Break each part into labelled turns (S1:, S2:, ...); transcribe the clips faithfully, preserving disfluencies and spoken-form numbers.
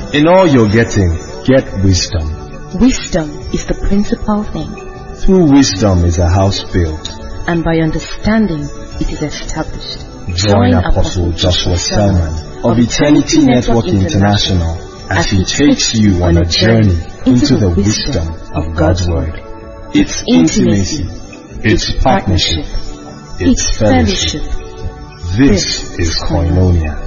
S1: In all you're getting, get wisdom.
S2: Wisdom is the principal thing.
S1: Through wisdom is a house built,
S2: and by understanding it is established.
S1: Join Apostle Joshua Selman of Eternity Network International as he takes you on a journey into the wisdom of God's Word. It's intimacy, it's partnership, it's fellowship. This is Koinonia.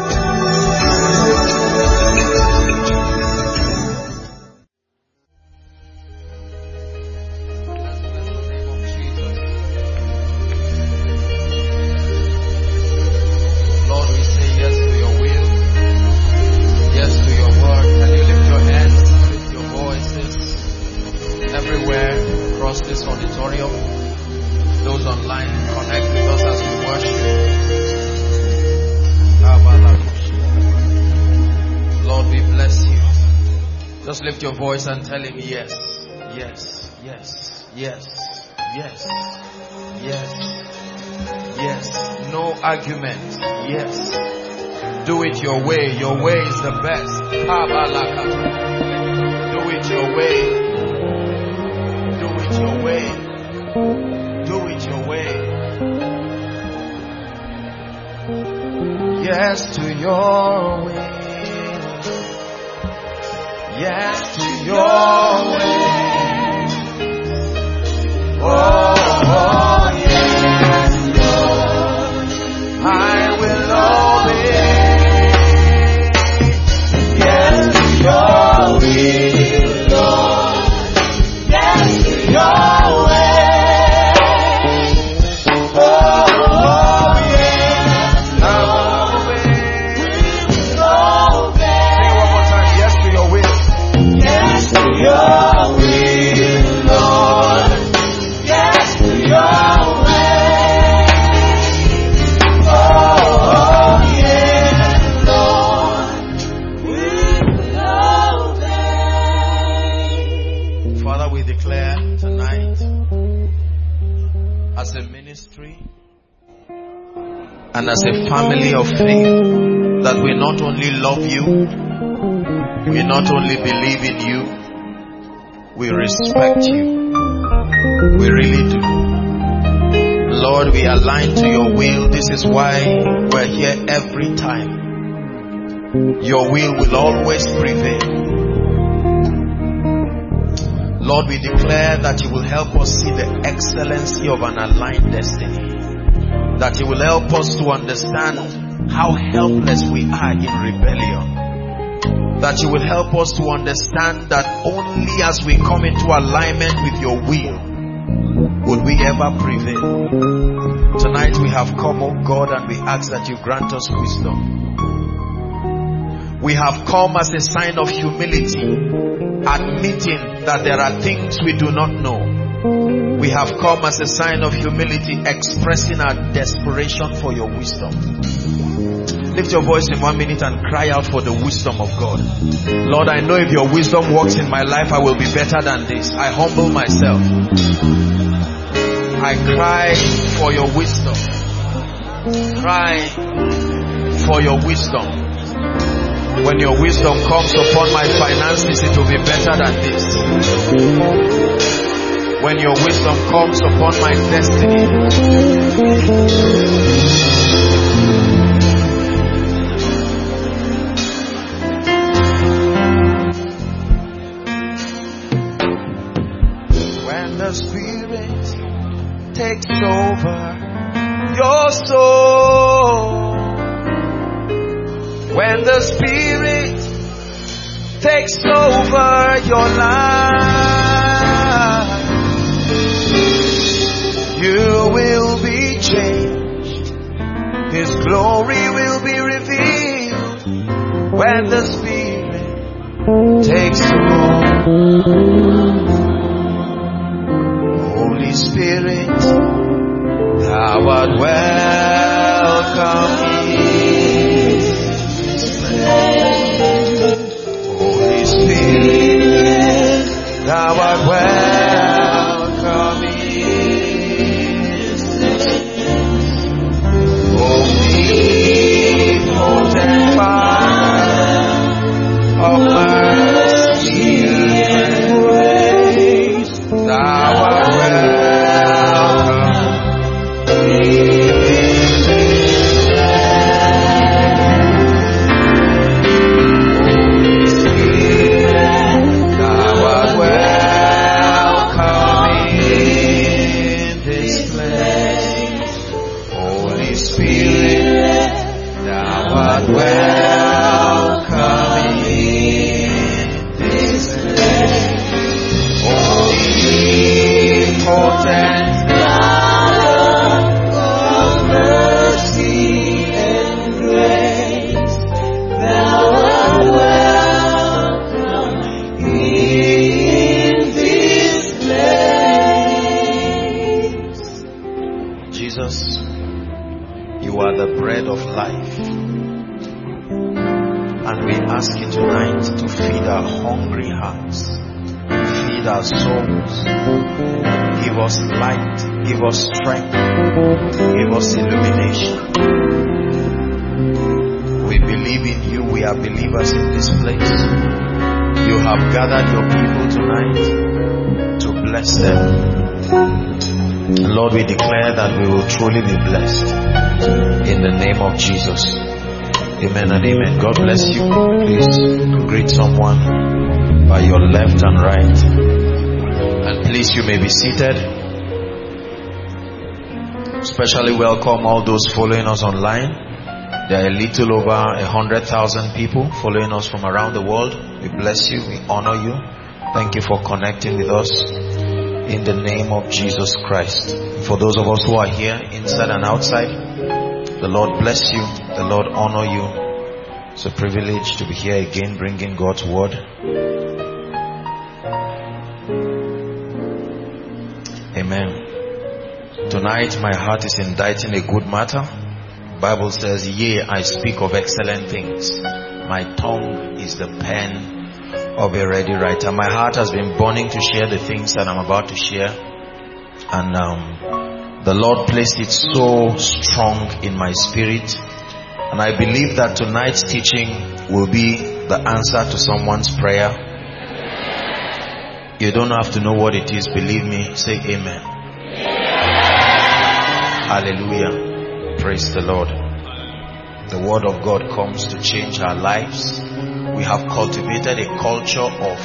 S3: Lift your voice and tell him yes, yes, yes, yes, yes, yes, yes. No argument. Yes. Do it your way. Your way is the best. Do it your way. Do it your way. Do it your way. Yes to your way. Yes to your way. Oh, oh yes, Lord, I will obey. Yes to your will, Lord. Yes to your way. Oh, oh yes, Lord, we will obey. Say one more time. Yes to your will. Your will, Lord, yes to your way. Oh, oh yes, Lord, we will obey. Father, we declare tonight as a ministry and as a family of faith that we not only love you, we not only believe in you, we respect you. We really do. Lord, we align to your will. This is why we're here every time. Your will will always prevail. Lord, we declare that you will help us see the excellency of an aligned destiny. That you will help us to understand how helpless we are in rebellion. That you will help us to understand that only as we come into alignment with your will would we ever prevail. Tonight we have come, oh God, and we ask that you grant us wisdom. We have come as a sign of humility, admitting that there are things we do not know. We have come as a sign of humility, expressing our desperation for your wisdom. Lift your voice in one minute and cry out for the wisdom of God. Lord, I know if your wisdom works in my life, I will be better than this. I humble myself. I cry for your wisdom. Cry for your wisdom. When your wisdom comes upon my finances, it will be better than this. When your wisdom comes upon my destiny, the Spirit takes over your soul. When the Spirit takes over your life, you will be changed. His glory will be revealed when the Spirit takes over. Holy Spirit, thou art welcome in this place. Holy Spirit, thou art welcome in this place. Omnipotent Father of welcome in this place. Omnipotent God of mercy and grace, thou art welcome in this place. Jesus, you are the bread of life, and we ask you tonight to feed our hungry hearts, feed our souls, give us light, give us strength, give us illumination. We believe in you. We are believers in this place. You have gathered your people tonight to bless them. Lord, we declare that we will truly be blessed in the name of Jesus. Amen and amen. God bless you. Please greet someone by your left and right. And please, you may be seated. Especially welcome all those following us online. There are a little over a hundred thousand people following us from around the world. We bless you. We honor you. Thank you for connecting with us in the name of Jesus Christ. For those of us who are here, inside and outside, the Lord bless you. The Lord honor you. It's a privilege to be here again, bringing God's word. Amen. Tonight my heart is inditing a good matter. The Bible says, yea, I speak of excellent things. My tongue is the pen of a ready writer. My heart has been burning to share the things that I'm about to share. And um, the Lord placed it so strong in my spirit. And I believe that tonight's teaching will be the answer to someone's prayer. You don't have to know what it is. Believe me. Say amen. Hallelujah. Praise the Lord. The word of God comes to change our lives. We have cultivated a culture of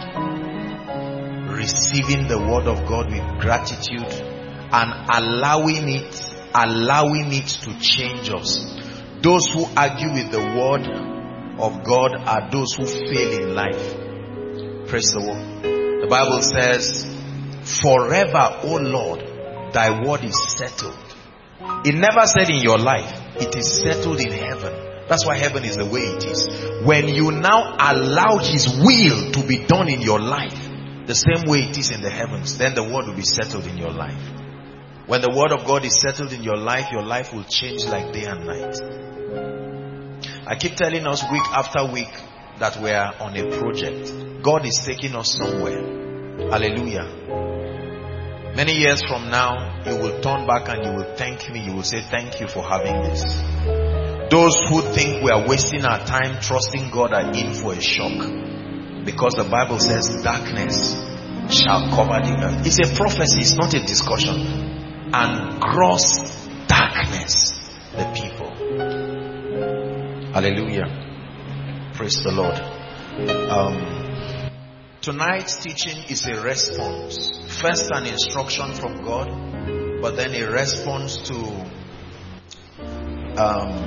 S3: receiving the word of God with gratitude and allowing it, allowing it to change us. Those who argue with the word of God are those who fail in life. Praise the Lord. The Bible says, forever, O Lord, thy word is settled. It never said in your life. It is settled in heaven. That's why heaven is the way it is. When you now allow his will to be done in your life, the same way it is in the heavens, then the word will be settled in your life. When the word of God is settled in your life, your life will change like day and night. I keep telling us week after week that we are on a project. God is taking us somewhere. Hallelujah. Many years from now, you will turn back and you will thank me. You will say, thank you for having this. Those who think we are wasting our time trusting God are in for a shock. Because the Bible says darkness shall cover the earth. It's a prophecy, it's not a discussion. And gross darkness the people. Hallelujah. Praise the Lord. Um, tonight's teaching is a response. First an instruction from God, but then a response to um,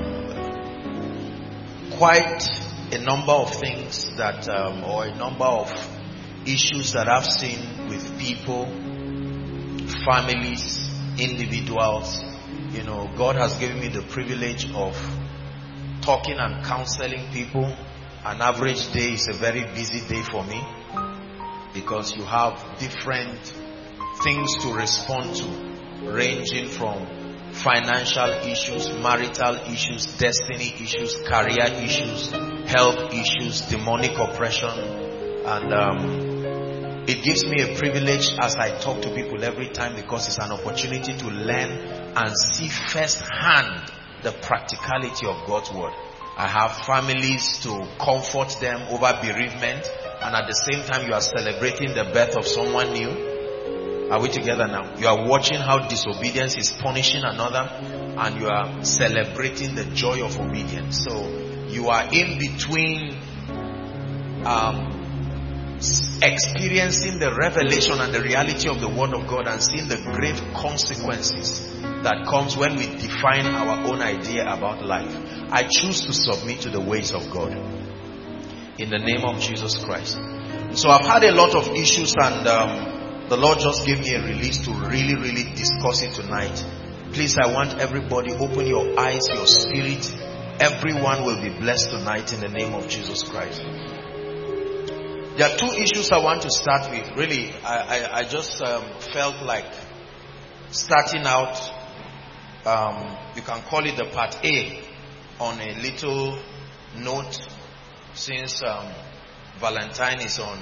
S3: quite a number of things that, um, or a number of issues that I've seen with people, families, individuals. You know, God has given me the privilege of talking and counseling people. An average day is a very busy day for me because you have different things to respond to, ranging from financial issues, marital issues, destiny issues, career issues, health issues, demonic oppression. And um, it gives me a privilege as I talk to people every time, because it's an opportunity to learn and see firsthand the practicality of God's word. I have families to comfort them over bereavement, and at the same time you are celebrating the birth of someone new. Are we together now? You are watching how disobedience is punishing another, and you are celebrating the joy of obedience. So you are in between um, experiencing the revelation and the reality of the word of God and seeing the grave consequences that comes when we define our own idea about life. I choose to submit to the ways of God. In the name of Jesus Christ. So I've had a lot of issues, and um, the Lord just gave me a release to really, really discuss it tonight. Please, I want everybody, open your eyes, your spirit. Everyone will be blessed tonight in the name of Jesus Christ. There are two issues I want to start with. Really, I, I, I just um, felt like starting out, um, you can call it the part A, on a little note, since um, Valentine is on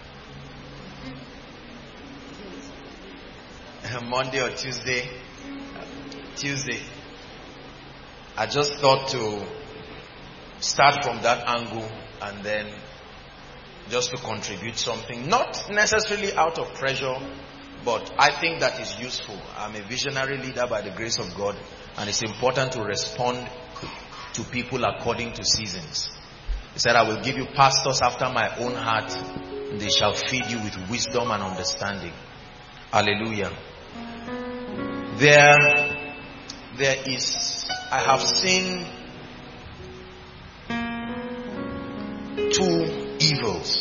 S3: Monday or Tuesday. Tuesday. I just thought to start from that angle and then just to contribute something, not necessarily out of pressure, but I think that is useful. I'm a visionary leader by the grace of God, and it's important to respond to people according to seasons. He said, I will give you pastors after my own heart, and they shall feed you with wisdom and understanding. Hallelujah. There, there is, I have seen two evils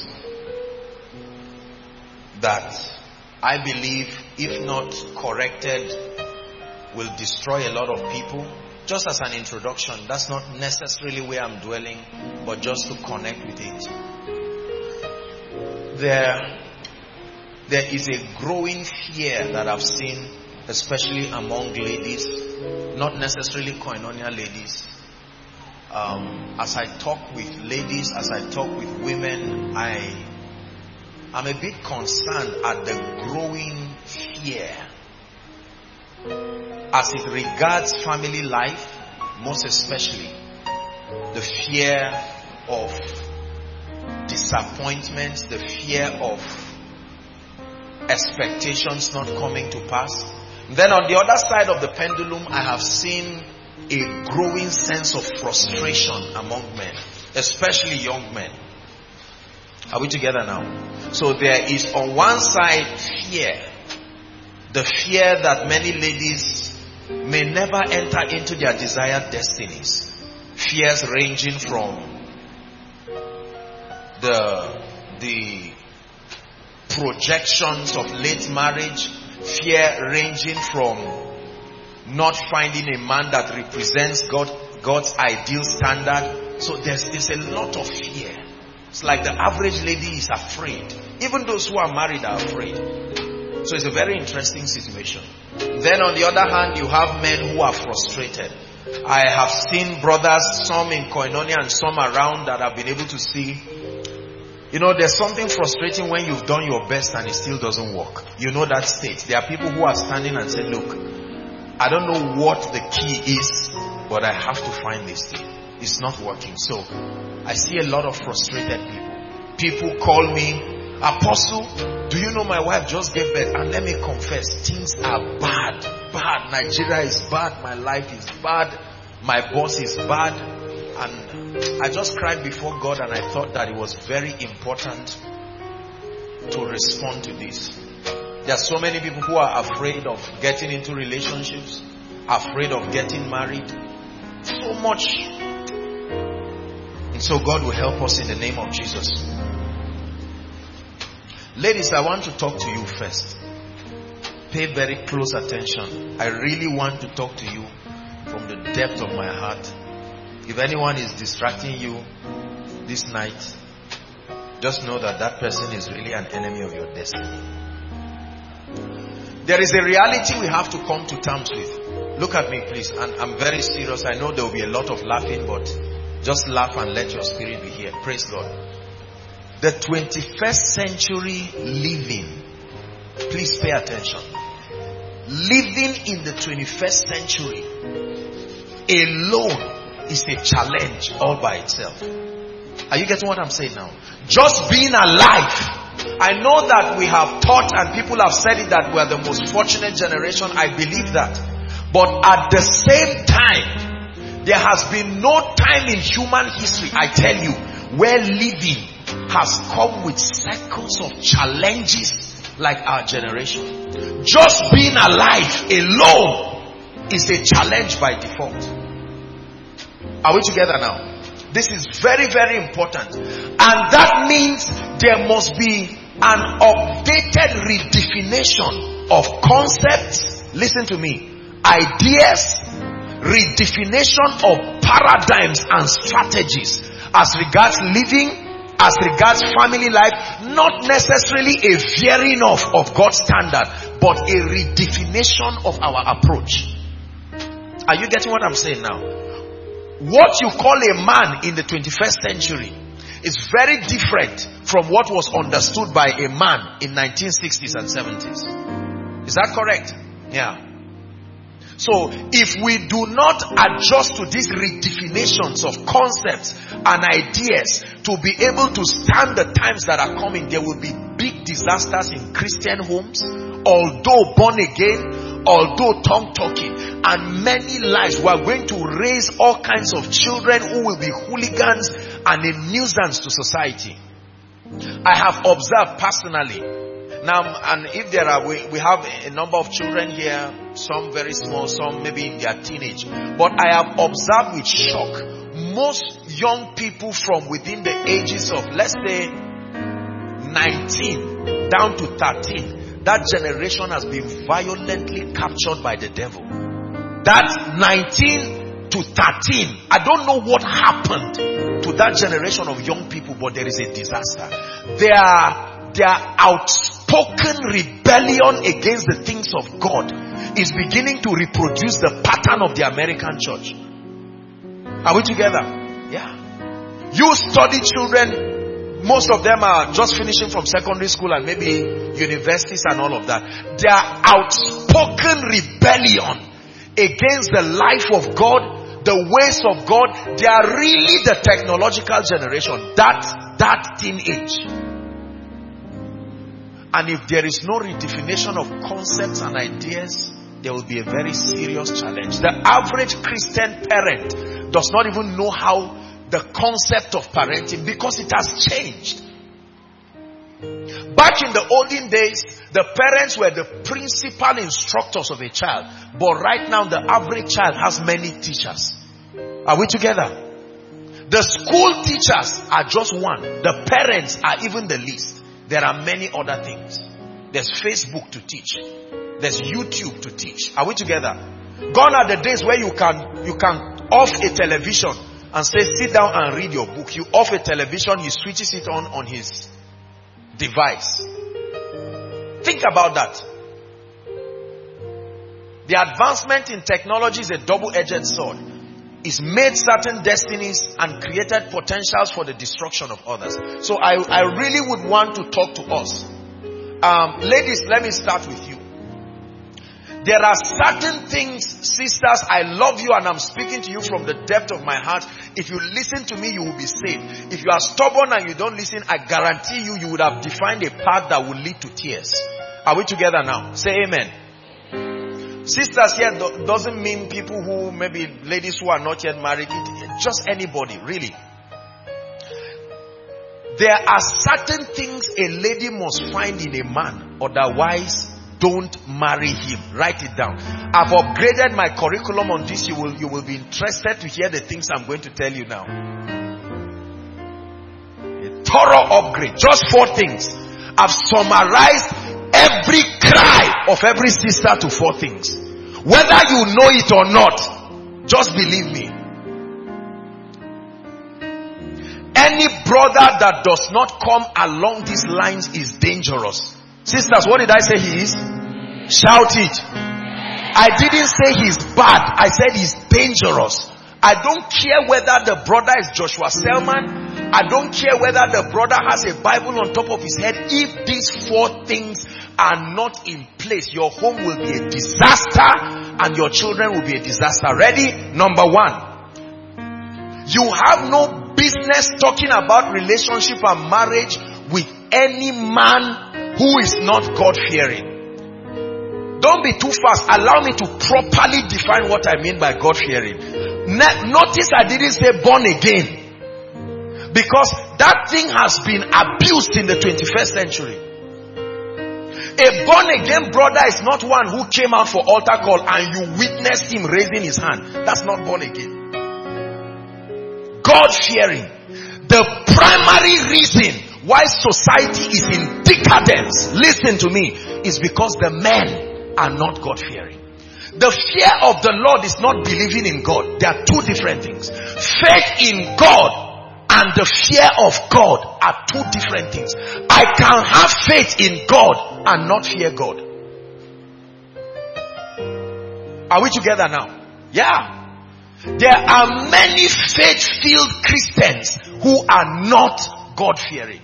S3: that I believe, if not corrected, will destroy a lot of people. Just as an introduction, that's not necessarily where I'm dwelling, but just to connect with it. There, there is a growing fear that I've seen, especially among ladies, not necessarily koinonia ladies. Um, as I talk with ladies, as I talk with women, I am a bit concerned at the growing fear as it regards family life, most especially the fear of disappointments, the fear of expectations not coming to pass. Then on the other side of the pendulum, I have seen a growing sense of frustration among men, especially young men. Are we together now? So there is on one side fear, the fear that many ladies may never enter into their desired destinies. Fears ranging from the the projections of late marriage, fear ranging from not finding a man that represents God, God's ideal standard. So there's, there's a lot of fear. It's like the average lady is afraid. Even those who are married are afraid. So it's a very interesting situation. Then on the other hand, you have men who are frustrated. I have seen brothers, some in koinonia and some around, that have been able to see, you know, there's something frustrating when you've done your best and it still doesn't work. You know that state. There are people who are standing and say, look, I don't know what the key is, but I have to find this thing. It's not working. So I see a lot of frustrated people. People call me, Apostle, do you know my wife just gave birth? And let me confess, things are bad. Bad. Nigeria is bad. My life is bad. My boss is bad. And I just cried before God, and I thought that it was very important to respond to this. There are so many people who are afraid of getting into relationships, afraid of getting married. So much. And so God will help us in the name of Jesus. Ladies, I want to talk to you first. Pay very close attention. I really want to talk to you from the depth of my heart. If anyone is distracting you this night, just know that that person is really an enemy of your destiny. There is a reality we have to come to terms with. Look at me, please. And I'm very serious. I know there will be a lot of laughing, but just laugh and let your spirit be here. Praise God. The twenty-first century living. Please pay attention. Living in the twenty-first century alone is a challenge all by itself. Are you getting what I'm saying now? Just being alive. I know that we have taught and people have said it that we are the most fortunate generation. I believe that. But at the same time, there has been no time in human history, I tell you, where living has come with cycles of challenges like our generation. Just being alive alone is a challenge by default. Are we together now? This is very, very important. And that means there must be an updated redefinition of concepts. Listen to me. Ideas, redefinition of paradigms and strategies as regards living, as regards family life, not necessarily a veering off of God's standard, but a redefinition of our approach. Are you getting what I'm saying now? What you call a man in the twenty-first century is very different from what was understood by a man in nineteen sixties and seventies. Is that correct? Yeah. So if we do not adjust to these redefinitions of concepts and ideas to be able to stand the times that are coming, there will be big disasters in Christian homes, although born again, although tongue talking, and many lives. We are going to raise all kinds of children who will be hooligans and a nuisance to society. I have observed personally. Now, and if there are, we, we have a number of children here, some very small, some maybe in their teenage. But I have observed with shock, most young people from within the ages of, let's say, nineteen down to thirteen, that generation has been violently captured by the devil. That nineteen to thirteen, I don't know what happened to that generation of young people, but there is a disaster. They are Their outspoken rebellion against the things of God is beginning to reproduce the pattern of the American church. Are we together? Yeah. You study children, most of them are just finishing from secondary school and maybe universities and all of that. Their outspoken rebellion against the life of God, the ways of God, they are really the technological generation. That, that teenage. And if there is no redefinition of concepts and ideas, there will be a very serious challenge. The average Christian parent does not even know how the concept of parenting, because it has changed. Back in the olden days, the parents were the principal instructors of a child. But right now, the average child has many teachers. Are we together? The school teachers are just one. The parents are even the least. There are many other things. There's Facebook to teach. There's YouTube to teach. Are we together? Gone are the days where you can you can off a television and say, sit down and read your book. You off a television, he switches it on on his device. Think about that. The advancement in technology is a double-edged sword. It's made certain destinies and created potentials for the destruction of others. So I, I really would want to talk to us. Um, ladies, let me start with you. There are certain things, sisters, I love you and I'm speaking to you from the depth of my heart. If you listen to me, you will be saved. If you are stubborn and you don't listen, I guarantee you, you would have defined a path that will lead to tears. Are we together now? Say amen. Sisters here do, doesn't mean people who, maybe ladies who are not yet married, it, just anybody, really. There are certain things a lady must find in a man, otherwise don't marry him. Write it down. I've upgraded my curriculum on this. You will, you will be interested to hear the things I'm going to tell you now. A thorough upgrade. Just four things. I've summarized every cry of every sister to four things. Whether you know it or not, just believe me. Any brother that does not come along these lines is dangerous. Sisters, what did I say he is? Shout it. I didn't say he's bad. I said he's dangerous. I don't care whether the brother is Joshua Selman. I don't care whether the brother has a Bible on top of his head. If these four things are not in place, your home will be a disaster and your children will be a disaster. Ready? Number one. You have no business talking about relationship and marriage with any man who is not God-fearing. Don't be too fast. Allow me to properly define what I mean by God-fearing. Notice I didn't say born again. Because that thing has been abused in the twenty-first century. A born again brother is not one who came out for altar call and you witnessed him raising his hand. That's not born again. God-fearing. The primary reason why society is in decadence, listen to me, is because the men are not God-fearing. The fear of the Lord is not believing in God. There are two different things. Faith in God and the fear of God are two different things. I can have faith in God and not fear God. Are we together now? Yeah. There are many faith-filled Christians who are not God-fearing.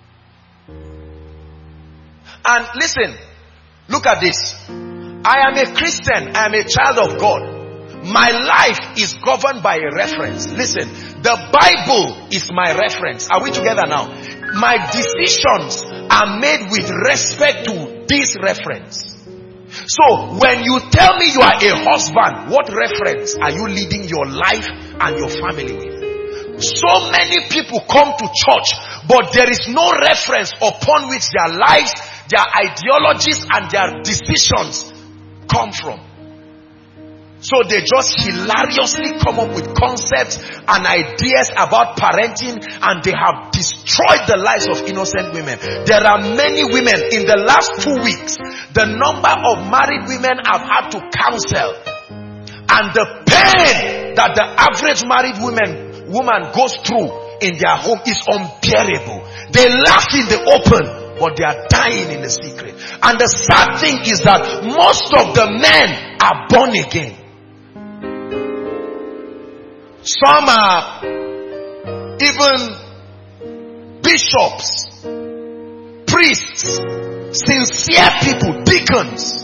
S3: And listen, look at this. I am a Christian. I am a child of God. My life is governed by a reference. Listen, the Bible is my reference. Are we together now? My decisions are made with respect to this reference. So when you tell me you are a husband, what reference are you leading your life and your family with? So many people come to church, but there is no reference upon which their lives, their ideologies and their decisions come from. So they just hilariously come up with concepts and ideas about parenting, and they have destroyed the lives of innocent women. There are many women in the last two weeks, the number of married women I've had to counsel, and the pain that the average married woman woman goes through in their home is unbearable. They laugh in the open, but they are dying in the secret. And the sad thing is that most of the men are born again. Some are even bishops, priests, sincere people, deacons.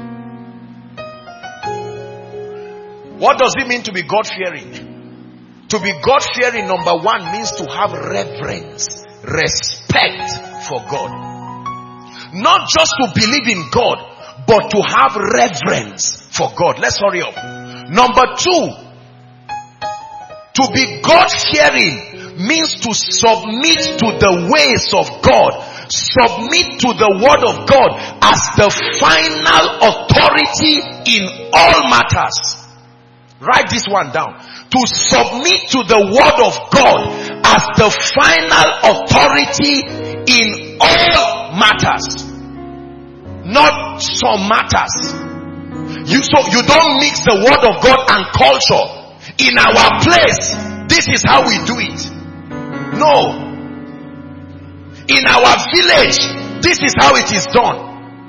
S3: What does it mean to be God-fearing? To be God-fearing, number one, means to have reverence, respect for God. Not just to believe in God, but to have reverence for God. Let's hurry up. Number two, to be God-fearing means to submit to the ways of God. Submit to the word of God as the final authority in all matters. Write this one down. To submit to the word of God as the final authority in all matters. Not some matters. You, so you don't mix the word of God and culture. In our place, this is how we do it. No. In our village, this is how it is done.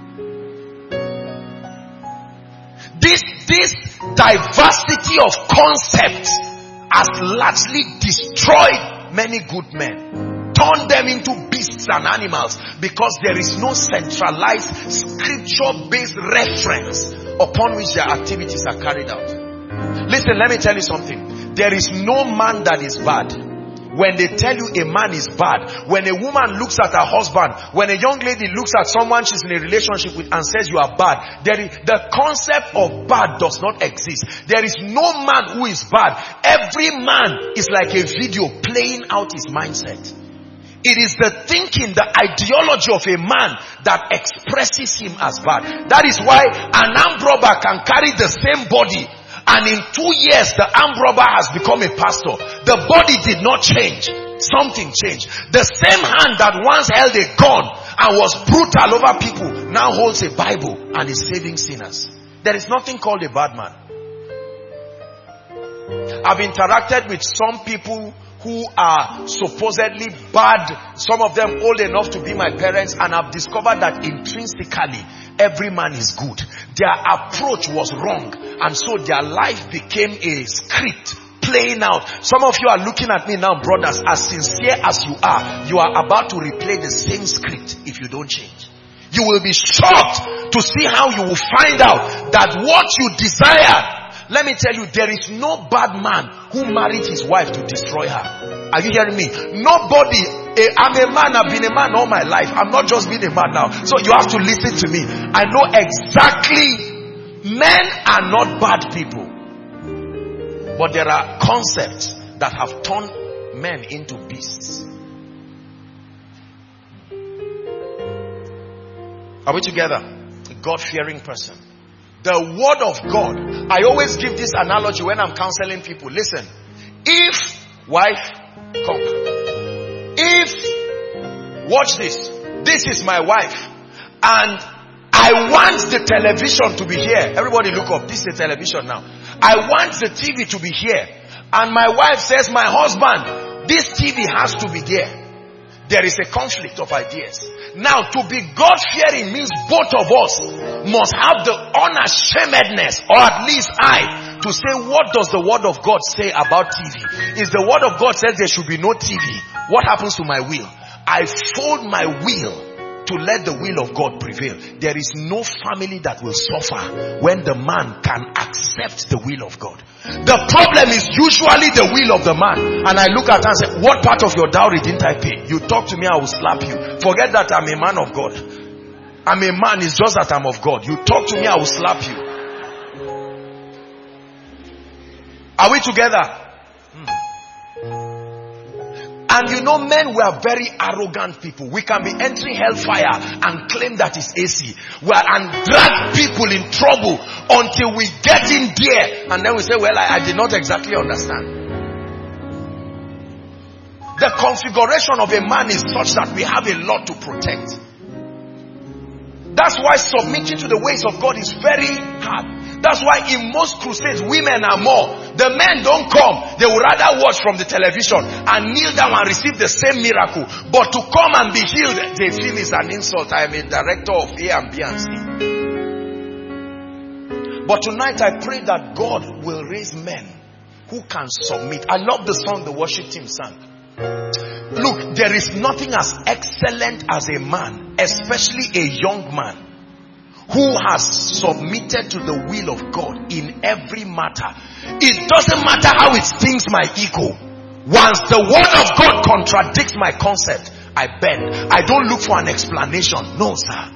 S3: This, this diversity of concepts has largely destroyed many good men. Turned them into beasts and animals because there is no centralized scripture-based reference upon which their activities are carried out. Listen, let me tell you something. There is no man that is bad. When they tell you a man is bad, when a woman looks at her husband, when a young lady looks at someone she's in a relationship with and says you are bad, there is, the concept of bad does not exist. There is no man who is bad. Every man is like a video playing out his mindset. It is the thinking, the ideology of a man that expresses him as bad. That is why an armed robber can carry the same body, and in two years, the armed robber has become a pastor. The body did not change. Something changed. The same hand that once held a gun and was brutal over people now holds a Bible and is saving sinners. There is nothing called a bad man. I've interacted with some people who are supposedly bad, some of them old enough to be my parents, and I've discovered that intrinsically every man is good. Their approach was wrong, and so their life became a script playing out. Some of you are looking at me now, brothers, as sincere as you are, you are about to replay the same script if you don't change. You will be shocked to see how you will find out that what you desire. Let me tell you, there is no bad man who married his wife to destroy her. Are you hearing me? Nobody. Eh, I'm a man. I've been a man all my life. I'm not just being a man now. So you have to listen to me. I know exactly. Men are not bad people. But there are concepts that have turned men into beasts. Are we together? A God-fearing person. The word of God. I always give this analogy when I'm counseling people. Listen, if Wife, come. If, watch this, this is my wife, and I want the television to be here. Everybody look up. This is the television now. I want the T V to be here. And my wife says, my husband, this T V has to be there. There is a conflict of ideas. Now, to be God-fearing means both of us must have the unashamedness, or at least I, to say, what does the word of God say about T V? Is the word of God says there should be no T V. What happens to my will? I fold my will to let the will of God prevail. There is no family that will suffer when the man can accept the will of God. The problem is usually the will of the man. And I look at her and say, what part of your dowry didn't I pay? You talk to me, I will slap you. Forget that I'm a man of God. I'm a man, it's just that I'm of God. You talk to me, I will slap you. Are we together? Hmm. And you know, men, we are very arrogant people. We can be entering hellfire and claim that it's A C. We are, and drag people in trouble until we get in there. And then we say, well, I, I did not exactly understand. The configuration of a man is such that we have a lot to protect. That's why submitting to the ways of God is very hard. That's why in most crusades, women are more. The men don't come. They would rather watch from the television and kneel down and receive the same miracle. But to come and be healed, they feel is an insult. I am a director of A and B and C. But tonight I pray that God will raise men who can submit. I love the song the worship team sang. Look, there is nothing as excellent as a man, especially a young man, who has submitted to the will of God in every matter. It doesn't matter how it stings my ego. Once the word of God contradicts my concept, I bend. I don't look for an explanation. No, sir.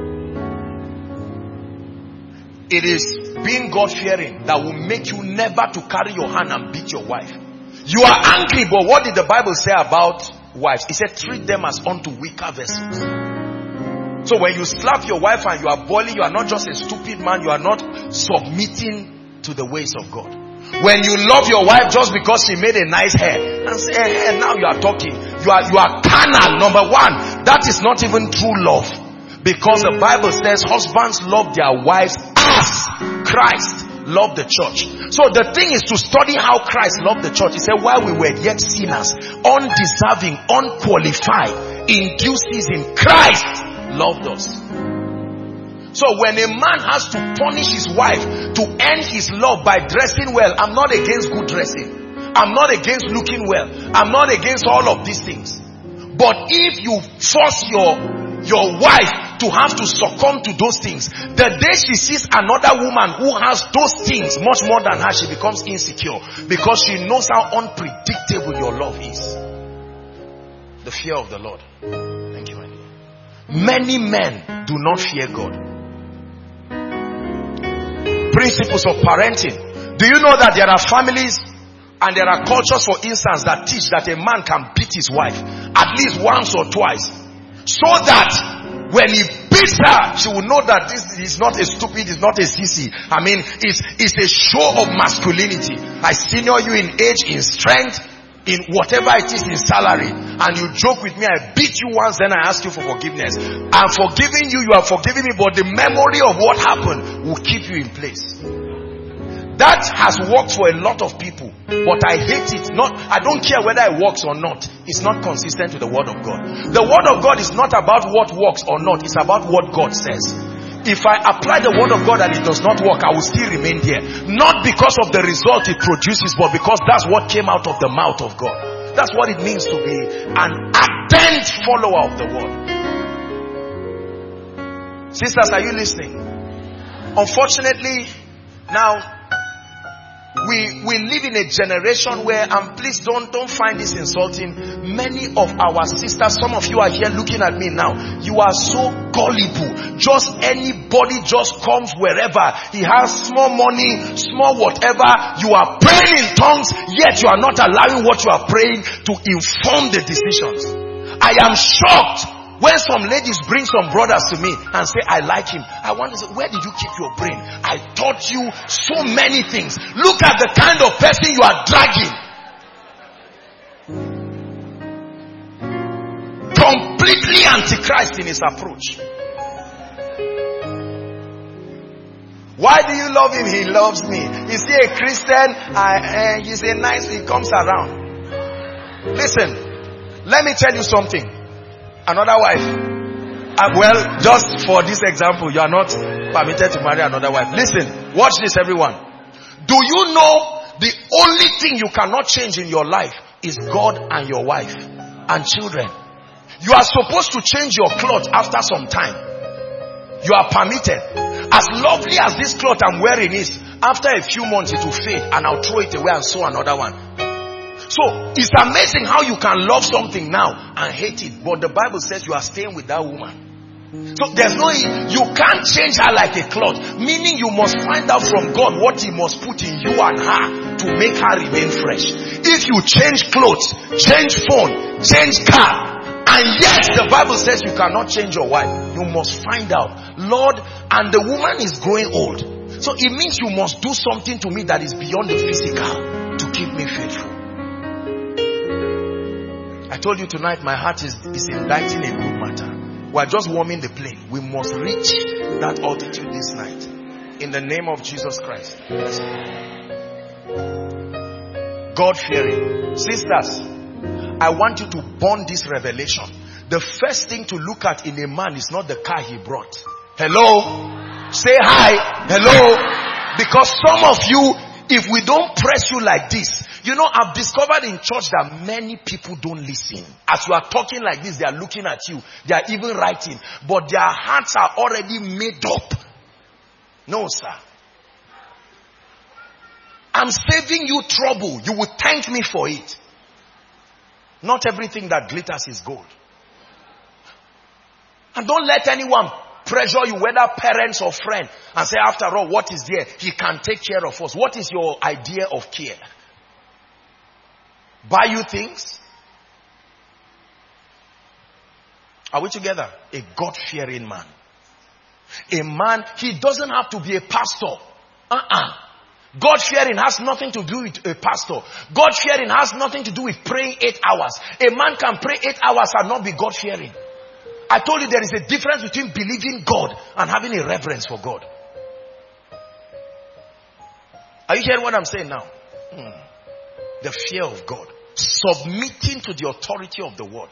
S3: It is being God-fearing that will make you never to carry your hand and beat your wife. You are angry, but what did the Bible say about wives? It said, treat them as unto weaker vessels. So when you slap your wife and you are boiling, you are not just a stupid man, you are not submitting to the ways of God. When you love your wife just because she made a nice hair, and say, hey, hey, now you are talking, you are, you are carnal. Number one, that is not even true love. Because the Bible says husbands love their wives as Christ loved the church. So the thing is to study how Christ loved the church. He said, while we were yet sinners, undeserving, unqualified, in due season, Christ loved us. So when a man has to punish his wife to earn his love by dressing well, I'm not against good dressing. I'm not against looking well. I'm not against all of these things. But if you force your, your wife to have to succumb to those things, the day she sees another woman who has those things much more than her, she becomes insecure because she knows how unpredictable your love is. The fear of the Lord. Thank you. Many men do not fear God. Principles of parenting. Do you know that there are families and there are cultures, for instance, that teach that a man can beat his wife at least once or twice, so that when he beats her, she will know that this is not a stupid, it's not a sissy. I mean, it's, it's a show of masculinity. I senior you in age, in strength, in whatever it is, in salary, and you joke with me, I beat you once, then I ask you for forgiveness. I'm forgiving you, you are forgiving me, but the memory of what happened will keep you in place. That has worked for a lot of people, but I hate it. Not, I don't care whether it works or not. It's not consistent with the word of God. The word of God is not about what works or not. It's about what God says. If I apply the word of God and it does not work, I will still remain there. Not because of the result it produces, but because that's what came out of the mouth of God. That's what it means to be an ardent follower of the word. Sisters, are you listening? Unfortunately, now, We we live in a generation where, and please don't don't find this insulting, many of our sisters, some of you are here looking at me now, you are so gullible. Just anybody just comes wherever. He has small money, small whatever. You are praying in tongues, yet you are not allowing what you are praying to inform the decisions. I am shocked when some ladies bring some brothers to me and say, I like him. I want to say, where did you keep your brain? I taught you so many things. Look at the kind of person you are dragging. antichrist in his approach. Why do you love him? He loves me. Is he a Christian? I, uh, he's a nice, he comes around. Listen, let me tell you something. Another wife. Uh, well, just for this example, you are not permitted to marry another wife. Listen, watch this everyone. Do you know the only thing you cannot change in your life is God and your wife and children? You are supposed to change your clothes after some time. You are permitted. As lovely as this cloth I'm wearing is, after a few months it will fade and I'll throw it away and sew another one. So it's amazing how you can love something now and hate it, but the Bible says you are staying with that woman. So there's no, you can't change her like a cloth, meaning you must find out from God what he must put in you and her to make her remain fresh. If you change clothes, change phone, change car, and yet the Bible says you cannot change your wife, you must find out, Lord, and the woman is growing old, so it means you must do something to me that is beyond the physical to keep me faithful. I told you tonight my heart is, is indicting a good matter. We are just warming the plane. We must reach that altitude this night. In the name of Jesus Christ. Yes. God-fearing. Sisters, I want you to burn this revelation. The first thing to look at in a man is not the car he brought. Hello? Say hi. Hello? Because some of you, if we don't press you like this, you know, I've discovered in church that many people don't listen. As you are talking like this, they are looking at you. They are even writing. But their hearts are already made up. No, sir. I'm saving you trouble. You will thank me for it. Not everything that glitters is gold. And don't let anyone pressure you, whether parents or friends, and say, after all, what is there? He can take care of us. What is your idea of care? Buy you things? Are we together? A God-fearing man. A man, he doesn't have to be a pastor. Uh-uh. God-fearing has nothing to do with a pastor. God-fearing has nothing to do with praying eight hours. A man can pray eight hours and not be God-fearing. I told you there is a difference between believing God and having a reverence for God. Are you hearing what I'm saying now? Hmm. The fear of God. Submitting to the authority of the word.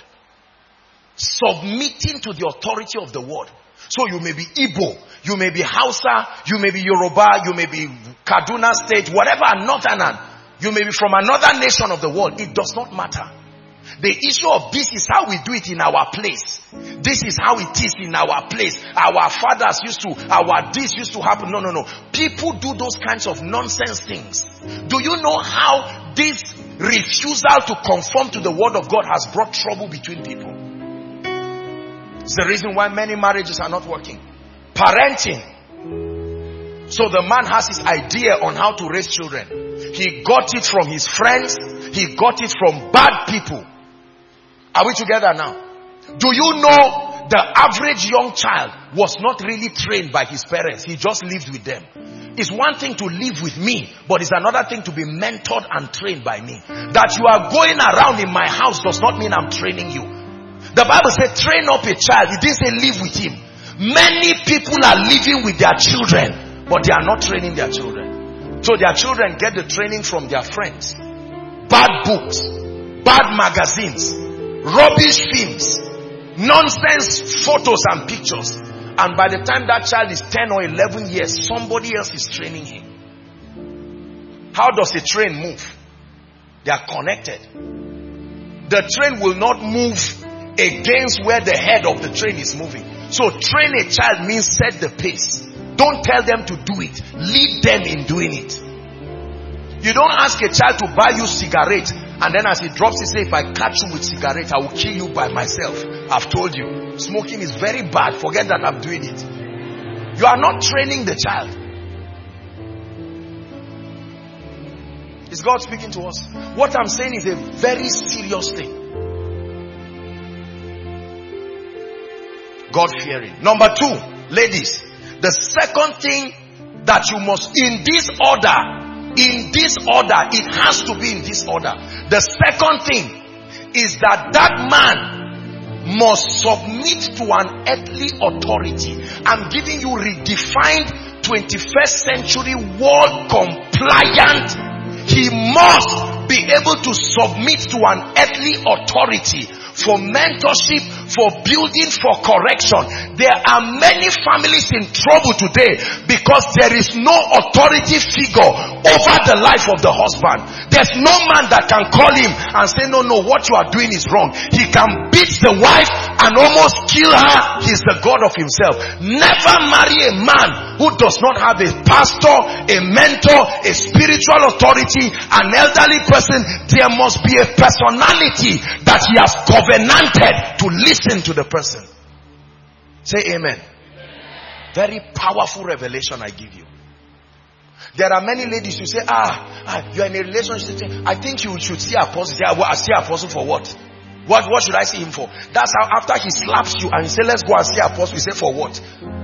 S3: Submitting to the authority of the word. So you may be Igbo, you may be Hausa, you may be Yoruba, you may be Kaduna State, whatever, northern, you may be from another nation of the world. It does not matter. The issue of this is how we do it in our place. This is how it is in our place. Our fathers used to, our this used to happen. No, no, no. People do those kinds of nonsense things. Do you know how this refusal to conform to the word of God has brought trouble between people? It's the reason why many marriages are not working. Parenting. So the man has his idea on how to raise children. He got it from his friends. He got it from bad people. Are we together now? Do you know the average young child was not really trained by his parents? He just lived with them. It's one thing to live with me, but it's another thing to be mentored and trained by me. That you are going around in my house does not mean I'm training you. The Bible said train up a child. It didn't say live with him. Many people are living with their children, but they are not training their children. So their children get the training from their friends. Bad books, bad magazines, rubbish films, nonsense photos and pictures. And by the time that child is ten or eleven years, somebody else is training him. How does a train move? They are connected. The train will not move against where the head of the train is moving. So train a child means set the pace. Don't tell them to do it. Lead them in doing it. You don't ask a child to buy you cigarette and then as he drops it say, if I catch you with cigarette, I will kill you by myself. I've told you. Smoking is very bad. Forget that I'm doing it. You are not training the child. Is God speaking to us? What I'm saying is a very serious thing. God-fearing. Number two, ladies, the second thing that you must, in this order, in this order, it has to be in this order. The second thing is that that man must submit to an earthly authority. I'm giving you redefined twenty-first century world compliant. He must be able to submit to an earthly authority for mentorship, for building, for correction. There are many families in trouble today because there is no authority figure over the life of the husband. There's no man that can call him and say, no, no, what you are doing is wrong. He can beat the wife and almost kill her. He's the God of himself. Never marry a man who does not have a pastor, a mentor, a spiritual authority, an elderly person. There must be a personality that he has covenanted to listen to the person. Say amen. Very powerful revelation I give you. There are many ladies who say, ah, ah you are in a relationship. I think you should see apostle. Yeah, well, I see apostle for what? What what should I see him for? That's how after he slaps you and you say, let's go and see apostle, you say, for what?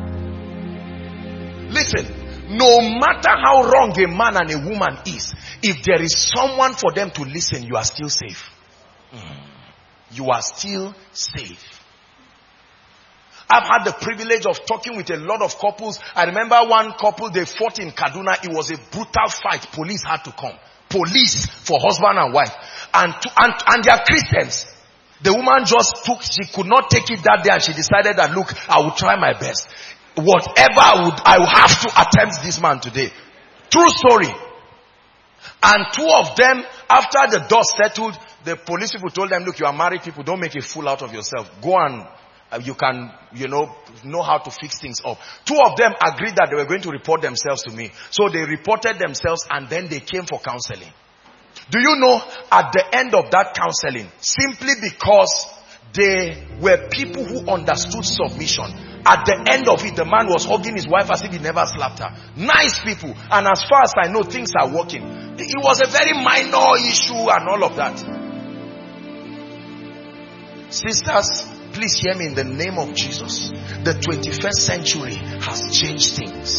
S3: Listen, no matter how wrong a man and a woman is, if there is someone for them to listen, you are still safe. Mm. You are still safe. I've had the privilege of talking with a lot of couples. I remember one couple, they fought in Kaduna. It was a brutal fight. Police had to come. Police for husband and wife. And, to, and, and they are Christians. The woman just took, she could not take it that day and she decided that, look, I will try my best. Whatever I would, I will have to attempt this man today. True story. And two of them, after the dust settled, the police people told them, look, you are married people, don't make a fool out of yourself. Go and uh, you can, you know, know how to fix things up. Two of them agreed that they were going to report themselves to me. So they reported themselves and then they came for counseling. Do you know, at the end of that counseling, simply because they were people who understood submission, at the end of it, the man was hugging his wife as if he never slapped her. Nice people. And as far as I know, things are working. It was a very minor issue and all of that. Sisters, please hear me in the name of Jesus. The twenty-first century has changed things.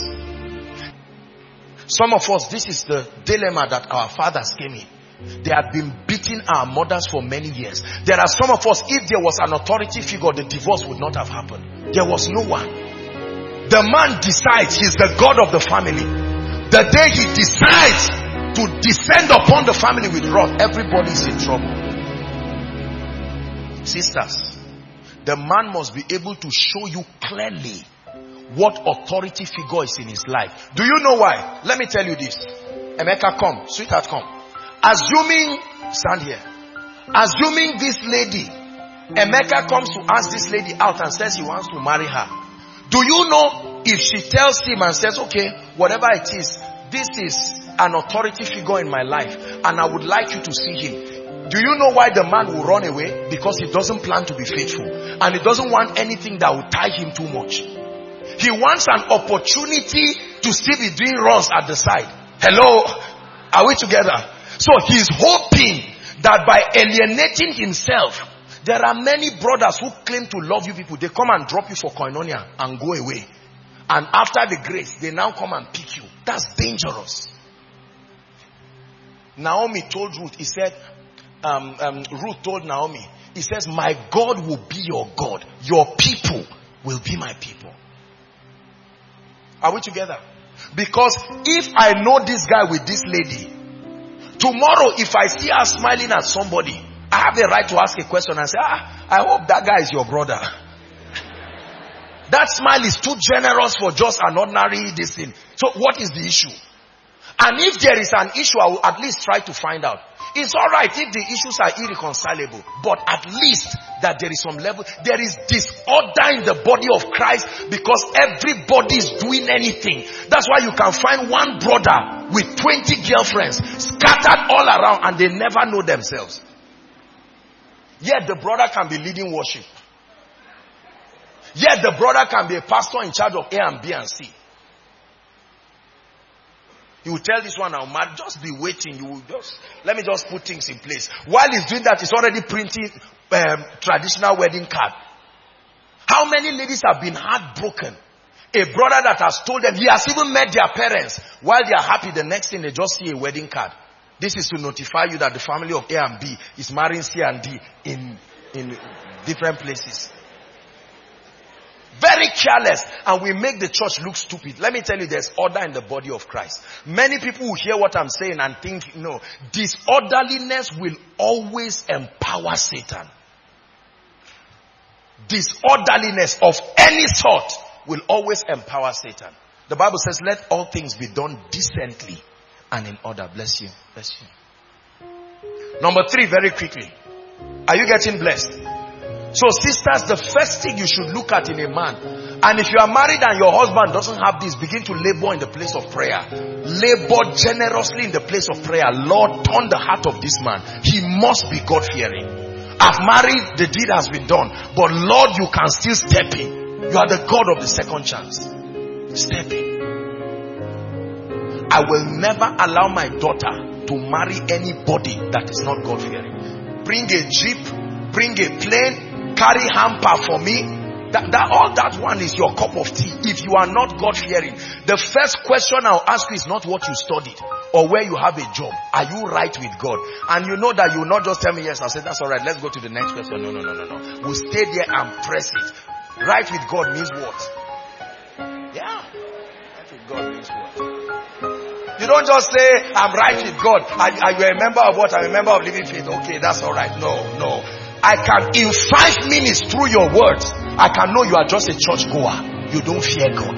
S3: Some of us, this is the dilemma that our fathers came in. They had been beating our mothers for many years. There are some of us, if there was an authority figure, the divorce would not have happened. There was no one. The man decides he's the God of the family. The day he decides to descend upon the family with wrath, everybody's in trouble. Sisters, the man must be able to show you clearly what authority figure is in his life. Do you know why? Let me tell you this. Emeka, come. Sweetheart, come. Assuming, stand here. Assuming this lady, Emeka comes to ask this lady out and says he wants to marry her. Do you know if she tells him and says, okay, whatever it is, this is an authority figure in my life and I would like you to see him. Do you know why the man will run away? Because he doesn't plan to be faithful. And he doesn't want anything that will tie him too much. He wants an opportunity to still be doing runs at the side. Hello? Are we together? So he's hoping that by alienating himself, there are many brothers who claim to love you people. They come and drop you for koinonia and go away. And after the grace, they now come and pick you. That's dangerous. Naomi told Ruth, he said, um, um, Ruth told Naomi, he says, my God will be your God. Your people will be my people. Are we together? Because if I know this guy with this lady, tomorrow if I see her smiling at somebody, I have the right to ask a question and say, ah, I hope that guy is your brother. That smile is too generous for just an ordinary this thing. So what is the issue? And if there is an issue, I will at least try to find out. It's alright if the issues are irreconcilable, but at least that there is some level. There is disorder in the body of Christ because everybody is doing anything. That's why you can find one brother with twenty girlfriends scattered all around and they never know themselves. Yet the brother can be leading worship. Yet the brother can be a pastor in charge of A and B and C. He will tell this one, now, just be waiting. You will just, let me just put things in place. While he's doing that, he's already printing um, traditional wedding card. How many ladies have been heartbroken? A brother that has told them, he has even met their parents. While they are happy, the next thing they just see a wedding card. This is to notify you that the family of A and B is marrying C and D in, in, different places. Very careless, and we make the church look stupid. Let me tell you, there's order in the body of Christ. Many people will hear what I'm saying and think, no, disorderliness will always empower Satan. Disorderliness of any sort will always empower Satan. The Bible says, let all things be done decently and in order. Bless you. Bless you. Number three, very quickly. Are you getting blessed? So sisters, the first thing you should look at in a man, and if you are married and your husband doesn't have this, begin to labor in the place of prayer. Labor generously in the place of prayer. Lord, turn the heart of this man. He must be God-fearing. I've married, the deed has been done. But Lord, you can still step in. You are the God of the second chance. Step in. I will never allow my daughter to marry anybody that is not God-fearing. Bring a jeep, bring a plane, carry hamper for me. That, that all that one is your cup of tea. If you are not God-fearing, the first question I'll ask you is not what you studied or where you have a job. Are you right with God? And you know that you will not just tell me yes. I'll say that's all right. Let's go to the next question. No, no, no, no, no. We'll stay there and press it. Right with God means what? Yeah. Right with God means what? You don't just say, I'm right with God. Are, are you a member of what? I'm a member of Living Faith. Okay, that's all right. No, no. I can, in five minutes through your words, I can know you are just a church goer. You don't fear God.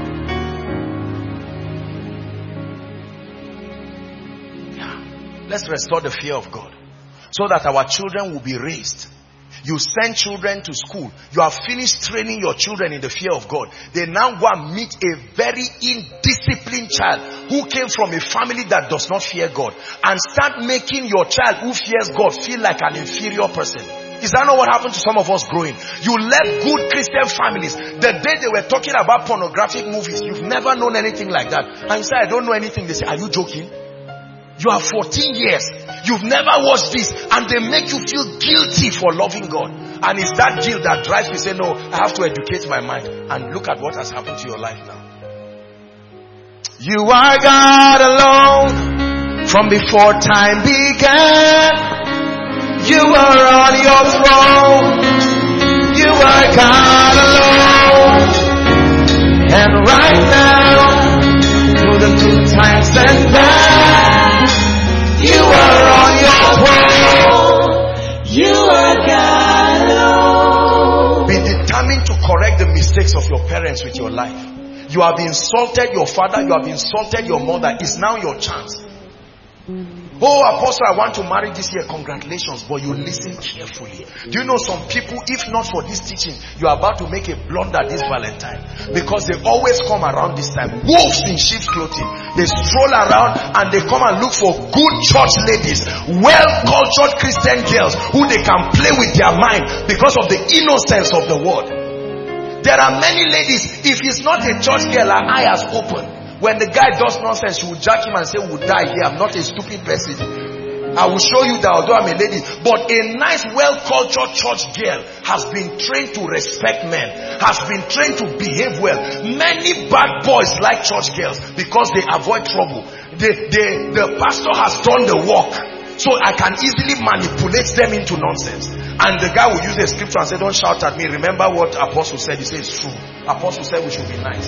S3: Yeah. Let's restore the fear of God so that our children will be raised. You send children to school. You have finished training your children in the fear of God. They now go and meet a very indisciplined child who came from a family that does not fear God, and start making your child who fears God feel like an inferior person. Is that not what happened to some of us growing? You left good Christian families. The day they were talking about pornographic movies, you've never known anything like that. And you say, I don't know anything. They say, are you joking? You are fourteen years. You've never watched this. And they make you feel guilty for loving God. And it's that guilt that drives me to say, no, I have to educate my mind. And look at what has happened to your life now. You are God alone from before time began. You are on your throne. You are God alone. And right now, through the good times and bad, you are on your throne. You are God alone. Be determined to correct the mistakes of your parents with your life. You have insulted your father, you have insulted your mother. It's now your chance. Oh, Apostle, I want to marry this year. Congratulations, but you listen carefully. Do you know some people, if not for this teaching, you are about to make a blunder this Valentine? Because they always come around this time. Wolves in sheep's clothing. They stroll around and they come and look for good church ladies, well-cultured Christian girls who they can play with their mind because of the innocence of the word. There are many ladies, if it's not a church girl, her eye has opened. When the guy does nonsense, she will jack him and say, we'll die here. I'm not a stupid person. I will show you that although I'm a lady. But a nice, well-cultured church girl has been trained to respect men, has been trained to behave well. Many bad boys like church girls because they avoid trouble. They, they, the pastor has done the work. So I can easily manipulate them into nonsense. And the guy will use a scripture and say, don't shout at me. Remember what Apostle said. He says it's true. Apostle said we should be nice.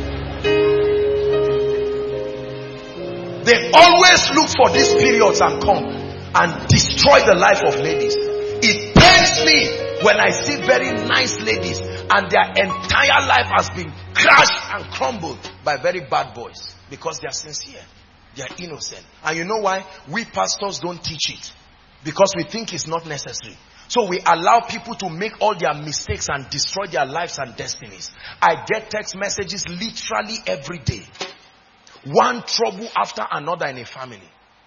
S3: They always look for these periods and come and destroy the life of ladies. It pains me when I see very nice ladies and their entire life has been crushed and crumbled by very bad boys because they are sincere. They are innocent. And you know why? We pastors don't teach it because we think it's not necessary. So we allow people to make all their mistakes and destroy their lives and destinies. I get text messages literally every day. One trouble after another in a family.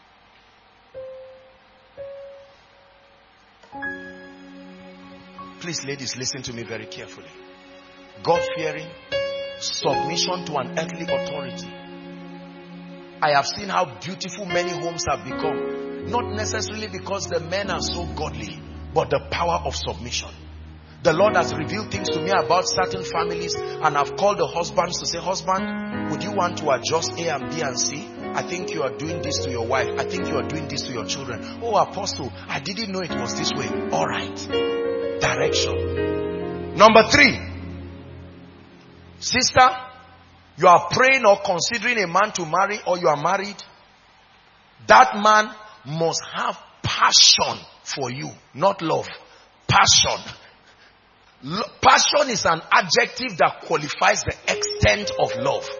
S3: Please, ladies, listen to me very carefully. God-fearing, submission to an earthly authority. I have seen how beautiful many homes have become. Not necessarily because the men are so godly, but the power of submission. The Lord has revealed things to me about certain families, and I've called the husbands to say, husband, would you want to adjust A and B and C? I think you are doing this to your wife. I think you are doing this to your children. Oh, Apostle, I didn't know it was this way. All right. Direction. Number three. Sister, you are praying or considering a man to marry, or you are married. That man must have passion for you, not love. Passion. L- passion is an adjective that qualifies the extent of love.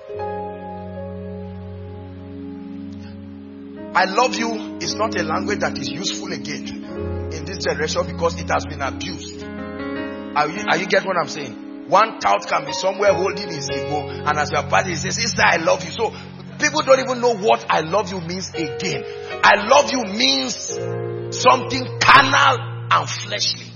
S3: I love you is not a language that is useful again in this generation because it has been abused. Are you, are you get what I'm saying? One tout can be somewhere holding his ego, and as your party he says, sister, I love you. So people don't even know what I love you means again. I love you means something carnal and fleshly.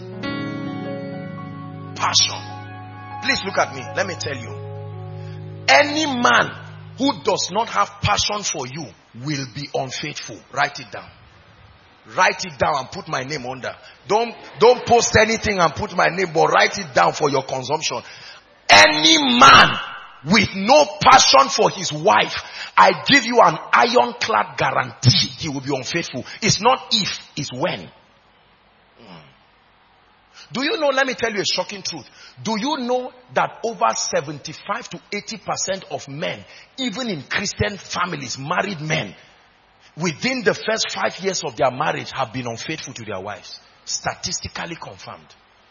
S3: Passion. Please look at me. Let me tell you. Any man who does not have passion for you will be unfaithful. Write it down. Write it down and put my name under. Don't, don't post anything and put my name, but write it down for your consumption. Any man with no passion for his wife, I give you an ironclad guarantee he will be unfaithful. It's not if, it's when. Mm. Do you know, let me tell you a shocking truth. Do you know that over seventy-five to eighty percent of men, even in Christian families, married men, within the first five years of their marriage have been unfaithful to their wives? Statistically confirmed.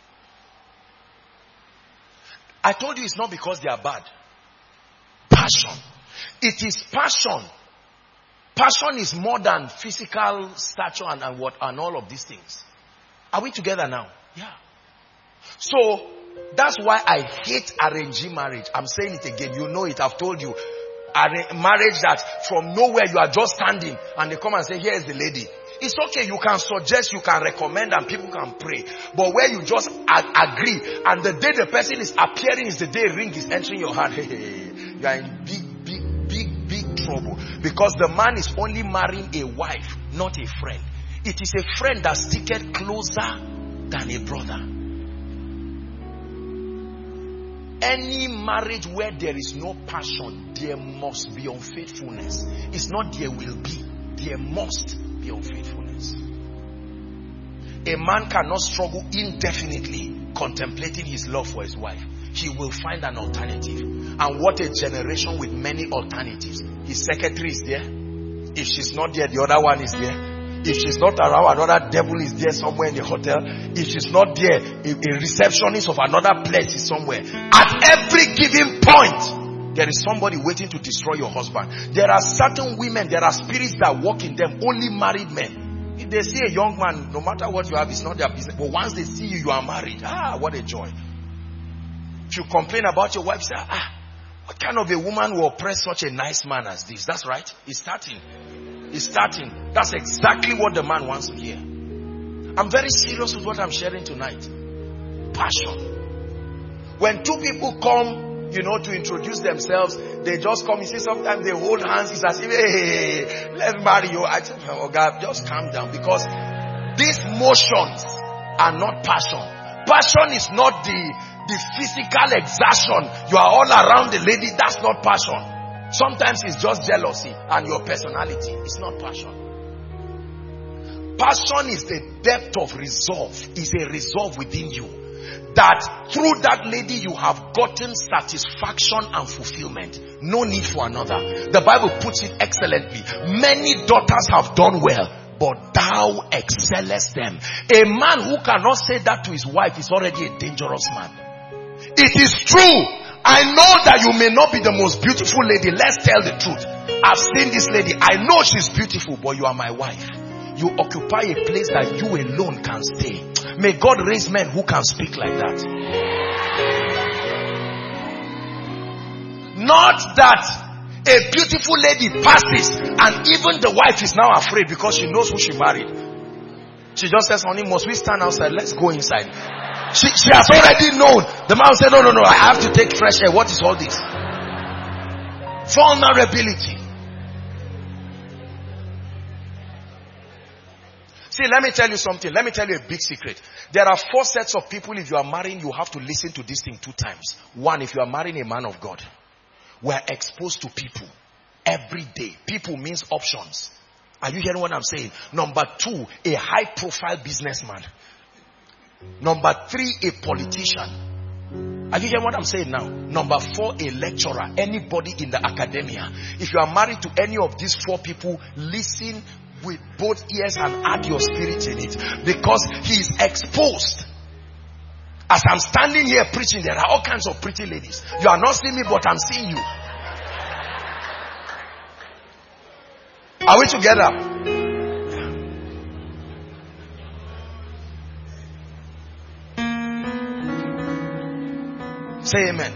S3: I told you it's not because they are bad. Passion. It is passion. Passion is more than physical stature and, and what and all of these things. Are we together now? Yeah. So that's why I hate arranged marriage. I'm saying it again. You know it. I've told you. Arra- marriage that from nowhere you are just standing and they come and say, here is the lady. It's okay. You can suggest, you can recommend, and people can pray. But where you just ag- agree, and the day the person is appearing is the day a ring is entering your heart. Hey, hey, hey. You are in big, big, big, big trouble. Because the man is only marrying a wife, not a friend. It is a friend that sticketh closer than a brother. Any marriage where there is no passion, there must be unfaithfulness. It's not there will be. There must be unfaithfulness. A man cannot struggle indefinitely contemplating his love for his wife. He will find an alternative. And what a generation with many alternatives. His secretary is there. If she's not there, the other one is there. If she's not around, another devil is there somewhere in the hotel. If she's not there, a, a receptionist of another place is somewhere. At every given point, there is somebody waiting to destroy your husband. There are certain women, there are spirits that walk in them, only married men. If they see a young man, no matter what you have, it's not their business. But once they see you, you are married. Ah, what a joy. If you complain about your wife, say, ah, what kind of a woman will oppress such a nice man as this? That's right. It's starting. It's starting. That's exactly what the man wants to hear. I'm very serious with what I'm sharing tonight. Passion. When two people come, you know, to introduce themselves, they just come. You see, sometimes they hold hands. It's as if, hey, let's marry you. I said, oh God, just calm down, because these motions are not passion. Passion is not the, the physical exertion. You are all around the lady. That's not passion. Sometimes it's just jealousy and your personality. It's not passion. Passion is the depth of resolve. It's a resolve within you, that through that lady you have gotten satisfaction and fulfillment. No need for another. The Bible puts it excellently. Many daughters have done well, but thou excellest them. A man who cannot say that to his wife is already a dangerous man. It is true. I know that you may not be the most beautiful lady. Let's tell the truth. I've seen this lady. I know she's beautiful, but you are my wife. You occupy a place that you alone can stay. May God raise men who can speak like that. Not that a beautiful lady passes and even the wife is now afraid because she knows who she married. She just says, honey, must we stand outside? Let's go inside. She, she has already known. The man said, no, no, no, I have to take fresh air. What is all this? Vulnerability. See, let me tell you something. Let me tell you a big secret. There are four sets of people. If you are marrying, you have to listen to this thing two times. One, if you are marrying a man of God, we are exposed to people every day. People means options. Are you hearing what I'm saying? Number two, a high profile businessman. Number three, a politician. Are you hearing what I'm saying now? Number four, a lecturer. Anybody in the academia. If you are married to any of these four people, listen with both ears and add your spirit in it. Because he is exposed. As I'm standing here preaching, there are all kinds of pretty ladies. You are not seeing me, but I'm seeing you. Are we together? Say amen.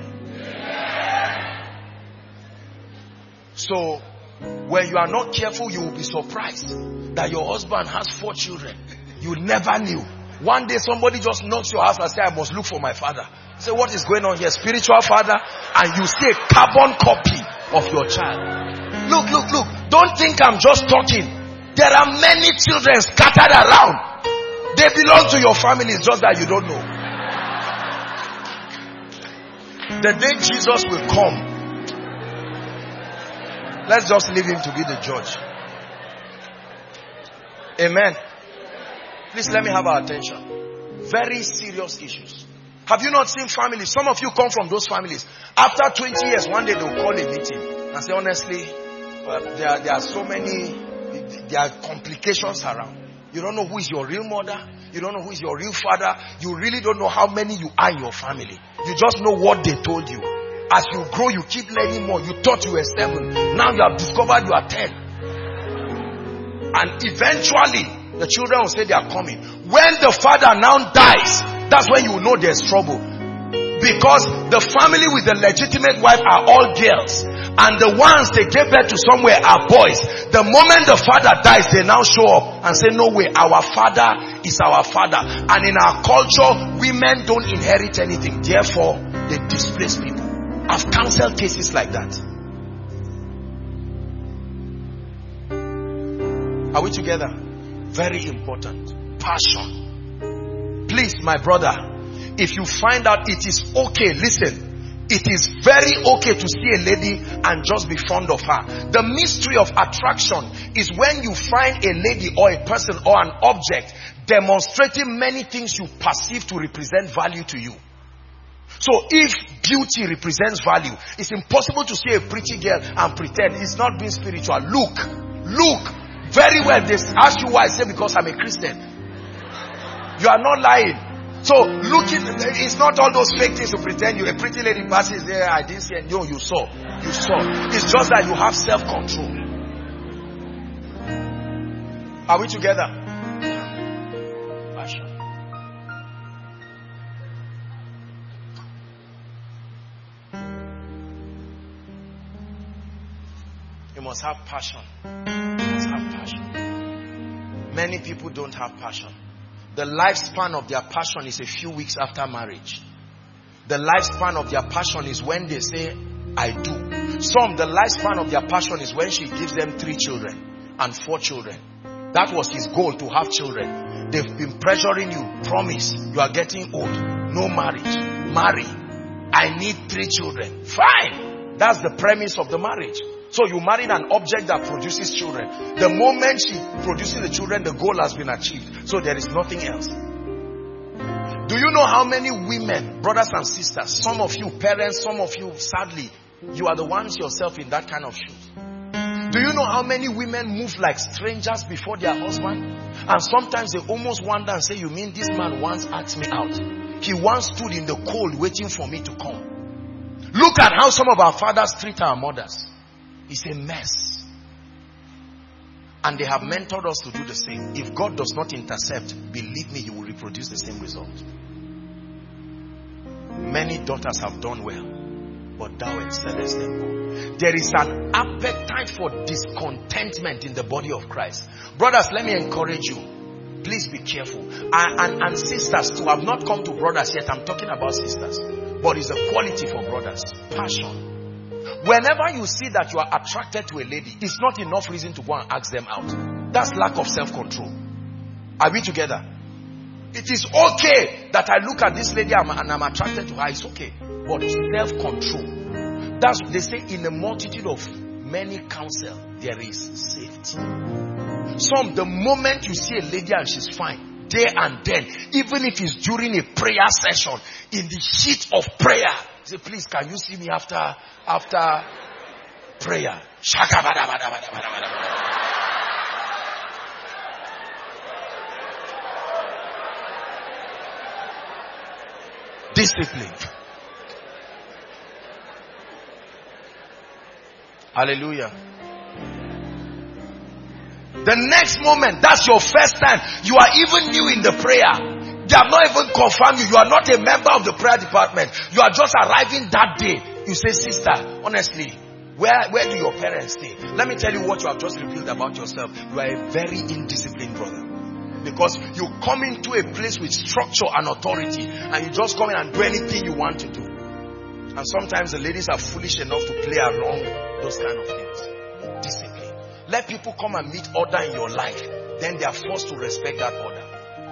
S3: So, when you are not careful, you will be surprised that your husband has four children. You never knew. One day somebody just knocks your house and says, I must look for my father. You say, what is going on here? Spiritual father? And you see a carbon copy of your child. Look, look, look. Don't think I'm just talking. There are many children scattered around. They belong to your family. It's just that you don't know. The day Jesus will come, let's just leave him to be the judge. Amen. Please let me have our attention. Very serious issues. Have you not seen families? Some of you come from those families. After twenty years, one day they'll call a meeting and say, honestly, uh, there, there are so many, there are complications around. You don't know who is your real mother. You don't know who is your real father. You really don't know how many you are in your family. You just know what they told you. As you grow, you keep learning more. You thought you were seven. Now you have discovered you are ten. And eventually, the children will say they are coming. When the father now dies, that's when you know there's trouble. Because the family with the legitimate wife are all girls. And the ones they gave birth to somewhere are boys. The moment the father dies, they now show up and say, no way, our father is our father. And in our culture, women don't inherit anything. Therefore, they displace people. I've counseled cases like that. Are we together? Very important. Passion. Please, my brother, if you find out it is okay, listen. It is very okay to see a lady and just be fond of her. The mystery of attraction is when you find a lady or a person or an object demonstrating many things you perceive to represent value to you. So if beauty represents value, it's impossible to see a pretty girl and pretend. It's not being spiritual. Look, look very well. They ask you why. I say because I'm a Christian. You are not lying. So looking, it's not all those fake things to pretend. You a pretty lady passes there. I didn't see it. No, you saw. You saw. It's just that you have self-control. Are we together? Passion. You must have passion. You must have passion. Many people don't have passion. The lifespan of their passion is a few weeks after marriage. The lifespan of their passion is when they say, I do. Some, the lifespan of their passion is when she gives them three children and four children. That was his goal, to have children. They've been pressuring you. Promise, you are getting old. No marriage. Marry. I need three children. Fine. That's the premise of the marriage. So you married an object that produces children. The moment she produces the children, the goal has been achieved. So there is nothing else. Do you know how many women, brothers and sisters, some of you parents, some of you sadly, you are the ones yourself in that kind of shoes. Do you know how many women move like strangers before their husband? And sometimes they almost wonder and say, you mean this man once asked me out? He once stood in the cold waiting for me to come. Look at how some of our fathers treat our mothers. It's a mess. And they have mentored us to do the same. If God does not intercept, believe me, you will reproduce the same result. Many daughters have done well, but thou excellest them all. There is an appetite for discontentment in the body of Christ. Brothers, let me encourage you. Please be careful. And, and, and sisters too. I've not come to brothers yet. I'm talking about sisters. But it's a quality for brothers. Passion. Whenever you see that you are attracted to a lady, it's not enough reason to go and ask them out. That's lack of self-control. Are we together? It is okay that I look at this lady and I'm attracted to her. It's okay. But self-control. That's what they say, in a multitude of many counsel, there is safety. Some, the moment you see a lady and she's fine, there and then, even if it's during a prayer session, in the heat of prayer, say, please, can you see me after after prayer? Discipline. Hallelujah. The next moment, that's your first time. You are even new in the prayer. They have not even confirmed you. You are not a member of the prayer department. You are just arriving that day. You say, sister, honestly, where, where do your parents stay? Let me tell you what you have just revealed about yourself. You are a very indisciplined brother. Because you come into a place with structure and authority, and you just come in and do anything you want to do. And sometimes the ladies are foolish enough to play along those kind of things. Discipline. Let people come and meet order in your life. Then they are forced to respect that order.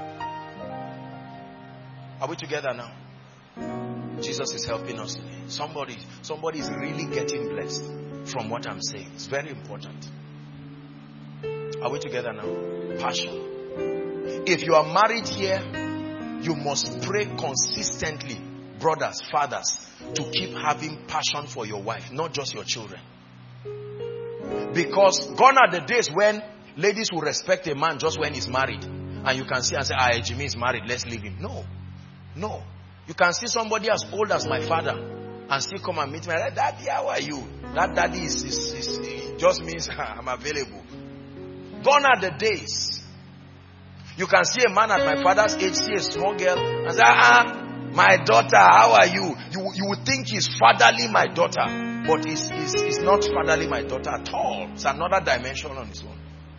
S3: Are we together now? Jesus is helping us today. Somebody, somebody is really getting blessed from what I'm saying. It's very important. Are we together now? Passion. If you are married here, you must pray consistently, brothers, fathers, to keep having passion for your wife, not just your children. Because gone are the days when ladies will respect a man just when he's married. And you can see and say, ah, Jimmy is married, let's leave him. No. No. You can see somebody as old as my father and still come and meet me. Like, Daddy, how are you? That daddy is, is, is it just means I'm available. Gone are the days. You can see a man at my father's age, see a small girl, and say, ah, my daughter, how are you? You, you would think he's fatherly my daughter, but he's, he's, he's not fatherly my daughter at all. It's another dimension on his own.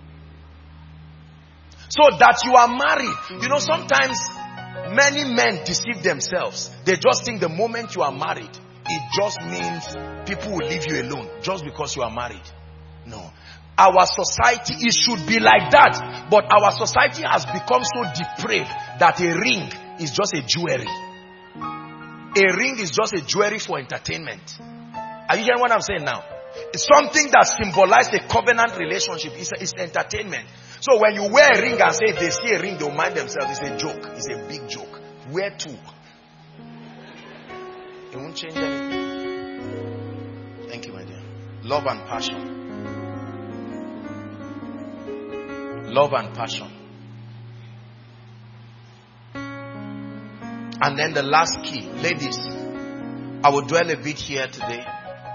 S3: So that you are married. You know, sometimes many men deceive themselves. They just think the moment you are married, it just means people will leave you alone just because you are married. No. Our society, it should be like that. But our society has become so depraved that a ring is just a jewelry. A ring is just a jewelry for entertainment. Are you hearing what I'm saying now? It's something that symbolizes a covenant relationship. It's, it's entertainment. So when you wear a ring and say, if they see a ring, they'll mind themselves. It's a joke. It's a big joke. Wear two. It won't change anything. Thank you, my dear. Love and passion. Love and passion. And then the last key. Ladies, I will dwell a bit here today.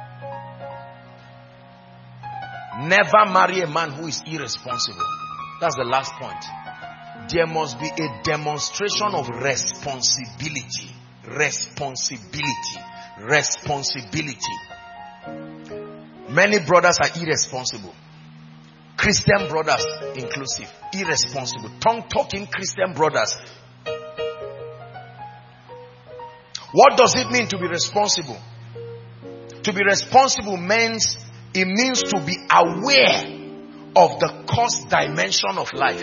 S3: Never marry a man who is irresponsible. That's the last point. There must be a demonstration of responsibility. Responsibility. Responsibility. Many brothers are irresponsible. Christian brothers inclusive. Irresponsible. Tongue-talking Christian brothers. What does it mean to be responsible? To be responsible means, it means to be aware of the cost dimension of life.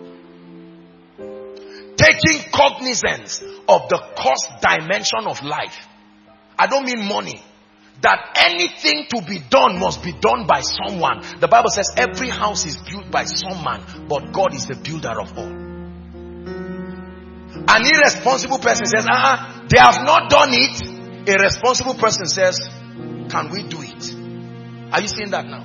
S3: Taking cognizance of the cost dimension of life. I don't mean money. That anything to be done must be done by someone. The Bible says every house is built by some man, but God is the builder of all. An irresponsible person says, uh-uh, they have not done it. A responsible person says, can we do it? Are you seeing that now?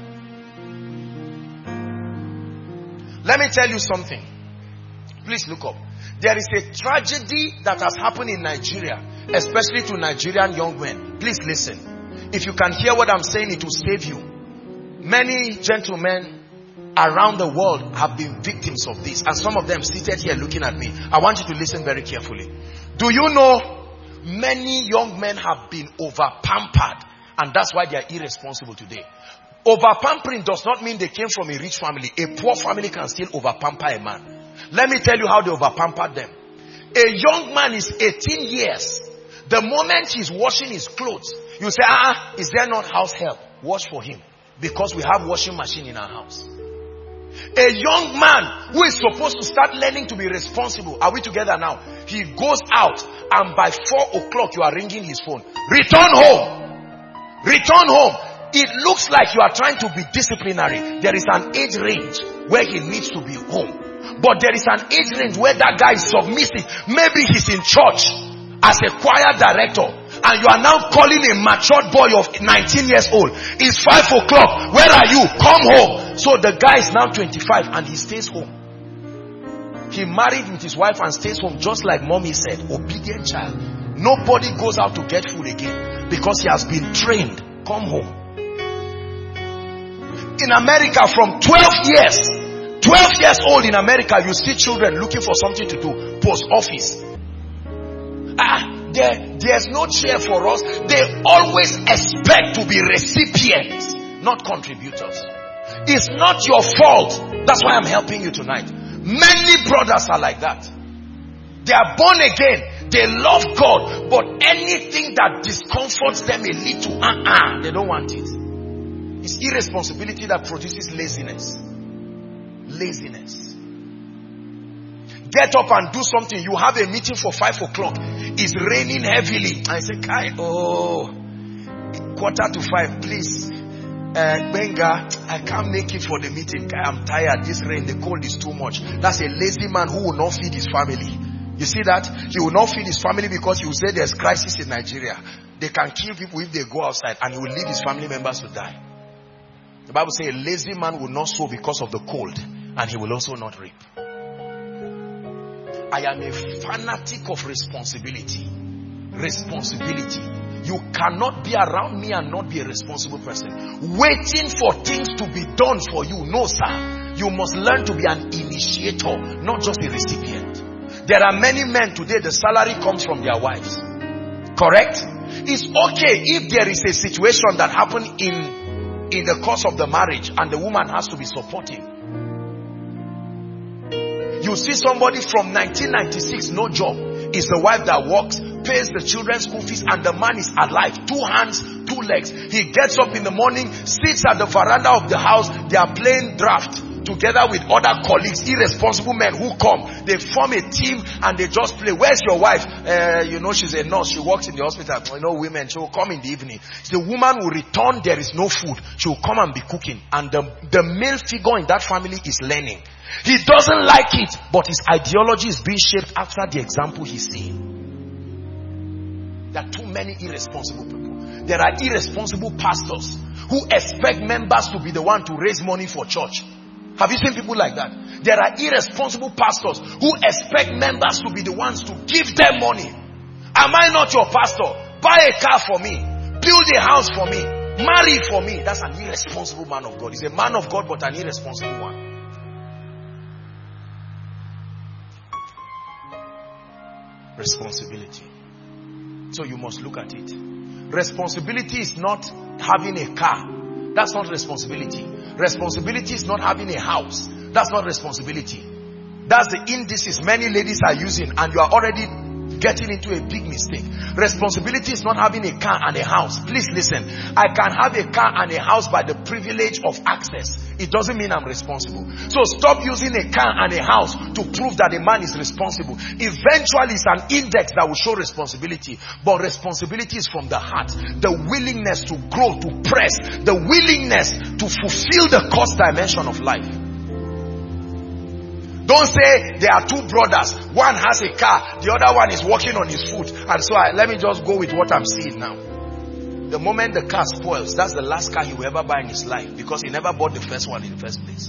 S3: Let me tell you something. Please look up. There is a tragedy that has happened in Nigeria, especially to Nigerian young men. Please listen. If you can hear what I'm saying, it will save you. Many gentlemen around the world have been victims of this. And some of them seated here looking at me. I want you to listen very carefully. Do you know many young men have been over-pampered, and that's why they are irresponsible today. Over-pampering does not mean they came from a rich family. A poor family can still over-pamper a man. Let me tell you how they over-pampered them. A young man is eighteen years. The moment he's washing his clothes, you say, ah, is there not house help? Wash for him. Because we have washing machine in our house. A young man who is supposed to start learning to be responsible. Are we together now? He goes out and by four o'clock you are ringing his phone. Return home. Return home. it looks like you are trying to be disciplinary. There is an age range where he needs to be home. But there is an age range where that guy is submissive. Maybe he's in church as a choir director, and you are now calling a matured boy of nineteen years old. It's five o'clock. Where are you? Come home. So the guy is now twenty-five and he stays home. He married with his wife and stays home, just like mommy said. Obedient child. Nobody goes out to get food again because he has been trained. Come home. In America, from twelve years, twelve years old in America, you see children looking for something to do. Post office. Ah, there, there's no chair for us. They always expect to be recipients, not contributors. It's not your fault. That's why I'm helping you tonight. Many brothers are like that. They are born again. They love God. But anything that discomforts them a little, uh-uh, they don't want it. It's irresponsibility that produces laziness. Laziness. Get up and do something. You have a meeting for five o'clock. It's raining heavily. I say, Kai, oh, quarter to five, please. Uh, Benga, I can't make it for the meeting. Kai, I'm tired. This rain, the cold is too much. That's a lazy man who will not feed his family. You see that? He will not feed his family because he will say there's crisis in Nigeria. They can kill people if they go outside, and he will leave his family members to die. The Bible says a lazy man will not sow because of the cold, and he will also not reap. I am a fanatic of responsibility. Responsibility. You cannot be around me and not be a responsible person. Waiting for things to be done for you. No, sir. You must learn to be an initiator, not just a recipient. There are many men today, the salary comes from their wives. Correct? It's okay if there is a situation that happened in, in the course of the marriage and the woman has to be supportive. You see somebody from nineteen ninety-six, no job. It's the wife that works, pays the children's school fees, and the man is alive. Two hands, two legs. He gets up in the morning, sits at the veranda of the house. They are playing draft together with other colleagues, irresponsible men who come. They form a team and they just play. Where's your wife? Uh, you know, she's a nurse. She works in the hospital. You know, women, she will come in the evening. The woman will return. There is no food. She will come and be cooking. And the, the male figure in that family is learning. He doesn't like it, but his ideology is being shaped after the example he's seeing. There are too many irresponsible people. There are irresponsible pastors who expect members to be the one to raise money for church. Have you seen people like that? There are irresponsible pastors who expect members to be the ones to give them money. Am I not your pastor? Buy a car for me. Build a house for me. Marry for me. That's an irresponsible man of God. He's a man of God, but an irresponsible one. Responsibility. So you must look at it. Responsibility is not having a car. That's not responsibility. Responsibility is not having a house. That's not responsibility. That's the indices many ladies are using, and you are already getting into a big mistake. Responsibility is not having a car and a house. Please listen. I can have a car and a house by the privilege of access. It doesn't mean I'm responsible. So stop using a car and a house to prove that a man is responsible. Eventually it's an index that will show responsibility. But responsibility is from the heart. The willingness to grow, to press. The willingness to fulfill the cost dimension of life. Don't say there are two brothers. One has a car, the other one is walking on his foot. And so I, let me just go with what I'm seeing now. The moment the car spoils, that's the last car he will ever buy in his life, because he never bought the first one in the first place.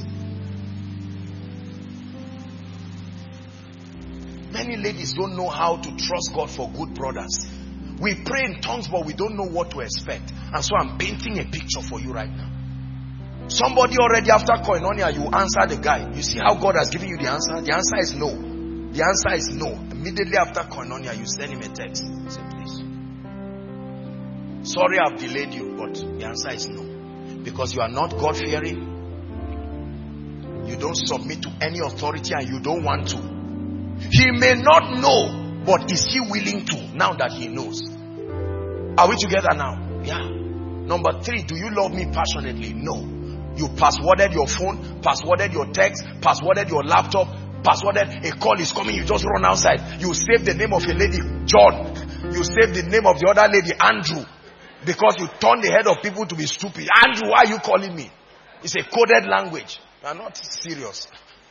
S3: Many ladies don't know how to trust God for good brothers. We pray in tongues, but we don't know what to expect. And so I'm painting a picture for you right now. Somebody already after koinonia, you answer the guy. You see how God has given you the answer? The answer is no. The answer is no. Immediately after koinonia, you send him a text. Say, please. Sorry I've delayed you, but the answer is no. Because you are not God-fearing. You don't submit to any authority and you don't want to. He may not know, but is he willing to now that he knows? Are we together now? Yeah. Number three, do you love me passionately? No. You passworded your phone, passworded your text, passworded your laptop, passworded a call is coming, you just run outside. You save the name of a lady, John. You save the name of the other lady, Andrew. Because you turn the head of people to be stupid. Andrew, why are you calling me? It's a coded language. You are not serious.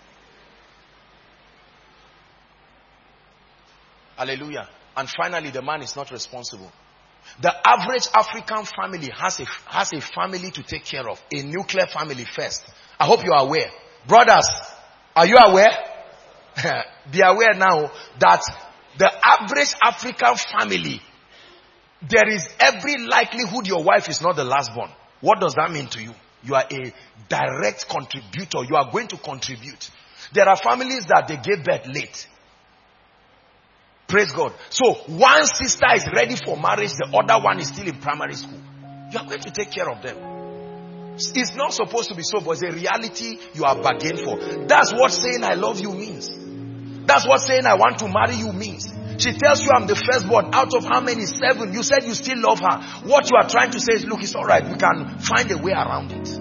S3: Hallelujah. And finally, the man is not responsible. The average African family has a, has a family to take care of. A nuclear family first. I hope you are aware. Brothers, are you aware? Be aware now that the average African family, there is every likelihood your wife is not the last born. What does that mean to you? You are a direct contributor. You are going to contribute. There are families that they gave birth late. Praise God. So one sister is ready for marriage, the other one is still in primary school. You are going to take care of them. It's not supposed to be so, but it's a reality you are bargained for. That's what saying I love you means. That's what saying I want to marry you means. She tells you I'm the firstborn. Out of how many? Seven. You said you still love her. What you are trying to say is, look, it's alright. We can find a way around it.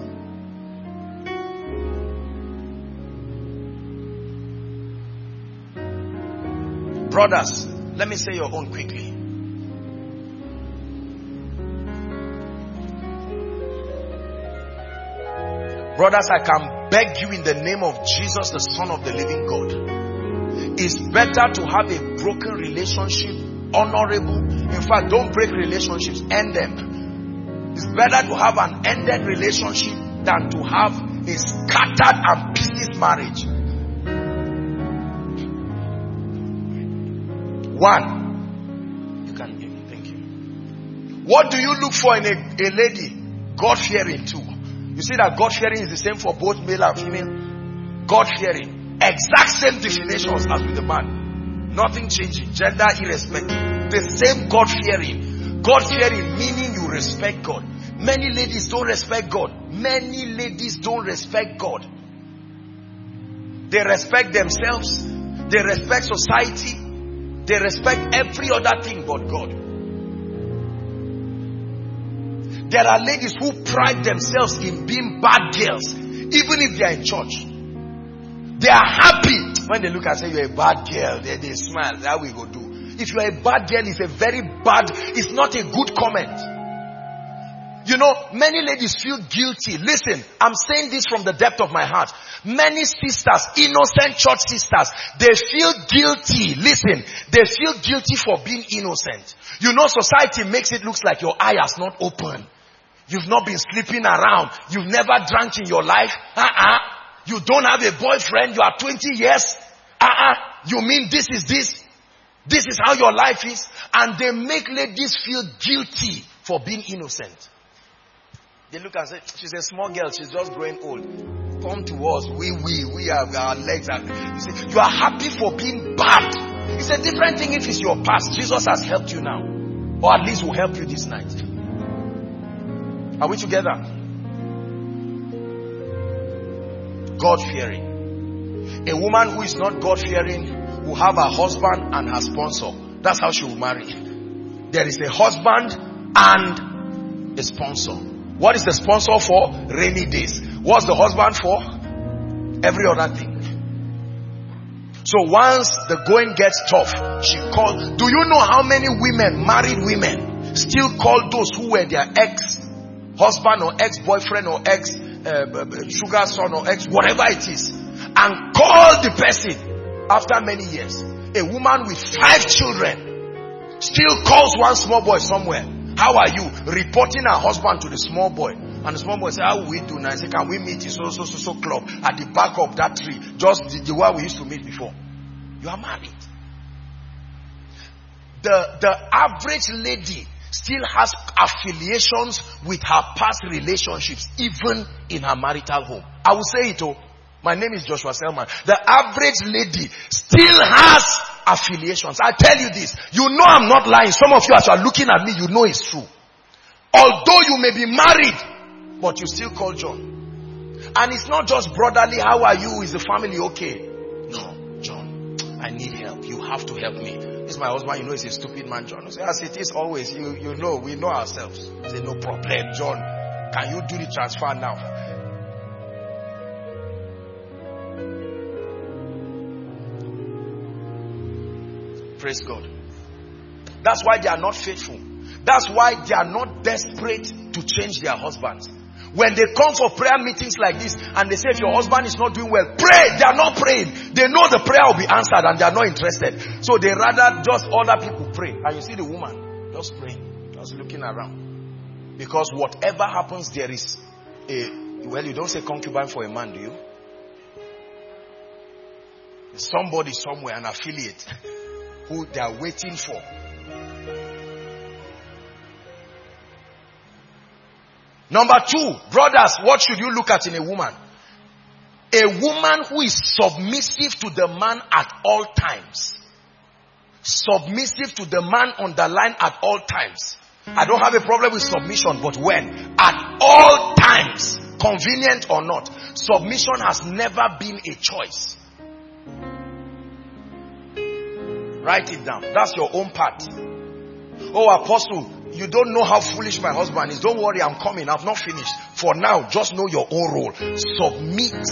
S3: Brothers, let me say your own quickly. Brothers, I can beg you in the name of Jesus, the Son of the living God. It's better to have a broken relationship, honorable. In fact, don't break relationships, end them. It's better to have an ended relationship than to have a scattered and pieces marriage. One, you can give me, thank you. What do you look for in a, a lady? God-fearing too. You see that God-fearing is the same for both male and female. God-fearing. Exact same definitions as with the man. Nothing changing. Gender irrespective. The same God-fearing. God-fearing meaning you respect God. Many ladies don't respect God. Many ladies don't respect God. They respect themselves. They respect society. They respect every other thing but God. There are ladies who pride themselves in being bad girls, even if they are in church. They are happy when they look and say, you're a bad girl. They, they smile. That we go do. If you're a bad girl, it's a very bad, it's not a good comment. You know, many ladies feel guilty. Listen, I'm saying this from the depth of my heart. Many sisters, innocent church sisters, they feel guilty. Listen, they feel guilty for being innocent. You know, society makes it look like your eye has not opened. You've not been sleeping around. You've never drank in your life. Uh-uh. You don't have a boyfriend. You are twenty years. Uh-uh. You mean this is this? This is how your life is? And they make ladies feel guilty for being innocent. They look and say, she's a small girl. She's just growing old. Come to us. We, we, we have our legs. Are, you see, you are happy for being bad. It's a different thing if it's your past. Jesus has helped you now. Or at least will help you this night. Are we together? God-fearing. A woman who is not God-fearing will have a husband and her sponsor. That's how she will marry. There is a husband and a sponsor. What is the sponsor for? Rainy days. What's the husband for? Every other thing. So once the going gets tough, she called. Do you know how many women, married women, still call those who were their ex-husband or ex-boyfriend or ex-sugar son or ex, whatever it is, and call the person after many years? A woman with five children still calls one small boy somewhere. How are you? Reporting her husband to the small boy. And the small boy said, how will we do now? I said, can we meet in so, so, so, so club at the back of that tree? Just the, the one we used to meet before. You are married. The, the average lady still has affiliations with her past relationships, even in her marital home. I will say it, oh. My name is Joshua Selman. The average lady still has affiliations. I tell you this. You know I'm not lying. Some of you as you are looking at me, you know it's true. Although you may be married, but you still call John. And it's not just brotherly, how are you? Is the family okay? No, John, I need help. You have to help me. This is my husband, you know he's a stupid man, John. I say, as it is always, you, you know, we know ourselves. I say, no problem, John. Can you do the transfer now? Praise God. That's why they are not faithful. That's why they are not desperate to change their husbands. When they come for prayer meetings like this and they say if your husband is not doing well, pray. They are not praying. They know the prayer will be answered and they are not interested. So they rather just other people pray. And you see the woman just praying, just looking around. Because whatever happens, there is a, well, you don't say concubine for a man, do you? There's somebody somewhere, an affiliate, who they are waiting for. Number two, brothers, what should you look at in a woman? A woman who is submissive to the man at all times. Submissive to the man on the line at all times. I don't have a problem with submission, but when? At all times, convenient or not. Submission has never been a choice. Write it down. That's your own part. Oh, apostle, you don't know how foolish my husband is. Don't worry, I'm coming. I've not finished. For now, just know your own role. Submit.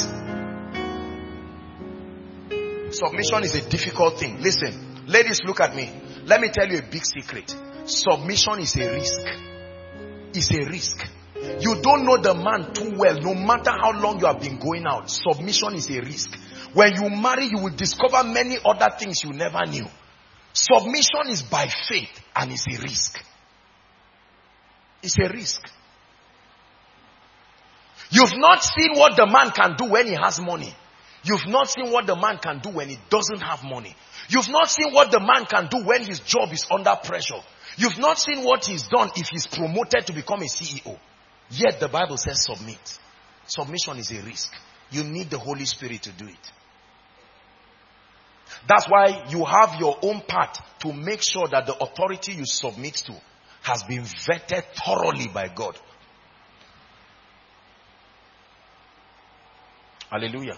S3: Submission is a difficult thing. Listen, ladies, look at me. Let me tell you a big secret. Submission is a risk. It's a risk. You don't know the man too well. No matter how long you have been going out, submission is a risk. When you marry, you will discover many other things you never knew. Submission is by faith and it's a risk. It's a risk. You've not seen what the man can do when he has money. You've not seen what the man can do when he doesn't have money. You've not seen what the man can do when his job is under pressure. You've not seen what he's done if he's promoted to become a C E O. Yet the Bible says submit. Submission is a risk. You need the Holy Spirit to do it. That's why you have your own part to make sure that the authority you submit to has been vetted thoroughly by God. Hallelujah.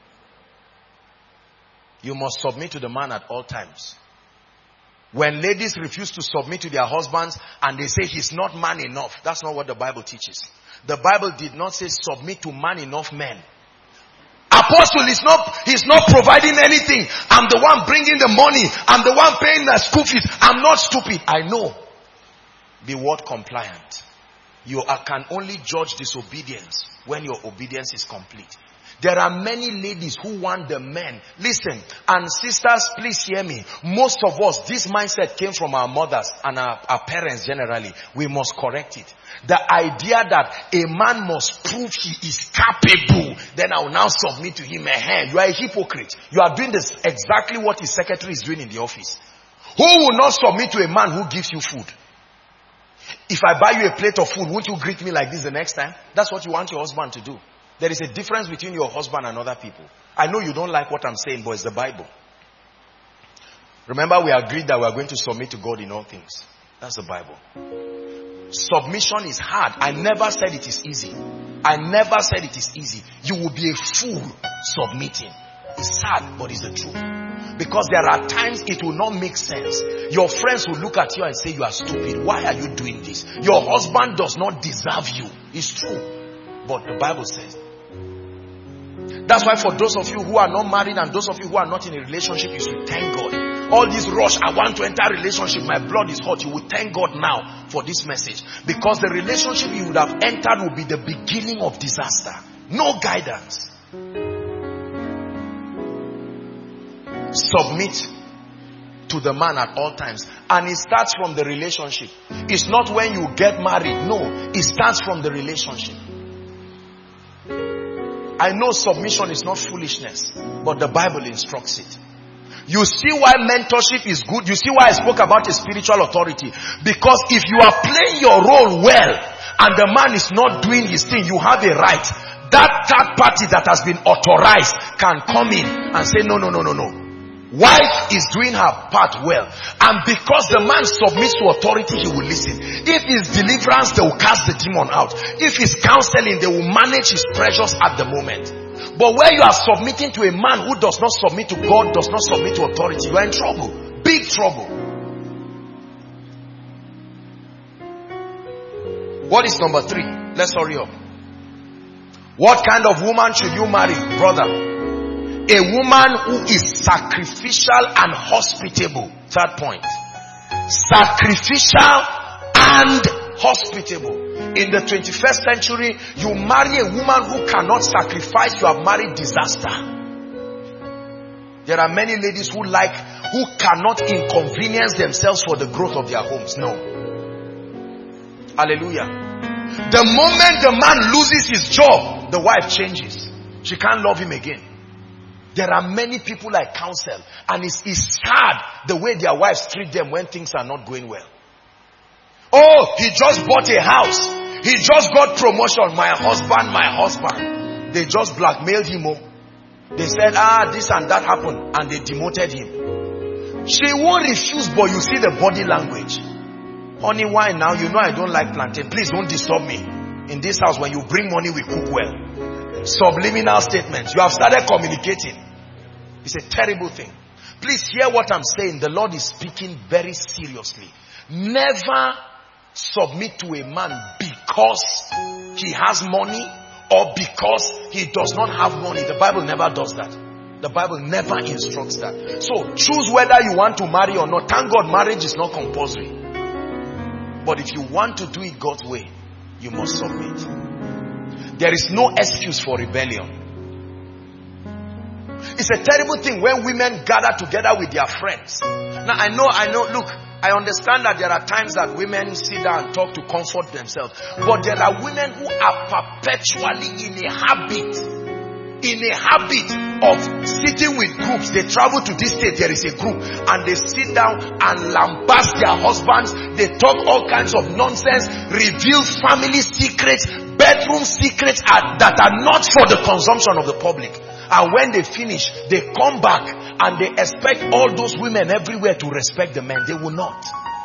S3: You must submit to the man at all times. When ladies refuse to submit to their husbands and they say he's not man enough, that's not what the Bible teaches. The Bible did not say submit to man enough men. Apostle is not, he's not providing anything. I'm the one bringing the money. I'm the one paying the school fees. I'm not stupid. I know. Be word compliant. You are, can only judge disobedience when your obedience is complete. There are many ladies who want the men. Listen, and sisters, please hear me. Most of us, this mindset came from our mothers and our, our parents generally. We must correct it. The idea that a man must prove he is capable, then I will now submit to him. You are a hypocrite. You are doing this exactly what his secretary is doing in the office. Who will not submit to a man who gives you food? If I buy you a plate of food, won't you greet me like this the next time? That's what you want your husband to do. There is a difference between your husband and other people. I know you don't like what I'm saying, but it's the Bible. Remember, we agreed that we are going to submit to God in all things. That's the Bible. Submission is hard. I never said it is easy. I never said it is easy. You will be a fool submitting. It's sad, but it's the truth. Because there are times it will not make sense. Your friends will look at you and say you are stupid. Why are you doing this? Your husband does not deserve you. It's true. But the Bible says. That's why for those of you who are not married and those of you who are not in a relationship, you should thank God. All this rush, I want to enter a relationship, my blood is hot. You will thank God now for this message. Because the relationship you would have entered will be the beginning of disaster. No guidance. Submit to the man at all times. And it starts from the relationship. It's not when you get married. No, it starts from the relationship. I know submission is not foolishness, but the Bible instructs it. You see why mentorship is good. You see why I spoke about a spiritual authority. Because if you are playing your role well and the man is not doing his thing, you have a right. That third party that has been authorized can come in and say, no, no, no, no, no. Wife is doing her part well. And because the man submits to authority, he will listen. If it's deliverance, they will cast the demon out. If it's counseling, they will manage his pressures at the moment. But where you are submitting to a man who does not submit to God, does not submit to authority, you are in trouble. Big trouble. What is number three? Let's hurry up. What kind of woman should you marry, brother? A woman who is sacrificial and hospitable. Third point. Sacrificial and hospitable. In the twenty-first century, you marry a woman who cannot sacrifice, you have married disaster. There are many ladies who like, who cannot inconvenience themselves for the growth of their homes. No. Hallelujah. The moment the man loses his job, the wife changes. She can't love him again. There are many people I counsel, and it's, it's sad the way their wives treat them when things are not going well. Oh, he just bought a house. He just got promotion. My husband, my husband. They just blackmailed him. Oh. They said, ah, this and that happened, and they demoted him. She won't refuse, but you see the body language. Honey, why now? You know I don't like plantain. Please don't disturb me. In this house, when you bring money, we cook well. Subliminal statements. You have started communicating. It's a terrible thing. Please hear what I'm saying. The Lord is speaking very seriously. Never submit to a man because he has money or because he does not have money. The Bible never does that. The Bible never instructs that. So choose whether you want to marry or not. Thank God marriage is not compulsory. But if you want to do it God's way, you must submit. There is no excuse for rebellion. It's a terrible thing when women gather together with their friends. Now I know, I know, look, I understand that there are times that women sit down and talk to comfort themselves. But there are women who are perpetually in a habit, in a habit of sitting with groups. They travel to this state, there is a group, and they sit down and lambast their husbands. They talk all kinds of nonsense, reveal family secrets, bedroom secrets are, that are not for the consumption of the public. And when they finish, they come back and they expect all those women everywhere to respect the men. They will not.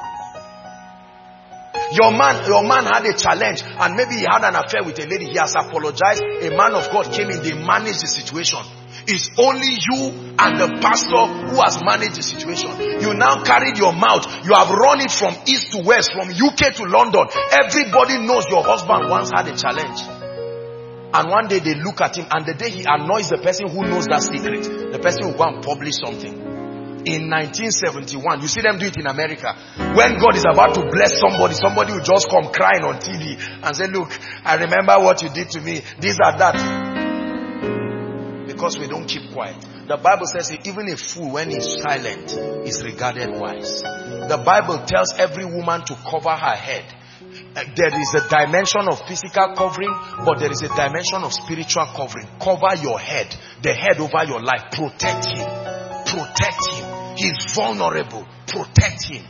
S3: Your man, your man had a challenge and maybe he had an affair with a lady. He has apologized. A man of God came in. They managed the situation. It's only you and the pastor who has managed the situation. You now carried your mouth. You have run it from east to west, from U K to London. Everybody knows your husband once had a challenge. And one day they look at him, and the day he annoys the person who knows that secret, the person will go and publish something. In nineteen seventy-one, you see them do it in America. When God is about to bless somebody, somebody will just come crying on T V and say, look, I remember what you did to me. This or that. Because we don't keep quiet. The Bible says even a fool, when he's silent, is regarded wise. The Bible tells every woman to cover her head. There is a dimension of physical covering, but there is a dimension of spiritual covering. Cover your head, the head over your life. Protect him. Protect him. He is vulnerable. Protect him.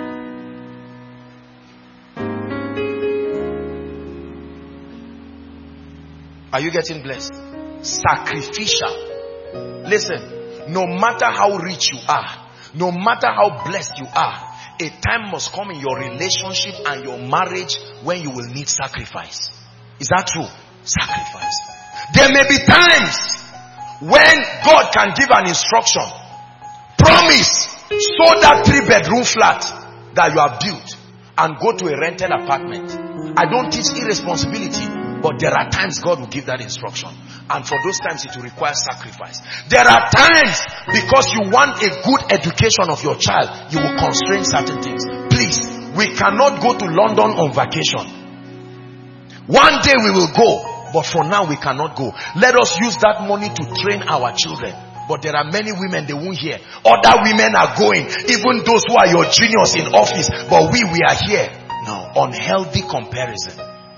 S3: Are you getting blessed? Sacrificial. Listen, no matter how rich you are, no matter how blessed you are, a time must come in your relationship and your marriage when you will need sacrifice. Is that true? Sacrifice. There may be times when God can give an instruction. Promise, sold that three bedroom flat that you have built and go to a rented apartment. I don't teach irresponsibility, but there are times God will give that instruction. And for those times it will require sacrifice. There are times because you want a good education of your child, you will constrain certain things. Please, we cannot go to London on vacation. One day we will go, but for now we cannot go. Let us use that money to train our children. But there are many women, they won't hear. Other women are going, even those who are your juniors in office. But we, we are here. No, unhealthy comparison.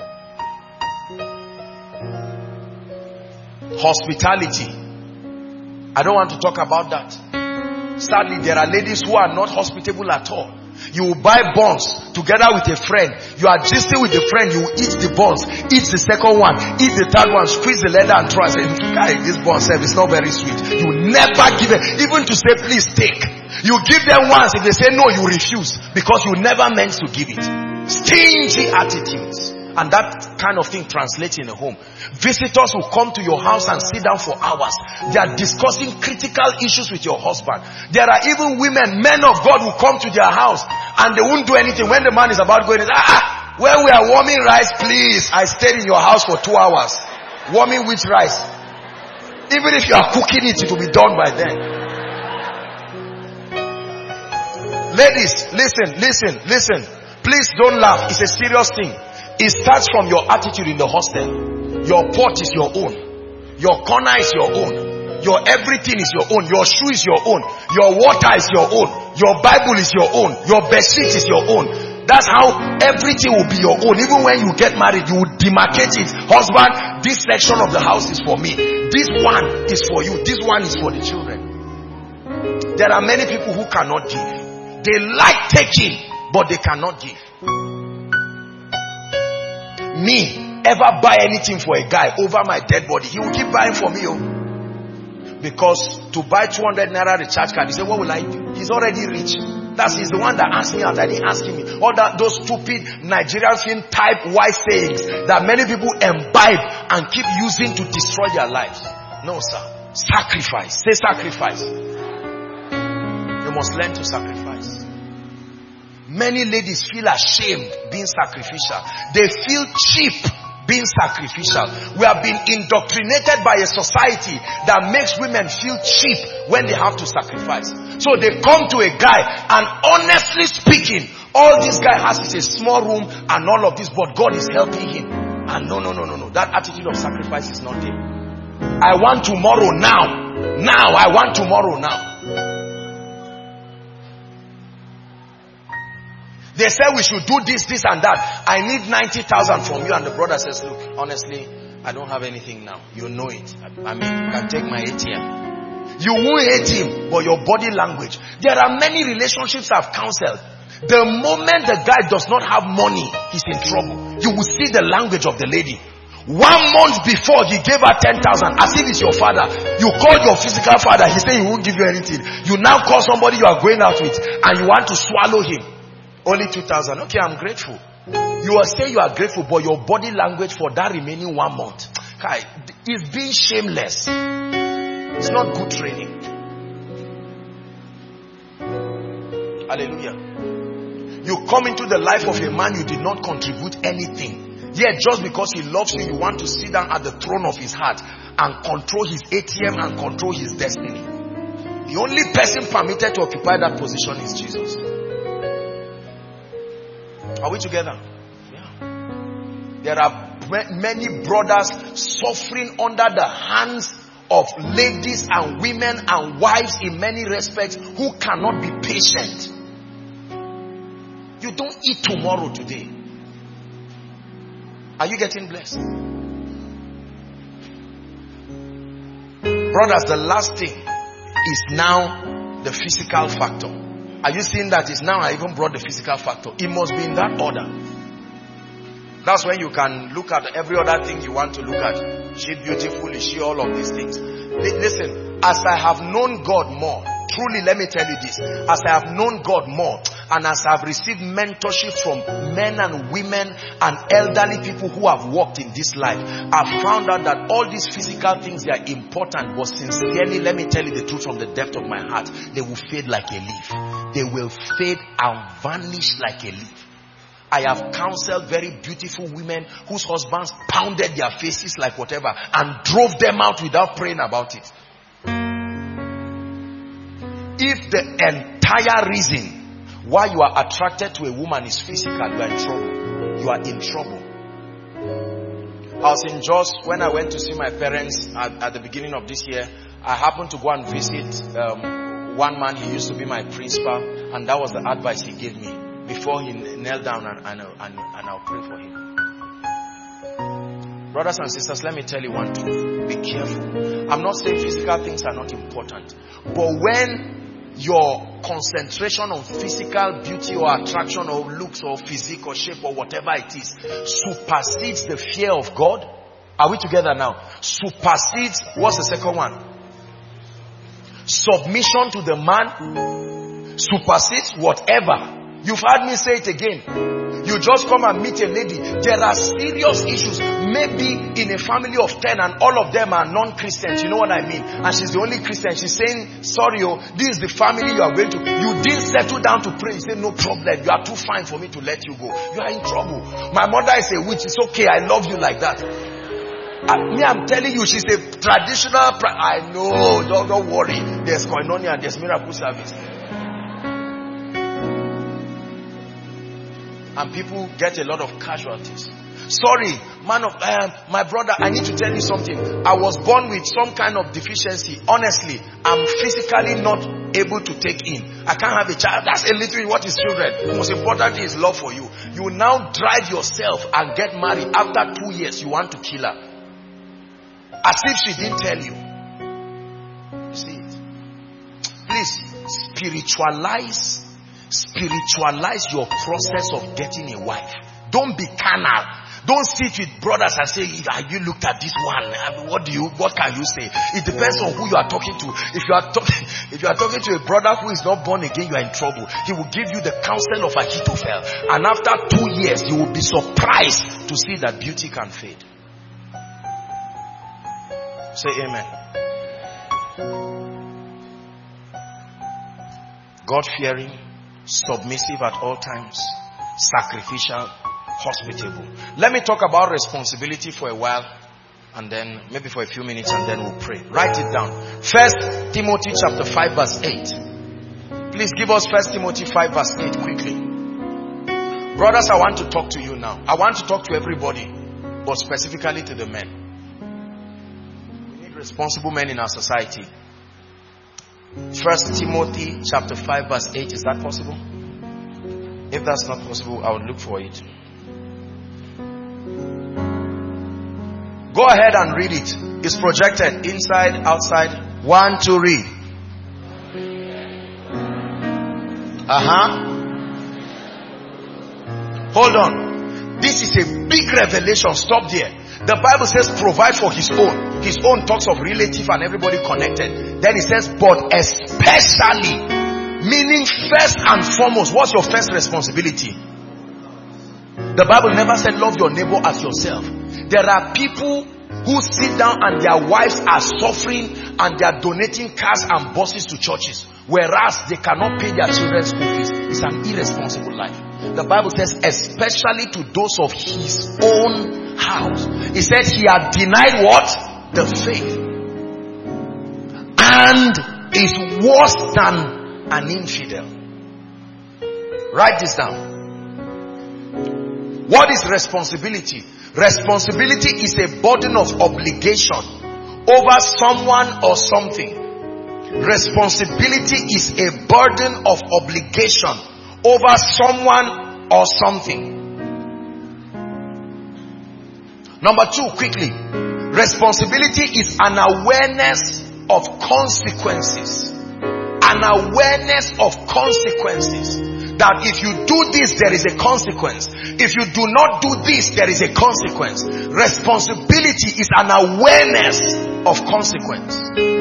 S3: Hospitality. I don't want to talk about that. Sadly, there are ladies who are not hospitable at all. You will buy buns together with a friend. You are gisting with a friend. You eat the buns, eat the second one, eat the third one, squeeze the leather and try. Say, guy, this bun is not very sweet. You never give it, even to say please take. You give them once. If they say no, you refuse because you never meant to give it. Stingy attitudes. And that kind of thing translates in a home. Visitors will come to your house and sit down for hours. They are discussing critical issues with your husband. There are even women, men of God, who come to their house and they won't do anything. When the man is about going, ah, when we are warming rice, please, I stayed in your house for two hours. Warming which rice? Even if you are cooking it, it will be done by then. Ladies, listen, listen, listen. Please don't laugh. It's a serious thing. It starts from your attitude in the hostel. Your pot is your own. Your corner is your own. Your everything is your own. Your shoe is your own. Your water is your own. Your Bible is your own. Your bedsheet is your own. That's how everything will be your own. Even when you get married, you will demarcate it. Husband, this section of the house is for me. This one is for you. This one is for the children. There are many people who cannot give. They like taking, but they cannot give. Me, ever buy anything for a guy over my dead body, he will keep buying for me. Oh. Because to buy two hundred naira recharge card, he said, what will I do? He's already rich. That's he's the one that asked me out. I didn't ask him. All that, those stupid Nigerian film type wise sayings that many people imbibe and keep using to destroy their lives. No, sir. Sacrifice. Say sacrifice. You must learn to sacrifice. Many ladies feel ashamed being sacrificial. They feel cheap being sacrificial. We have been indoctrinated by a society that makes women feel cheap when they have to sacrifice. So they come to a guy and honestly speaking, all this guy has is a small room and all of this, but God is helping him. And no, no, no, no, no. That attitude of sacrifice is not there. I want tomorrow now. Now, I want tomorrow now. They said we should do this, this and that. I need ninety thousand from you. And the brother says, look, honestly, I don't have anything now. You know it. I mean, you can take my A T M. You won't hate him, but your body language. There are many relationships I've counseled. The moment the guy does not have money, he's in trouble. You will see the language of the lady. One month before, he gave her ten thousand as if it's your father. You called your physical father. He said he won't give you anything. You now call somebody you are going out with and you want to swallow him. Only two thousand. Okay, I'm grateful. You will say you are grateful, but your body language for that remaining one month is being shameless. It's not good training. Hallelujah. You come into the life of a man, you did not contribute anything. Yet just because he loves you, you want to sit down at the throne of his heart and control his A T M and control his destiny. The only person permitted to occupy that position is Jesus. Are we together? Yeah. There are many brothers suffering under the hands of ladies and women and wives in many respects who cannot be patient. You don't eat tomorrow today. Are you getting blessed? Brothers, the last thing is now the physical factor. Are you seeing that it's now I even brought the physical factor? It must be in that order. That's when you can look at every other thing you want to look at. Is she beautiful? Is she all of these things? Listen, as I have known God more, truly let me tell you this. As I have known God more, and as I have received mentorship from men and women and elderly people who have walked in this life, I've found out that all these physical things, they are important, but sincerely, let me tell you the truth from the depth of my heart, they will fade like a leaf. They will fade and vanish like a leaf. I have counseled very beautiful women whose husbands pounded their faces like whatever and drove them out without praying about it. If the entire reason why you are attracted to a woman is physical, you are in trouble. You are in trouble. I was in Jos when I went to see my parents at, at the beginning of this year. I happened to go and visit um, one man. He used to be my principal, and that was the advice he gave me before he knelt down and, and, and, and I'll pray for him. Brothers and sisters, let me tell you one truth. Be careful. I'm not saying physical things are not important, but when your concentration on physical beauty or attraction or looks or physique or shape or whatever it is supersedes the fear of God. Are we together now? Supersedes, what's the second one? Submission to the man supersedes whatever. You've heard me say it again. You just come and meet a lady. There are serious issues. Maybe in a family of ten and all of them are non-Christians. You know what I mean? And she's the only Christian. She's saying, sorry, oh, this is the family you are going to. You didn't settle down to pray. You say, no problem. You are too fine for me to let you go. You are in trouble. My mother is a witch. It's okay. I love you like that. And me, I'm telling you, she's a traditional. Pra- I know. Don't, don't worry. There's koinonia. There's miracle service. and people get a lot of casualties. Sorry, man of um, my brother, I need to tell you something. I was born with some kind of deficiency. Honestly, I'm physically not able to take in. I can't have a child. That's a little. What is children? The most important thing is love for you. You will now drive yourself and get married. After two years, you want to kill her, as if she didn't tell you. You see it? Please spiritualize, spiritualize your process of getting a wife. Don't be carnal. Don't sit with brothers and say, have you looked at this one? I mean, what do you, what can you say? It depends on who you are talking to. If you are talking, if you are talking to a brother who is not born again, you are in trouble. He will give you the counsel of Ahithophel. And after two years, you will be surprised to see that beauty can fade. Say amen. God-fearing, submissive at all times, sacrificial, hospitable. Let me talk about responsibility for a while, and then maybe for a few minutes, and then we'll pray. Write it down. First Timothy chapter five verse eight. Please give us First Timothy five verse eight quickly. Brothers, I want to talk to you now. I want to talk to everybody, but specifically to the men. We need responsible men in our society. First Timothy chapter five verse eight. Is that possible? If that's not possible, I will look for it. Go ahead and read it. It's projected inside, outside. One, two, read. Uh-huh. Hold on. This is a big revelation. Stop there. The Bible says provide for his own. His own talks of relative and everybody connected. Then it says, but especially, meaning first and foremost. What's your first responsibility? The Bible never said love your neighbor as yourself. There are people who sit down and their wives are suffering and they are donating cars and buses to churches, whereas they cannot pay their children's school fees. It's an irresponsible life. The Bible says especially to those of his own house. It said he had denied what? The faith. And is worse than an infidel. Write this down. What is responsibility? Responsibility is a burden of obligation over someone or something. Responsibility is a burden of obligation over someone or something. Number two, quickly. Responsibility is an awareness of consequences. An awareness of consequences. That if you do this, there is a consequence. If you do not do this, there is a consequence. Responsibility is an awareness of consequence.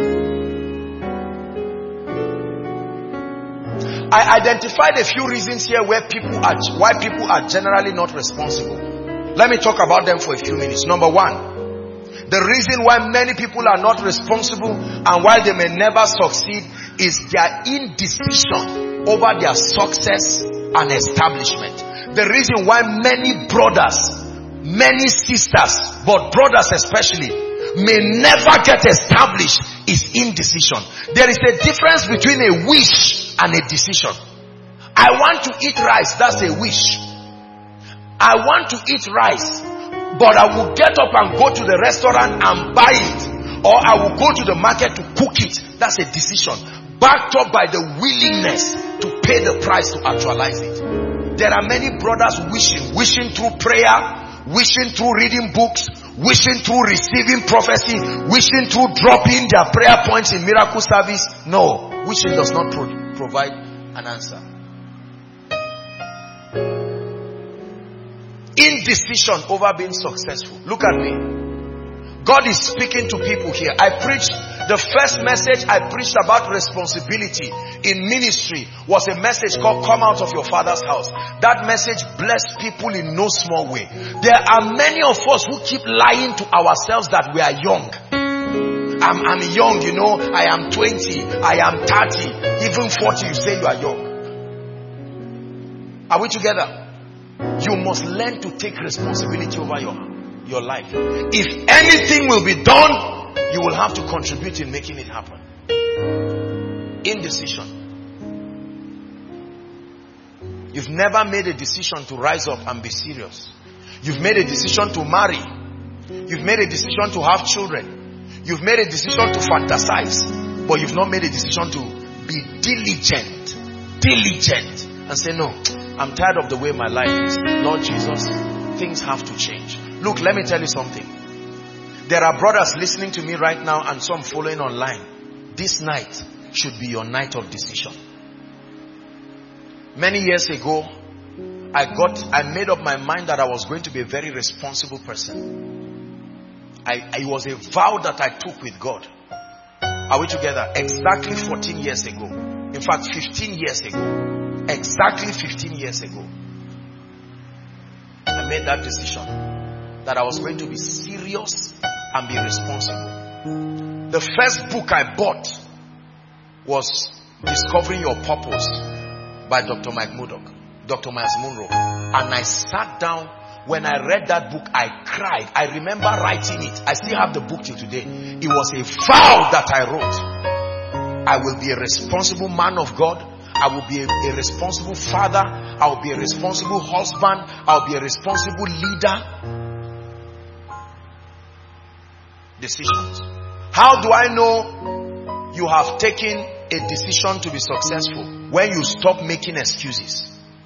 S3: I identified a few reasons here where people are, why people are generally not responsible. Let me talk about them for a few minutes. Number one, the reason why many people are not responsible and why they may never succeed is their indecision over their success and establishment. The reason why many brothers, many sisters, but brothers especially, may never get established is indecision. There is a difference between a wish and a decision. I want to eat rice, that's a wish. I want to eat rice, but I will get up and go to the restaurant and buy it. Or I will go to the market to cook it. That's a decision. Backed up by the willingness to pay the price to actualize it. There are many brothers wishing, wishing through prayer, wishing through reading books, wishing through receiving prophecy, wishing through dropping their prayer points in miracle service. No, wishing does not pro- provide an answer. Indecision over being successful. Look at me. God is speaking to people here. I preached, the first message I preached about responsibility in ministry was a message called Come Out of Your Father's House. That message blessed people in no small way. There are many of us who keep lying to ourselves that we are young. I'm, I'm young, you know, I am twenty, I am thirty, even forty, you say you are young. Are we together? You must learn to take responsibility over your your life. If anything will be done, you will have to contribute in making it happen. Indecision. You've never made a decision to rise up and be serious. You've made a decision to marry. You've made a decision to have children. You've made a decision to fantasize. But you've not made a decision to be diligent. Diligent. And say, no, I'm tired of the way my life is. Lord Jesus, things have to change. Look, let me tell you something. There are brothers listening to me right now and some following online. This night should be your night of decision. Many years ago, I got, I made up my mind that I was going to be a very responsible person. I, it was a vow that I took with God. Are we together? Exactly fourteen years ago. In fact, fifteen years ago. Exactly fifteen years ago. I made that decision that I was going to be serious and be responsible. The first book I bought was Discovering Your Purpose by Doctor Mike Murdoch, Doctor Miles Monroe. And I sat down. When I read that book, I cried. I remember writing it. I still have the book till today. It was a vow that I wrote. I will be a responsible man of God. I will be a, a responsible father. I will be a responsible husband. I will be a responsible leader. Decisions. How do I know you have taken a decision to be successful? When you stop making excuses.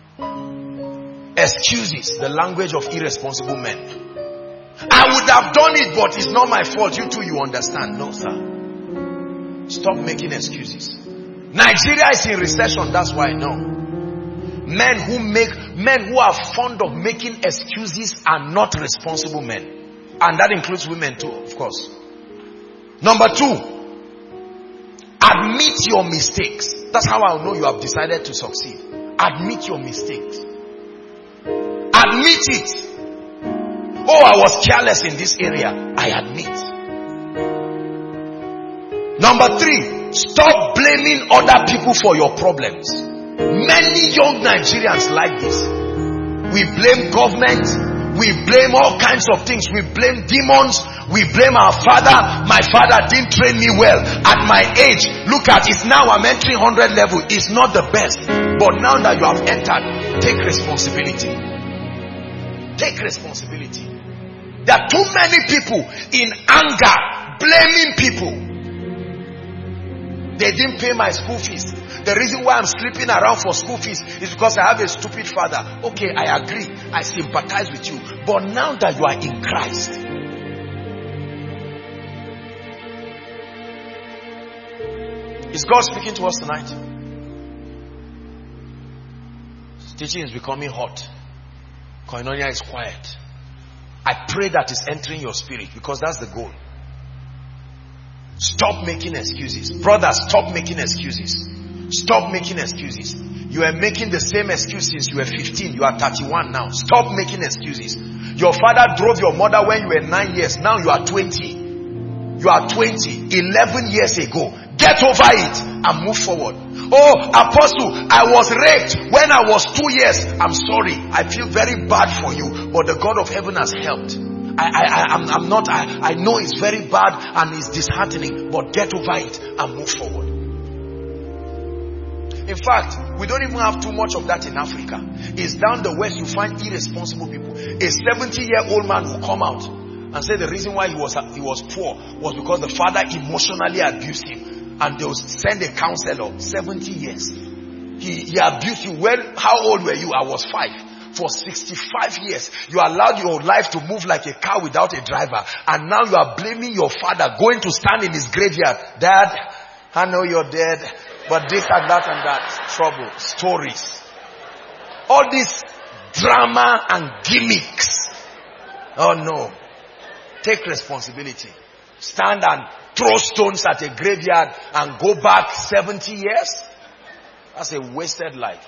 S3: Excuses, the language of irresponsible men. I would have done it, but it's not my fault. You too, you understand. No, sir. Stop making excuses. Nigeria is in recession, that's why. No. Men who make, men who are fond of making excuses are not responsible men. And that includes women too, of course. Number two, admit your mistakes. That's how I'll know you have decided to succeed. Admit your mistakes. Admit it. Oh, I was careless in this area. I admit. Number three, stop blaming other people for your problems. Many young Nigerians like this. We blame government. We blame all kinds of things. We blame demons. We blame our father. My father didn't train me well. At my age, look at it now. I'm entering one hundred level. It's not the best. But now that you have entered, take responsibility. Take responsibility. There are too many people in anger, blaming people. They didn't pay my school fees. The reason why I'm sleeping around for school fees is because I have a stupid father. Okay, I agree. I sympathize with you. But now that you are in Christ, is God speaking to us tonight? This teaching is becoming hot. Koinonia is quiet. I pray that it's entering your spirit, because that's the goal. Stop making excuses. Brothers, stop making excuses. Stop making excuses. You are making the same excuse since you were fifteen. You are thirty-one now. Stop making excuses. Your father drove your mother when you were nine years. Now you are twenty. You are twenty. eleven years ago. Get over it and move forward. Oh, Apostle, I was raped when I was two years. I'm sorry. I feel very bad for you. But the God of heaven has helped. I, I, I'm, I'm not, I, I know it's very bad and it's disheartening. But get over it and move forward. In fact, we don't even have too much of that in Africa. It's down the west you find irresponsible people. A seventy-year-old man will come out and say the reason why he was, he was poor was because the father emotionally abused him. And they will send a counselor. seventy years. He, he abused you. When, how old were you? I was five. For sixty-five years, you allowed your life to move like a car without a driver. And now you are blaming your father, going to stand in his graveyard. Dad, I know you're dead, but this and that and that. Trouble. Stories. All this drama and gimmicks. Oh no. Take responsibility. Stand and throw stones at a graveyard and go back seventy years? That's a wasted life.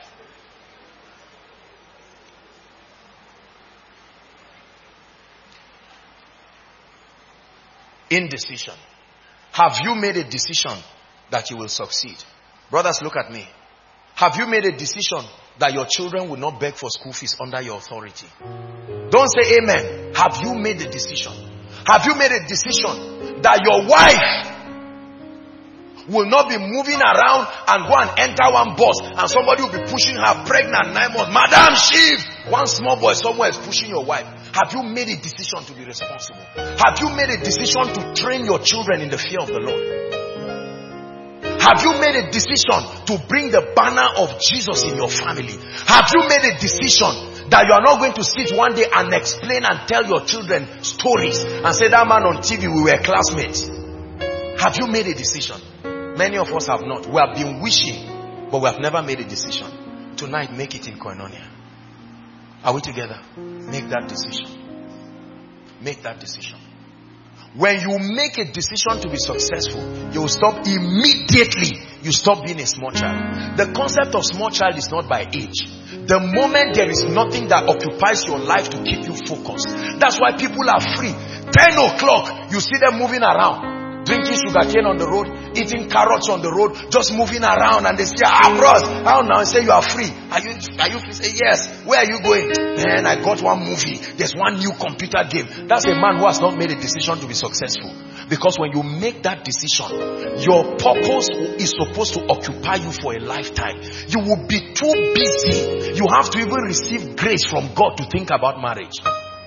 S3: Indecision. Have you made a decision that you will succeed? Brothers, look at me. Have you made a decision that your children will not beg for school fees under your authority? Don't say amen. Have you made a decision? Have you made a decision that your wife will not be moving around and go and enter one bus and somebody will be pushing her pregnant nine months. Madam Shiv! One small boy somewhere is pushing your wife. Have you made a decision to be responsible? Have you made a decision to train your children in the fear of the Lord? Have you made a decision to bring the banner of Jesus in your family? Have you made a decision that you are not going to sit one day and explain and tell your children stories and say, that man on T V, we were classmates? Have you made a decision? Many of us have not. We have been wishing, but we have never made a decision. Tonight, make it in Koinonia. Are we together? Make that decision. Make that decision. When you make a decision to be successful, you will stop immediately. You stop being a small child. The concept of small child is not by age. The moment there is nothing that occupies your life to keep you focused. That's why people are free. ten o'clock, you see them moving around. Drinking sugarcane on the road, eating carrots on the road, just moving around, and they say, ah, bros, how now? And say, you are free. Are you, are you free? Say, yes. Where are you going? Man, I got one movie. There's one new computer game. That's a man who has not made a decision to be successful. Because when you make that decision, your purpose is supposed to occupy you for a lifetime. You will be too busy. You have to even receive grace from God to think about marriage.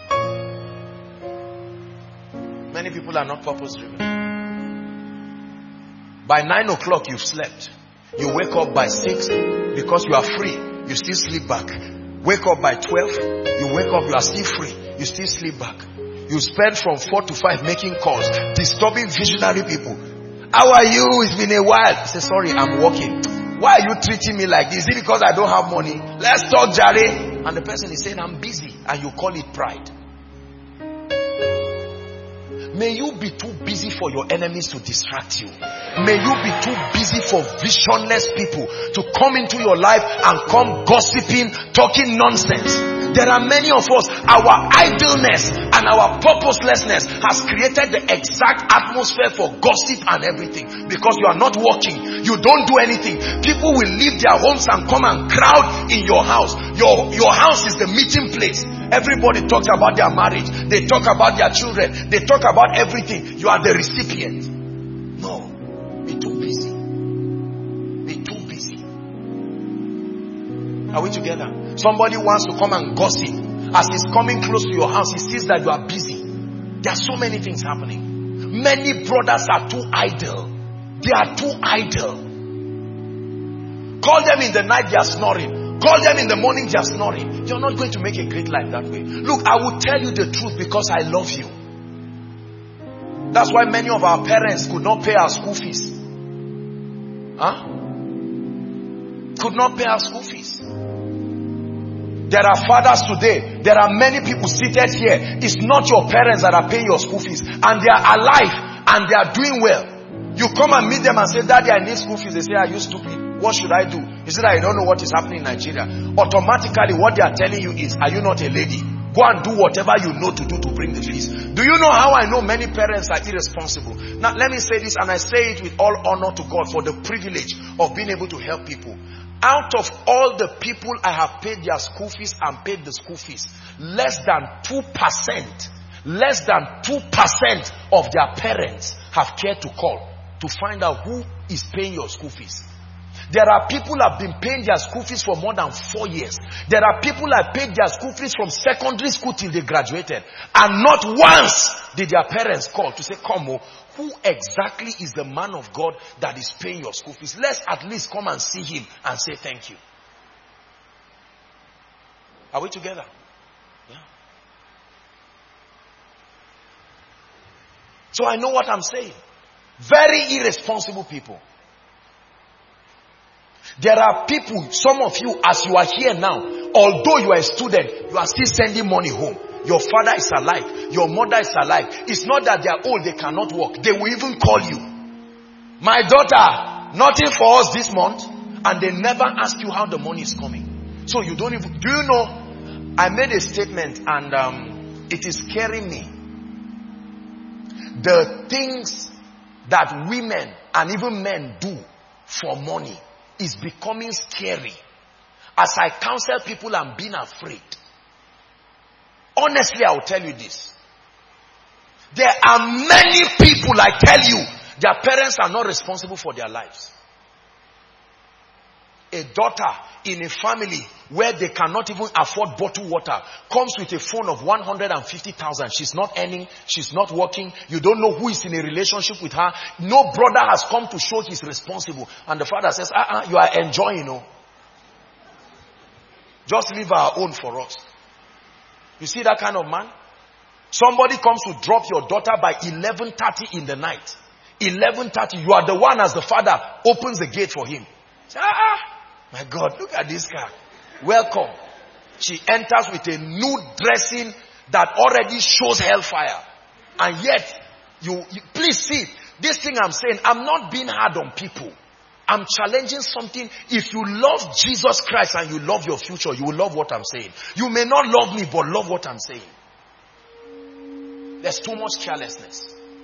S3: Many people are not purpose driven. By nine o'clock, you've slept. You wake up by six because you are free. You still sleep back. Wake up by twelve. You wake up, you are still free. You still sleep back. You spend from four to five making calls, disturbing visionary people. How are you? It's been a while. I say, sorry, I'm working. Why are you treating me like this? Is it because I don't have money? Let's talk, Jare. And the person is saying, I'm busy. And you call it pride. May you be too busy for your enemies to distract you. May you be too busy for visionless people to come into your life and come gossiping, talking nonsense. There are many of us, our idleness and our purposelessness has created the exact atmosphere for gossip and everything. Because you are not working, you don't do anything. People will leave their homes and come and crowd in your house. Your, your house is the meeting place. Everybody talks about their marriage. They talk about their children. They talk about everything. You are the recipient. No. Be too busy. Be too busy. Are we together? Somebody wants to come and gossip. As he's coming close to your house, he sees that you are busy. There are so many things happening. Many brothers are too idle. They are too idle. Call them in the night, they are snoring. Call them in the morning, they are snoring. You're not going to make a great life that way. Look, I will tell you the truth because I love you. That's why many of our parents could not pay our school fees. Huh? Could not pay our school fees. There are fathers today. There are many people seated here. It's not your parents that are paying your school fees. And they are alive. And they are doing well. You come and meet them and say, Daddy, I need school fees. They say, are you stupid? What should I do? You say that you don't know what is happening in Nigeria. Automatically what they are telling you is, are you not a lady? Go and do whatever you know to do to bring the fees. Do you know how I know many parents are irresponsible? Now let me say this, and I say it with all honor to God for the privilege of being able to help people. Out of all the people I have paid their school fees and paid the school fees, less than two percent, less than two percent of their parents have cared to call to find out who is paying your school fees. There are people who have been paying their school fees for more than four years. There are people who have paid their school fees from secondary school till they graduated. And not once did their parents call to say, come on, who exactly is the man of God that is paying your school fees? Let's at least come and see him and say thank you. Are we together? Yeah. So I know what I'm saying. Very irresponsible people. There are people, some of you, as you are here now, although you are a student, you are still sending money home. Your father is alive. Your mother is alive. It's not that they are old, they cannot work. They will even call you. My daughter, nothing for us this month. And they never ask you how the money is coming. So you don't even, do you know, I made a statement and um, it is scaring me. The things that women and even men do for money is becoming scary. As I counsel people, I'm being afraid. Honestly, I will tell you this. There are many people, I tell you, Their parents are not responsible for their lives. A daughter in a family where they cannot even afford bottled water comes with a phone of one hundred fifty thousand. She's not earning. She's not working. You don't know who is in a relationship with her. No brother has come to show he's responsible. And the father says, uh-uh, you are enjoying, you know. Just leave our own for us. You see that kind of man? Somebody comes to drop your daughter by eleven thirty in the night. eleven thirty, you are the one as the father opens the gate for him. Say, ah, ah. My God, look at this car. Welcome. She enters with a nude dressing that already shows hellfire. And yet, you, you please see, this thing I'm saying, I'm not being hard on people. I'm challenging something. If you love Jesus Christ and you love your future, you will love what I'm saying. You may not love me, but love what I'm saying. There's too much carelessness.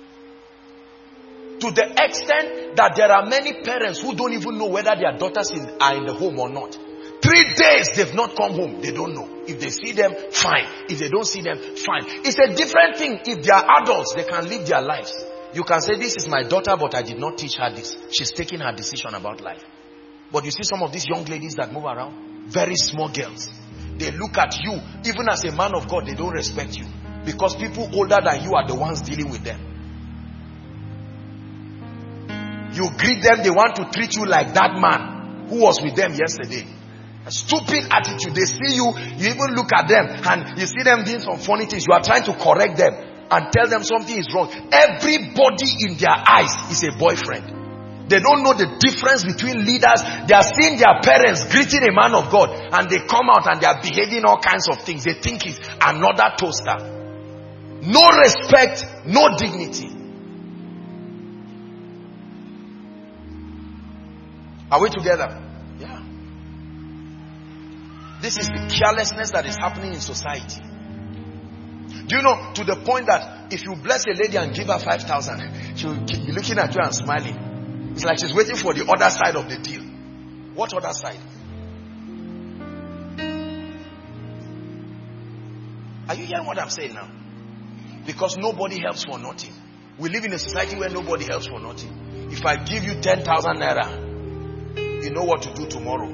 S3: To the extent that there are many parents who don't even know whether their daughters in, are in the home or not. Three days they've not come home. They don't know. If they see them, fine. If they don't see them, fine. It's a different thing. If they are adults, they can live their lives. You can say, this is my daughter, but I did not teach her this. She's taking her decision about life. But you see some of these young ladies that move around, very small girls. They look at you, even as a man of God, they don't respect you. Because people older than you are the ones dealing with them. You greet them, they want to treat you like that man who was with them yesterday. A stupid attitude. They see you, you even look at them and you see them doing some funny things. You are trying to correct them and tell them something is wrong. Everybody in their eyes is a boyfriend. They don't know the difference between leaders. They are seeing their parents greeting a man of God and they come out and they are behaving all kinds of things. They think it's another toaster. No respect, no dignity. Are we together? Yeah. This is the carelessness that is happening in society. Do you know, to the point that if you bless a lady and give her five thousand, she will be looking at you and smiling. It's like she's waiting for the other side of the deal. What other side? Are you hearing what I'm saying now? Because nobody helps for nothing. We live in a society where nobody helps for nothing. If I give you ten thousand naira, you know what to do tomorrow.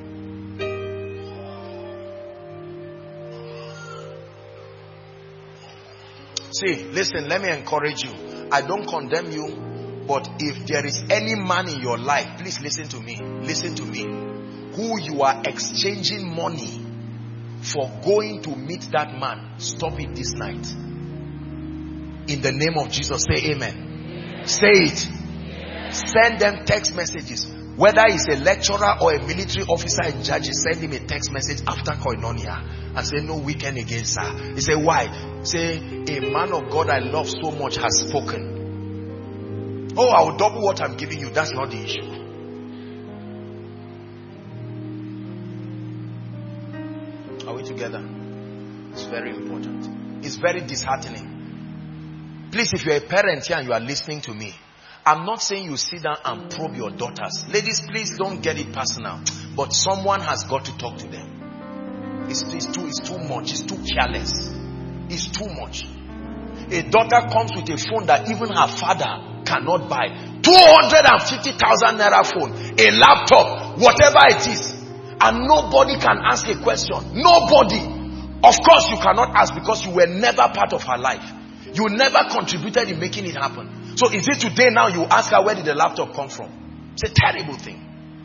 S3: See, listen, let me encourage you. I don't condemn you, but if there is any man in your life, please listen to me. Listen to me. Who you are exchanging money for going to meet that man, stop it this night. In the name of Jesus, say amen. Amen. Say it. Amen. Send them text messages. Whether he's a lecturer or a military officer in judges, send him a text message after Koinonia and say, no weekend again, sir. He say, why? Say, a man of God I love so much has spoken. Oh, I will double what I'm giving you. That's not the issue. Are we together? It's very important. It's very disheartening. Please, if you're a parent here and you are listening to me, I'm not saying you sit down and probe your daughters. Ladies, please don't get it personal. But someone has got to talk to them. It's, it's, too, it's too much. It's too careless. It's too much. A daughter comes with a phone that even her father cannot buy. two hundred fifty thousand naira phone. A laptop. Whatever it is. And nobody can ask a question. Nobody. Of course you cannot ask because you were never part of her life. You never contributed in making it happen. So is it today now you ask her where did the laptop come from? It's a terrible thing.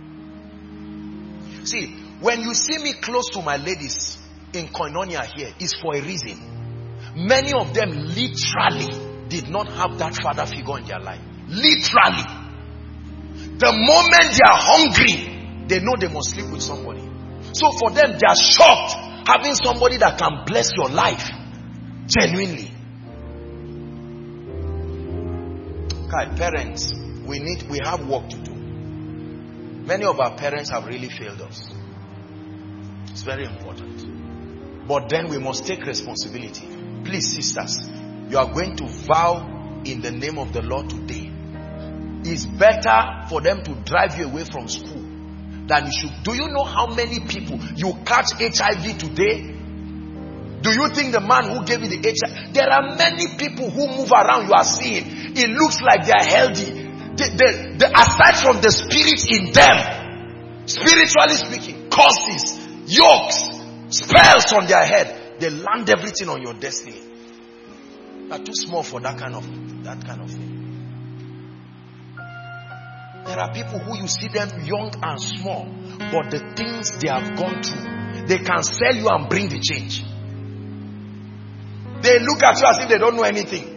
S3: See, when you see me close to my ladies in Koinonia here, it's for a reason. Many of them literally did not have that father figure in their life. Literally. The moment they are hungry, they know they must sleep with somebody. So for them, they are shocked having somebody that can bless your life. Genuinely. Okay, parents, we need, we have work to do. Many of our parents have really failed us. It's very important. But then we must take responsibility. Please, sisters, you are going to vow in the name of the Lord today. It's better for them to drive you away from school than you should. Do you know how many people you catch H I V today? Do you think the man who gave you the H I V? There are many people who move around you are seeing. It looks like they are healthy. the, the, the, aside from the spirit in them, spiritually speaking, curses, yokes, spells on their head, they land everything on your destiny. You are too small for that kind of that kind of thing. There are people who you see them young and small, but the things they have gone through, they can sell you and bring the change. They look at you as if they don't know anything.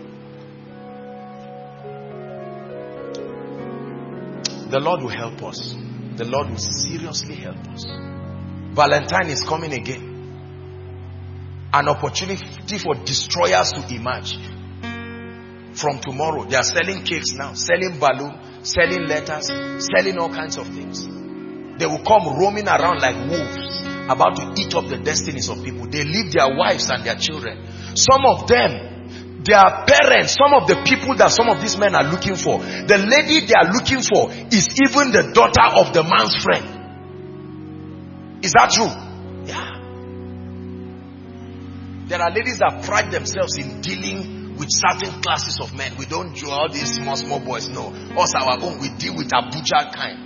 S3: The Lord will help us. The Lord will seriously help us. Valentine is coming again. An opportunity for destroyers to emerge. From tomorrow, they are selling cakes now, selling balloons, selling letters, selling all kinds of things. They will come roaming around like wolves, about to eat up the destinies of people. They leave their wives and their children. Some of them, their parents, some of the people that some of these men are looking for, the lady they are looking for is even the daughter of the man's friend. Is that true? Yeah. There are ladies that pride themselves in dealing with certain classes of men. We don't do all these small, small boys. No. Us, our own, we deal with Abuja kind.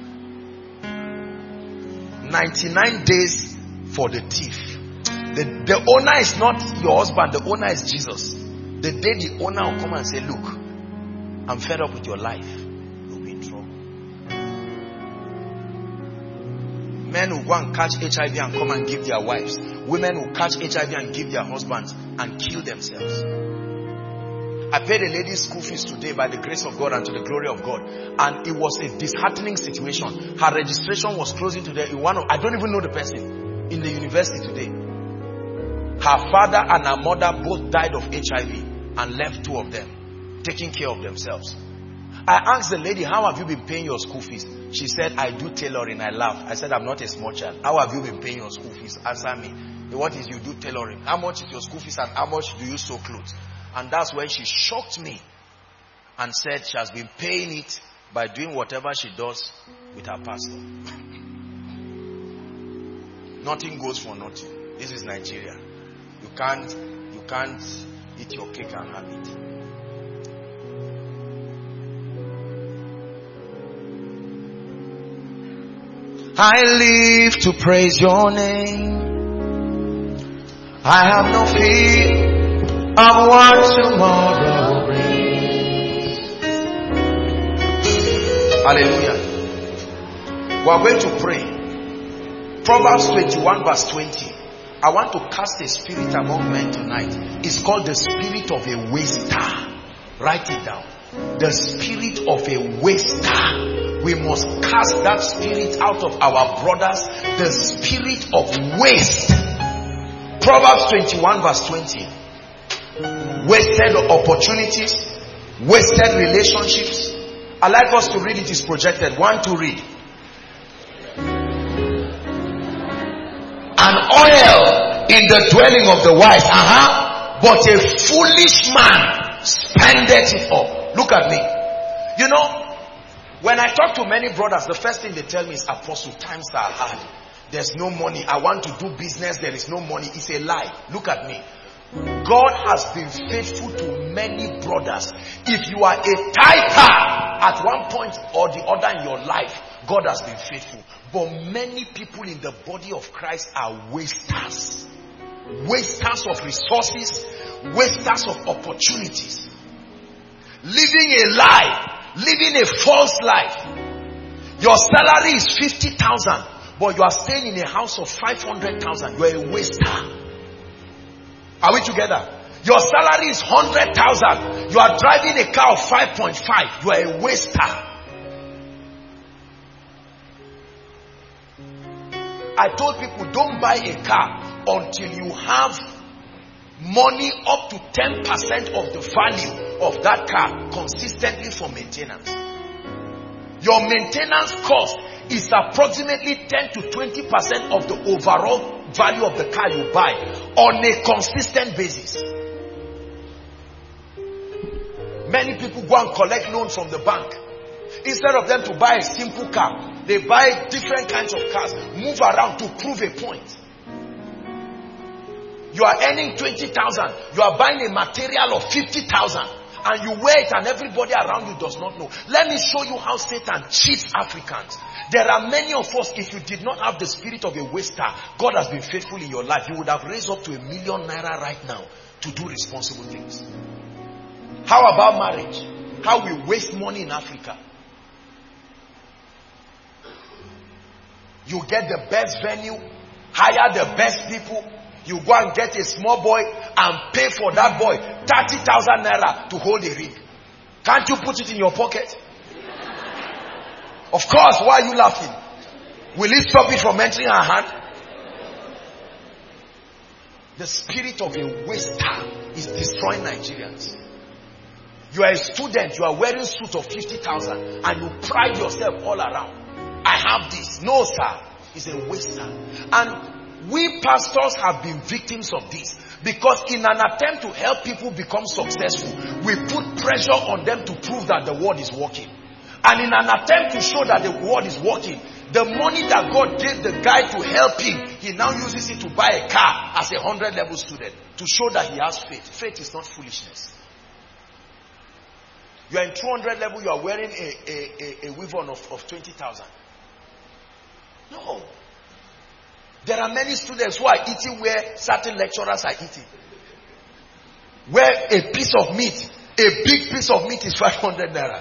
S3: ninety-nine days for the thief. The, the owner is not your husband. The owner is Jesus. The day the owner will come and say, look, I'm fed up with your life, you'll be in trouble. Men will go and catch H I V and come and give their wives. Women will catch H I V and give their husbands and kill themselves. I paid a lady's school fees today by the grace of God and to the glory of God. And it was a disheartening situation. Her registration was closing today. In one of, I don't even know the person in the university today. Her father and her mother both died of H I V and left two of them taking care of themselves. I asked the lady, how have you been paying your school fees? She said, I do tailoring. I laughed. I said, I'm not a small child. How have you been paying your school fees? Answer me. What is you do tailoring? How much is your school fees and how much do you sew clothes? And that's when she shocked me and said she has been paying it by doing whatever she does with her pastor. Nothing goes for nothing. This is Nigeria. You can't, you can't eat your cake and have it. I live to praise your name. I have no fear of what tomorrow brings. Hallelujah. We are going to pray. Proverbs twenty-one verse twenty. I want to cast a spirit among men tonight. It's called the spirit of a waster. Write it down. The spirit of a waster. We must cast that spirit out of our brothers. The spirit of waste. Proverbs twenty-one verse twenty. Wasted opportunities, wasted relationships. I like us to read it. Is projected. One to read. An oil in the dwelling of the wise, uh-huh, but a foolish man spendeth it all. Look at me. You know, when I talk to many brothers, the first thing they tell me is, Apostle, times are hard. There's no money. I want to do business. There is no money. It's a lie. Look at me. God has been faithful to many brothers. If you are a typer at one point or the other in your life, God has been faithful. But many people in the body of Christ are wasters. Wasters of resources. Wasters of opportunities. Living a lie. Living a false life. Your salary is fifty thousand, but you are staying in a house of five hundred thousand. You are a waster. Are we together? Your salary is one hundred thousand. You are driving a car of five point five. You are a waster. I told people, don't buy a car until you have money up to ten percent of the value of that car consistently for maintenance. Your maintenance cost is approximately ten to twenty percent of the overall value of the car you buy on a consistent basis. Many people go and collect loans from the bank. Instead of them to buy a simple car, they buy different kinds of cars, move around to prove a point. You are earning twenty thousand. You are buying a material of fifty thousand. and you wear it and everybody around you does not know. Let me show you how Satan cheats Africans. There are many of us, if you did not have the spirit of a waster, God has been faithful in your life, you would have raised up to a million naira right now to do responsible things. How about marriage? How we waste money in Africa. You get the best venue, hire the best people, you go and get a small boy and pay for that boy thirty thousand naira to hold a ring. Can't you put it in your pocket? Of course, why are you laughing? Will it stop it from entering our hand? The spirit of a waster is destroying Nigerians. You are a student, you are wearing a suit of fifty thousand and you pride yourself all around. I have this. No, sir. It's a waster. And we pastors have been victims of this. Because in an attempt to help people become successful, we put pressure on them to prove that the word is working. And in an attempt to show that the word is working, the money that God gave the guy to help him, he now uses it to buy a car as a hundred level student to show that he has faith. Faith is not foolishness. You are in two hundred level, you are wearing a, a, a, a weave-on of, of twenty thousand. No. There are many students who are eating where certain lecturers are eating. Where a piece of meat, a big piece of meat is five hundred naira.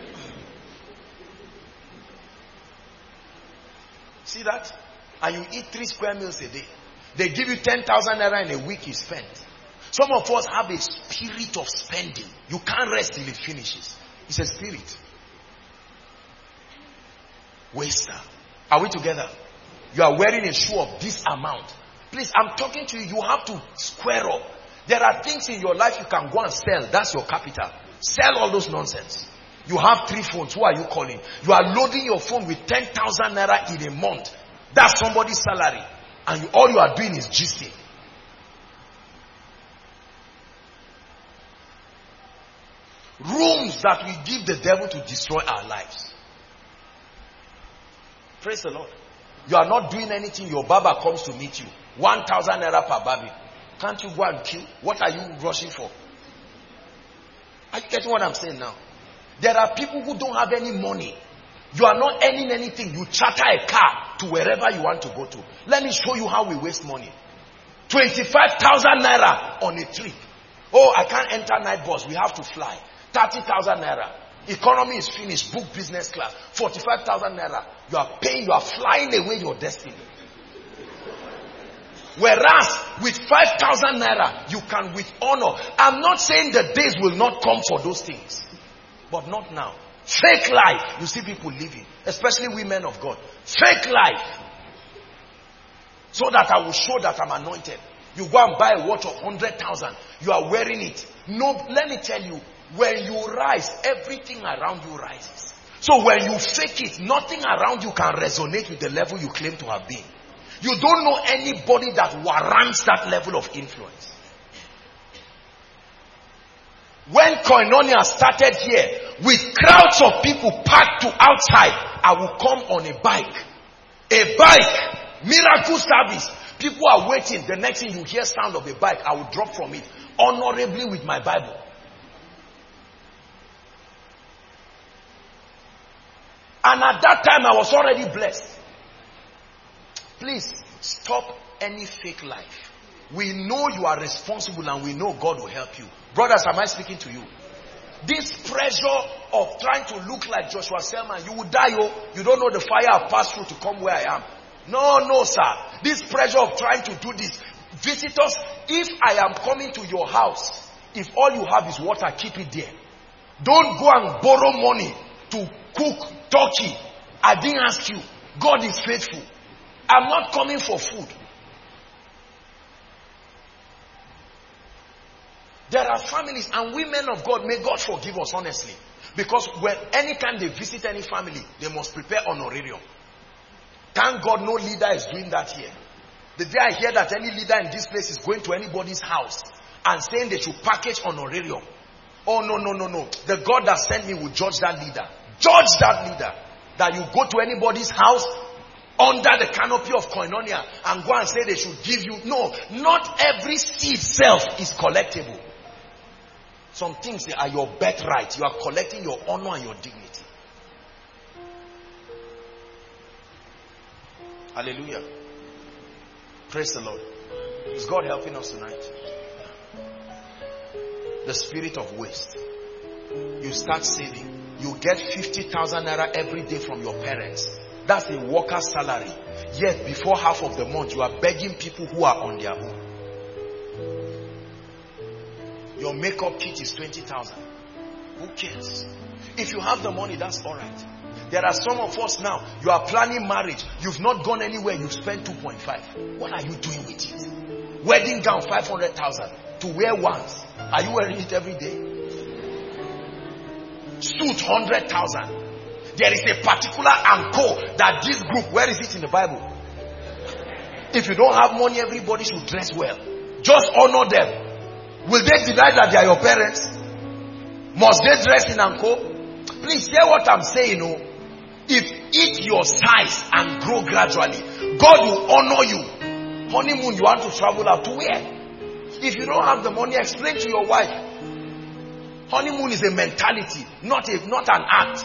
S3: See that? And you eat three square meals a day. They give you ten thousand naira in a week you spend. Some of us have a spirit of spending. You can't rest till it finishes. It's a spirit. Waster. Are we together? You are wearing a shoe of this amount. Please, I'm talking to you. You have to square up. There are things in your life you can go and sell. That's your capital. Sell all those nonsense. You have three phones. Who are you calling? You are loading your phone with ten thousand naira in a month. That's somebody's salary. And you, all you are doing is gisting. Rooms that we give the devil to destroy our lives. Praise the Lord. You are not doing anything. Your barber comes to meet you. One thousand naira per baby. Can't you go and kill? What are you rushing for? Are you getting what I'm saying now? There are people who don't have any money. You are not earning anything. You charter a car to wherever you want to go to. Let me show you how we waste money. twenty-five thousand naira on a trip. Oh, I can't enter night bus. We have to fly. thirty thousand naira. Economy is finished. Book business class. forty-five thousand naira. You are paying. You are flying away your destiny. Whereas with five thousand naira, you can with honor. I'm not saying the days will not come for those things. But not now. Fake life. You see people living. Especially women of God. Fake life. So that I will show that I'm anointed. You go and buy a watch of one hundred thousand. You are wearing it. No, let me tell you. When you rise, everything around you rises. So when you fake it, nothing around you can resonate with the level you claim to have been. You don't know anybody that warrants that level of influence. When Koinonia started here, with crowds of people packed to outside, I will come on a bike. A bike. Miracle service. People are waiting. The next thing you hear sound of a bike, I will drop from it. Honorably with my Bible. And at that time, I was already blessed. Please, stop any fake life. We know you are responsible and we know God will help you. Brothers, am I speaking to you? This pressure of trying to look like Joshua Selman, you will die, oh. You don't know the fire I've passed through to come where I am. No, no, sir. This pressure of trying to do this. Visitors, if I am coming to your house, if all you have is water, keep it there. Don't go and borrow money to cook turkey. I didn't ask you. God is faithful. I'm not coming for food. There are families and women of God, may God forgive us honestly. Because when anytime they visit any family, they must prepare honorarium. Thank God no leader is doing that here. The day I hear that any leader in this place is going to anybody's house and saying they should package honorarium. Oh no, no, no, no. The God that sent me will judge that leader. Judge that leader. That you go to anybody's house under the canopy of Koinonia and go and say they should give you. No, not every seed self is collectible. Some things, they are your birthright. You are collecting your honor and your dignity. Hallelujah. Praise the Lord. Is God helping us tonight? The spirit of waste. You start saving. You get fifty thousand naira every day from your parents. That's a worker's salary. Yet before half of the month, you are begging people who are on their own. Your makeup kit is twenty thousand. Who cares? If you have the money, that's alright. There are some of us now, you are planning marriage. You've not gone anywhere. You've spent two point five. What are you doing with it? Wedding gown, five hundred thousand. To wear once. Are you wearing it every day? Suit, one hundred thousand. There is a particular anchor that this group, where is it in the Bible? If you don't have money, everybody should dress well. Just honor them. Will they deny that they are your parents? Must they dress in anchor? Please hear what I'm saying. Oh. If eat your size and grow gradually, God will honor you. Honeymoon, you want to travel out to where? If you don't have the money, explain to your wife. Honeymoon is a mentality, not a not an act.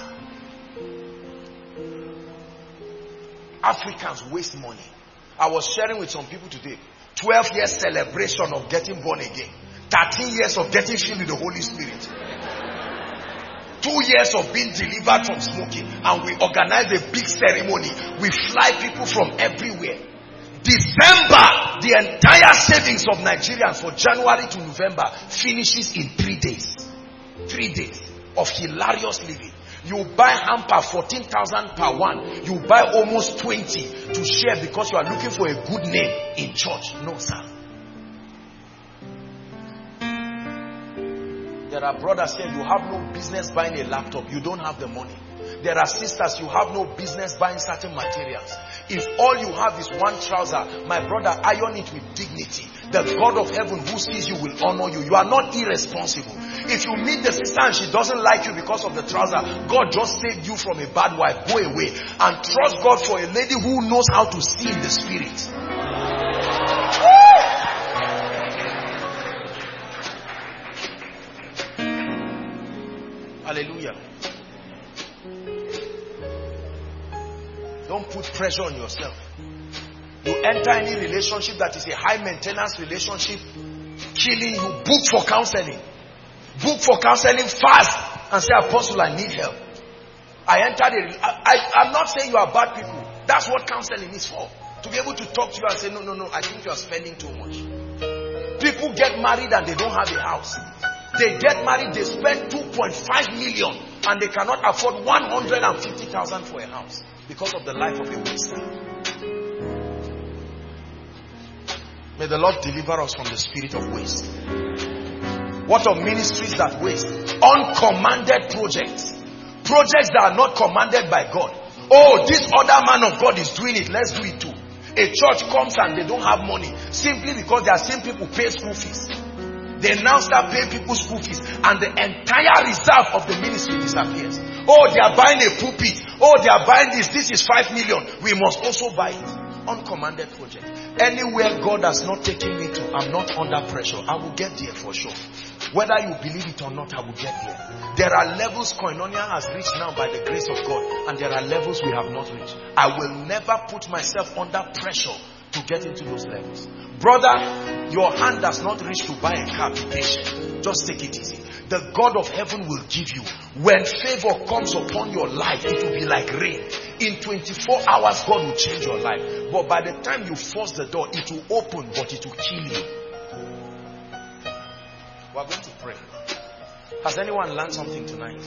S3: Africans waste money. I was sharing with some people today. twelve years celebration of getting born again. thirteen years of getting filled with the Holy Spirit. Two years of being delivered from smoking. And we organize a big ceremony. We fly people from everywhere. December, the entire savings of Nigerians for January to November finishes in three days. Three days of hilarious living. You buy hamper fourteen thousand per one. You buy almost twenty to share because you are looking for a good name in church. No, sir. There are brothers here, you have no business buying a laptop. You don't have the money. There are sisters, you have no business buying certain materials. If all you have is one trouser, my brother, iron it with dignity. The God of heaven who sees you will honor you. You are not irresponsible. If you meet the sister and she doesn't like you because of the trouser, God just saved you from a bad wife. Go away and trust God for a lady who knows how to see in the spirit. Hallelujah. Don't put pressure on yourself. You enter any relationship that is a high maintenance relationship, killing you, book for counseling. Book for counseling fast and say, Apostle, I need help. I entered a, I, I, I'm not saying you are bad people. That's what counseling is for. To be able to talk to you and say, no, no, no, I think you are spending too much. People get married and they don't have a house. They get married, they spend two point five million and they cannot afford one hundred fifty thousand for a house because of the life of a waster. May the Lord deliver us from the spirit of waste. What of ministries that waste? Uncommanded projects. Projects that are not commanded by God. Oh, this other man of God is doing it, let's do it too. A church comes and they don't have money simply because they are seeing people pay school fees. They now start paying people school fees and the entire reserve of the ministry disappears. Oh, they are buying a pulpit. Oh, they are buying this. This is five million. We must also buy it. Uncommanded project. Anywhere God has not taken me to, I'm not under pressure. I will get there for sure. Whether you believe it or not, I will get there. There are levels Koinonia has reached now by the grace of God, and there are levels we have not reached. I will never put myself under pressure to get into those levels. Brother, your hand does not reach to buy a car. Be patient. Just take it easy. The God of heaven will give you. When favor comes upon your life, it will be like rain. In twenty-four hours, God will change your life. But by the time you force the door, it will open, but it will kill you. We are going to pray. Has anyone learned something tonight?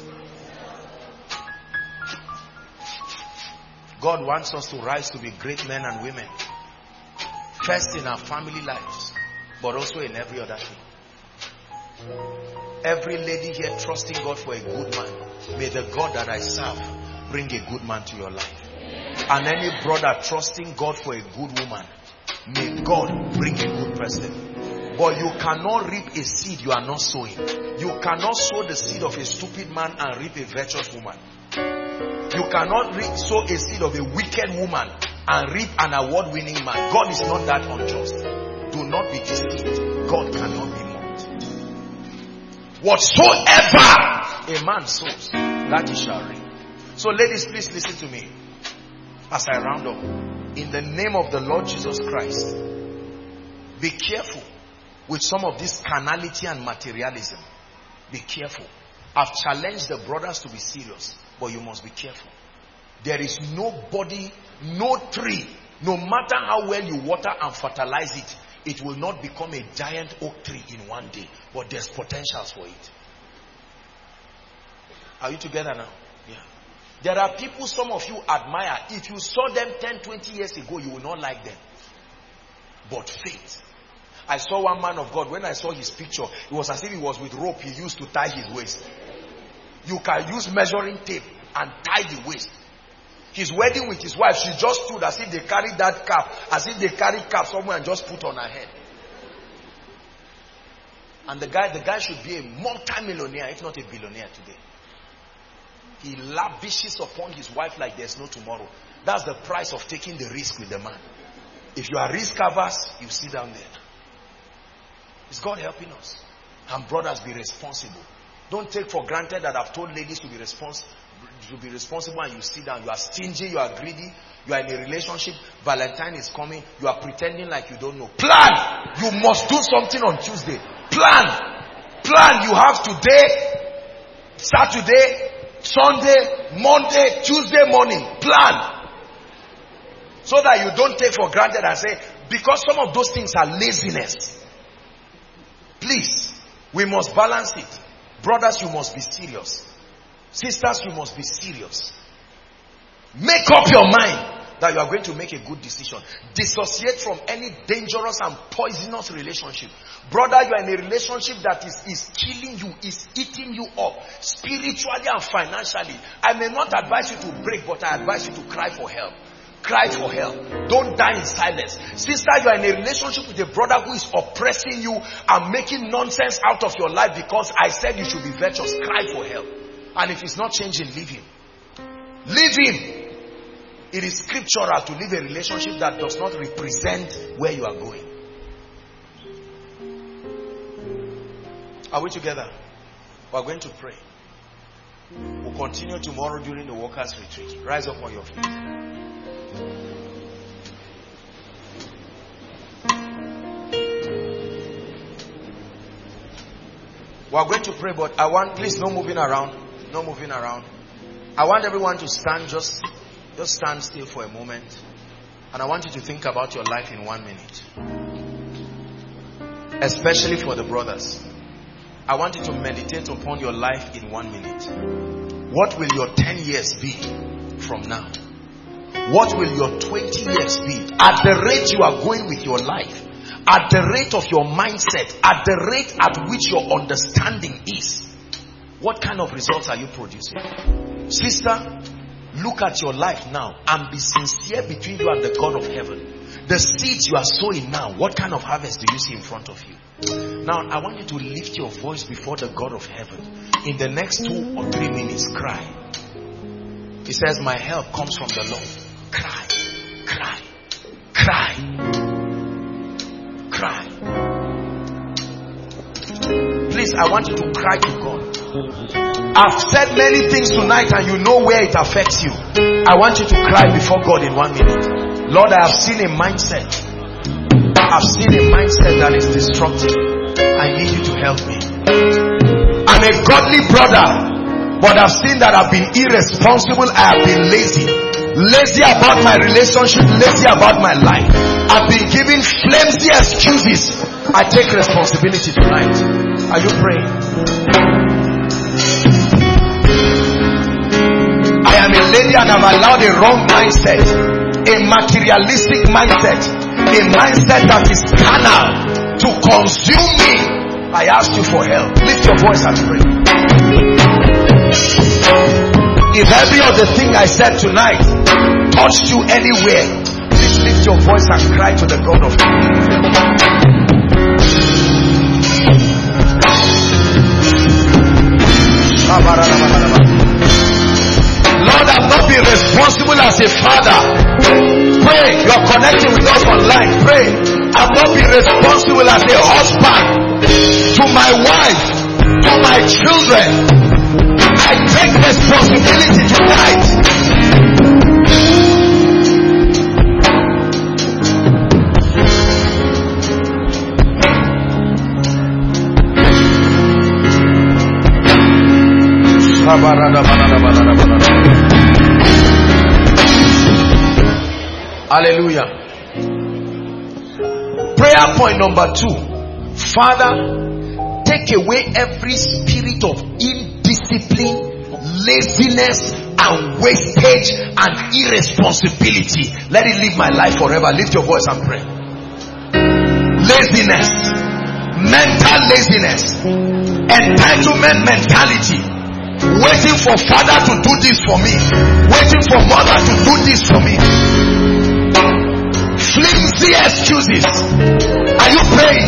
S3: God wants us to rise to be great men and women. First in our family lives, but also in every other thing. Every lady here trusting God for a good man, may the God that I serve bring a good man to your life. And any brother trusting God for a good woman, may God bring a good person. But you cannot reap a seed you are not sowing. You cannot sow the seed of a stupid man and reap a virtuous woman. You cannot reap, sow a seed of a wicked woman and reap an award-winning man. God is not that unjust. Do not be deceived. God cannot be mocked. Whatsoever a man sows, that he shall reap. So ladies, please listen to me as I round up. In the name of the Lord Jesus Christ, be careful with some of this carnality and materialism. Be careful. I've challenged the brothers to be serious, but you must be careful. There is nobody, no tree, no matter how well you water and fertilize it, it will not become a giant oak tree in one day. But there's potentials for it. Are you together now? Yeah. There are people some of you admire. If you saw them ten, twenty years ago, you will not like them. But faith. I saw one man of God, when I saw his picture, it was as if he was with rope he used to tie his waist. You can use measuring tape and tie the waist. His wedding with his wife, she just stood as if they carried that cap, as if they carried cap somewhere and just put on her head. And the guy, the guy should be a multi-millionaire, if not a billionaire today. He lavishes upon his wife like there's no tomorrow. That's the price of taking the risk with the man. If you are risk averse, you sit down there. Is God helping us? And brothers, be responsible. Don't take for granted that I've told ladies to be responsible. To be responsible and you sit down. You are stingy, you are greedy, you are in a relationship. Valentine is coming. You are pretending like you don't know. Plan. You must do something on Tuesday. Plan. Plan. You have today, Saturday, Sunday, Monday, Tuesday morning. Plan. So that you don't take for granted and say, because some of those things are laziness. Please, we must balance it. Brothers, you must be serious. Sisters, you must be serious. Make up your mind that you are going to make a good decision. Dissociate from any dangerous and poisonous relationship. Brother, you are in a relationship that is, is killing you, is eating you up, spiritually and financially. I may not advise you to break, but I advise you to cry for help. Cry for help. Don't die in silence. Sister, you are in a relationship with a brother who is oppressing you and making nonsense out of your life because I said you should be virtuous. Cry for help. And if it's not changing, leave him. Leave him. It is scriptural to live a relationship that does not represent where you are going. Are we together? We are going to pray. We'll continue tomorrow during the workers' retreat. Rise up on your feet. We are going to pray, but I want, please, no moving around. No moving around. I want everyone to stand, just, just stand still for a moment. And I want you to think about your life in one minute. Especially for the brothers. I want you to meditate upon your life in one minute. What will your ten years be from now? What will your twenty years be? At the rate you are going with your life, at the rate of your mindset, at the rate at which your understanding is, what kind of results are you producing? Sister, look at your life now and be sincere between you and the God of heaven. The seeds you are sowing now, what kind of harvest do you see in front of you? Now, I want you to lift your voice before the God of heaven. In the next two or three minutes, cry. He says, my help comes from the Lord. Cry, cry, cry, cry. Please, I want you to cry to God. I've said many things tonight and you know where it affects you. I want you to cry before God in one minute. Lord, I have seen a mindset. I've seen a mindset that is destructive. I need you to help me. I'm a godly brother, but I've seen that I've been irresponsible. I have been lazy. Lazy about my relationship, lazy about my life. I've been giving flimsy excuses. I take responsibility tonight. Are you praying? I am a lady and I've allowed a wrong mindset, a materialistic mindset, a mindset that is carnal to consume me. I ask you for help. Lift your voice and pray. If every other thing I said tonight touched you anywhere, please lift your voice and cry to the God of heaven. Lord, I've not been responsible as a father. Pray. You're connecting with us online. Pray. I've not been responsible as a husband to my wife, to my my children. I take responsibility tonight. Hallelujah. Prayer point number two. Father, take away every spirit of indiscipline, laziness, and wastage and irresponsibility. Let it leave my life forever. Lift your voice and pray. Laziness, mental laziness, entitlement mentality, waiting for father to do this for me, waiting for mother to do this for me, flimsy excuses. Are you praying?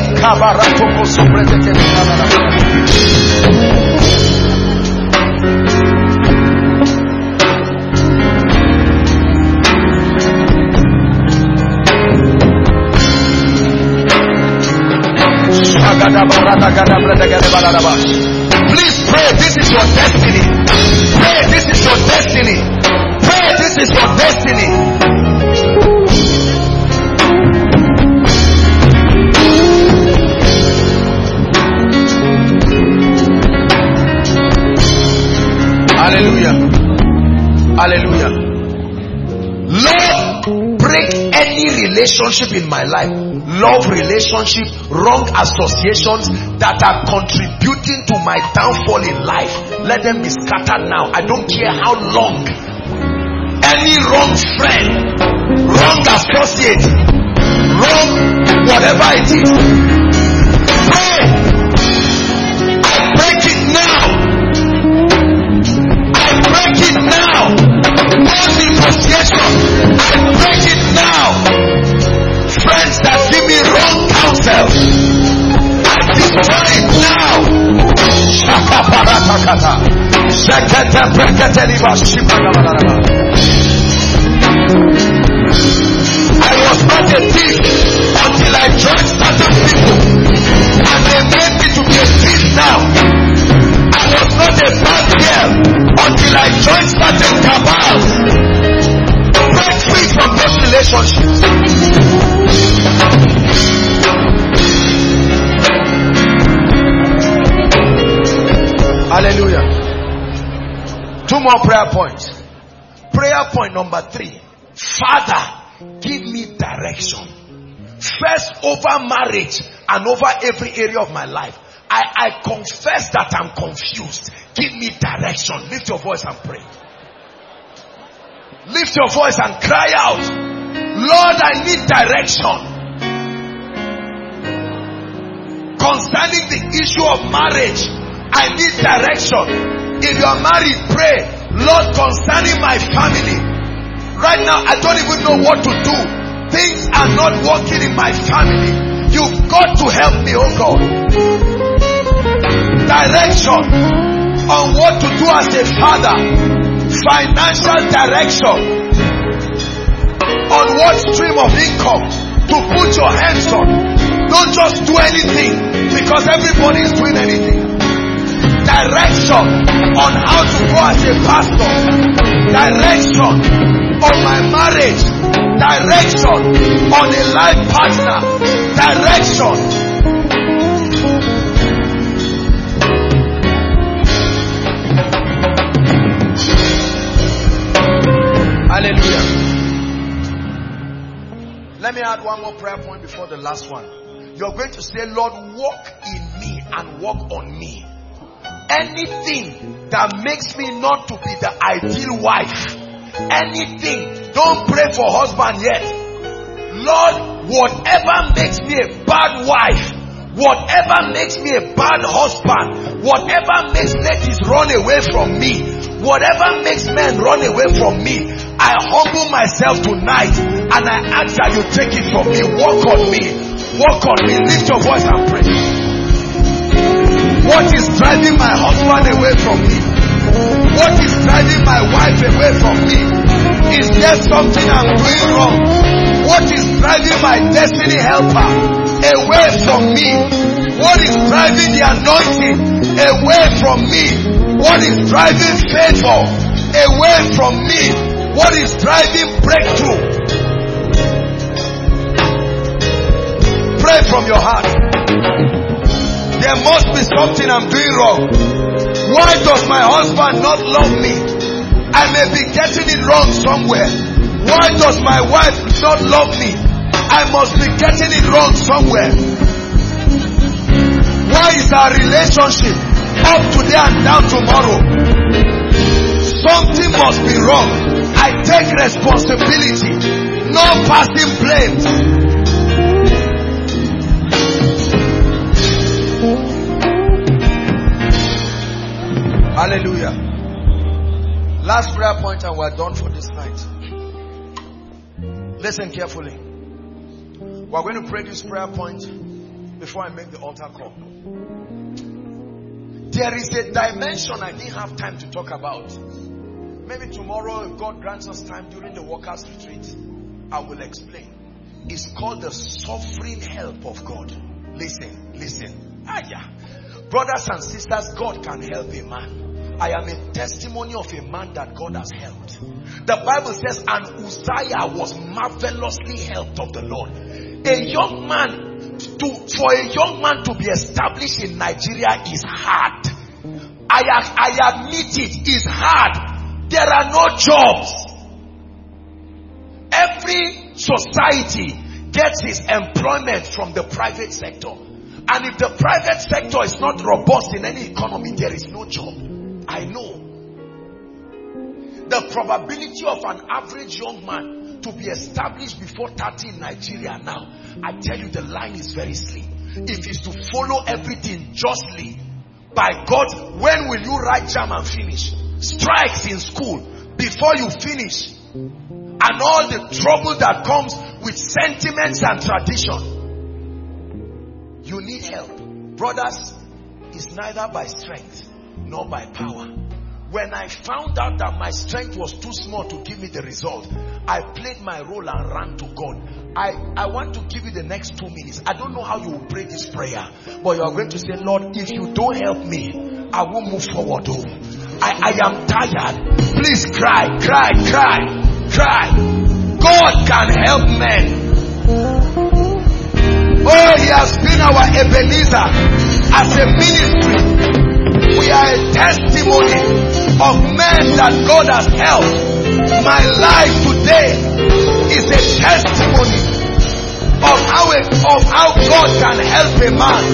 S3: Please pray. This is your destiny. Pray. This is your destiny. Pray. This is your destiny. Hallelujah. Hallelujah. Lord, break any relationship in my life, love relationship, wrong associations that are contributing to my downfall in life. Let them be scattered now. I don't care how long. Any wrong friend, wrong associate, wrong whatever it is, pray. I break it now. Break it now. All negotiation, I break it now. Friends that give me wrong counsel, I destroy it now. Shaka paratakata. Shakata brekateliba shibragamana. I was not a thief until I joined certain people, and they made me to be a thief now. I was not a bad girl until I joined certain cabals. Break free from those relationships. Hallelujah. Two more prayer points. Prayer point number three. Father, give me direction. First over marriage and over every area of my life. I, I confess that I'm confused. Give me direction. Lift your voice and pray. Lift your voice and cry out. Lord, I need direction. Concerning the issue of marriage, I need direction. If you are married, pray. Lord, concerning my family, right now I don't even know what to do. Things are not working in my family. You've got to help me, oh God. Direction on what to do as a father. Financial direction on what stream of income to put your hands on. Don't just do anything because everybody is doing anything. Direction on how to go as a pastor. Direction on my marriage. Direction on a life partner. Direction. Hallelujah. Let me add one more prayer point before the last one. You're going to say, Lord, walk in me and walk on me. Anything that makes me not to be the ideal wife, anything, don't pray for husband yet. Lord, whatever makes me a bad wife, whatever makes me a bad husband, whatever makes ladies run away from me, whatever makes men run away from me, I humble myself tonight and I ask that you take it from me. Walk on me. Walk on me. Lift your voice and pray. What is driving my husband away from me? What is driving my wife away from me? Is there something I'm doing wrong? What is driving my destiny helper away from me? What What is driving the anointing away from me? What is driving favor away from me? What is driving breakthrough? Pray from your heart. There must be something I'm doing wrong. Why does my husband not love me? I may be getting it wrong somewhere. Why does my wife not love me? I must be getting it wrong somewhere. Why is our relationship up today and down tomorrow? Something must be wrong. I take responsibility. No passing blames. Hallelujah. Last prayer point and we're done for this night. Listen carefully. We're going to pray this prayer point before I make the altar call. There is a dimension I didn't have time to talk about. Maybe tomorrow, if God grants us time during the workers' retreat, I will explain. It's called the sovereign help of God. Listen, listen. Ah, yeah. Brothers and sisters, God can help a man. I am a testimony of a man that God has helped. The Bible says, and Uzziah was marvelously helped of the Lord. A young man, to, for a young man to be established in Nigeria is hard. I, I admit it is hard. There are no jobs. Every society gets its employment from the private sector. And if the private sector is not robust in any economy, there is no job. I know. The probability of an average young man to be established before thirty in Nigeria now, I tell you the line is very slim. If it's to follow everything justly, by God, when will you write jam and finish? Strikes in school before you finish. And all the trouble that comes with sentiments and tradition. You need help. Brothers, it's neither by strength nor by power. When I found out that my strength was too small to give me the result, I played my role and ran to God. I, I want to give you the next two minutes. I don't know how you will pray this prayer, but you are going to say, Lord, if you don't help me, I will move forward. Oh, I, I am tired. Please cry, cry, cry, cry. God can help men. Oh, he has been our Ebenezer. As a ministry, we are a testimony of men that God has helped. My life today is a testimony of how, a, of how God can help a man.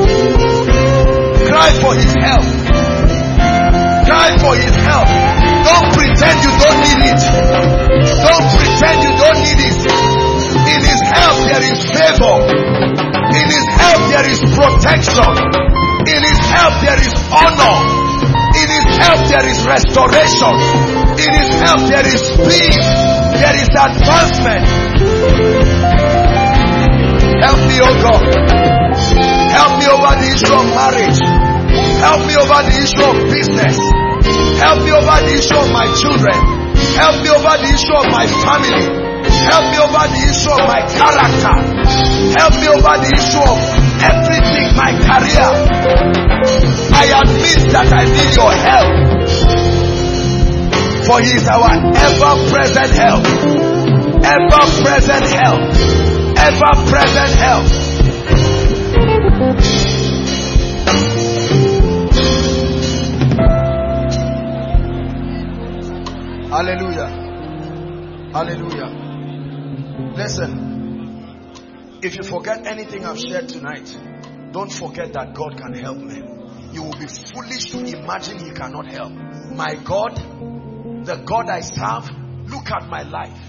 S3: Cry for his help. Cry for his help. Don't pretend you don't need it. Don't pretend you don't need it. In his help there is favor. In his help there is protection. In his help there is honor. In his help there is restoration. In his help there is peace. There is advancement. Help me, oh God. Help me over the issue of marriage. Help me over the issue of business. Help me over the issue of my children. Help me over the issue of my family. Help me over the issue of my character. Help me over the issue of everything, my career. I admit that I need your help. For he is our ever-present help. Ever-present help. Ever-present help. Hallelujah. Hallelujah. Listen, if you forget anything I've shared tonight, don't forget that God can help men. You will be foolish to imagine he cannot help. My God, the God I serve, look at my life.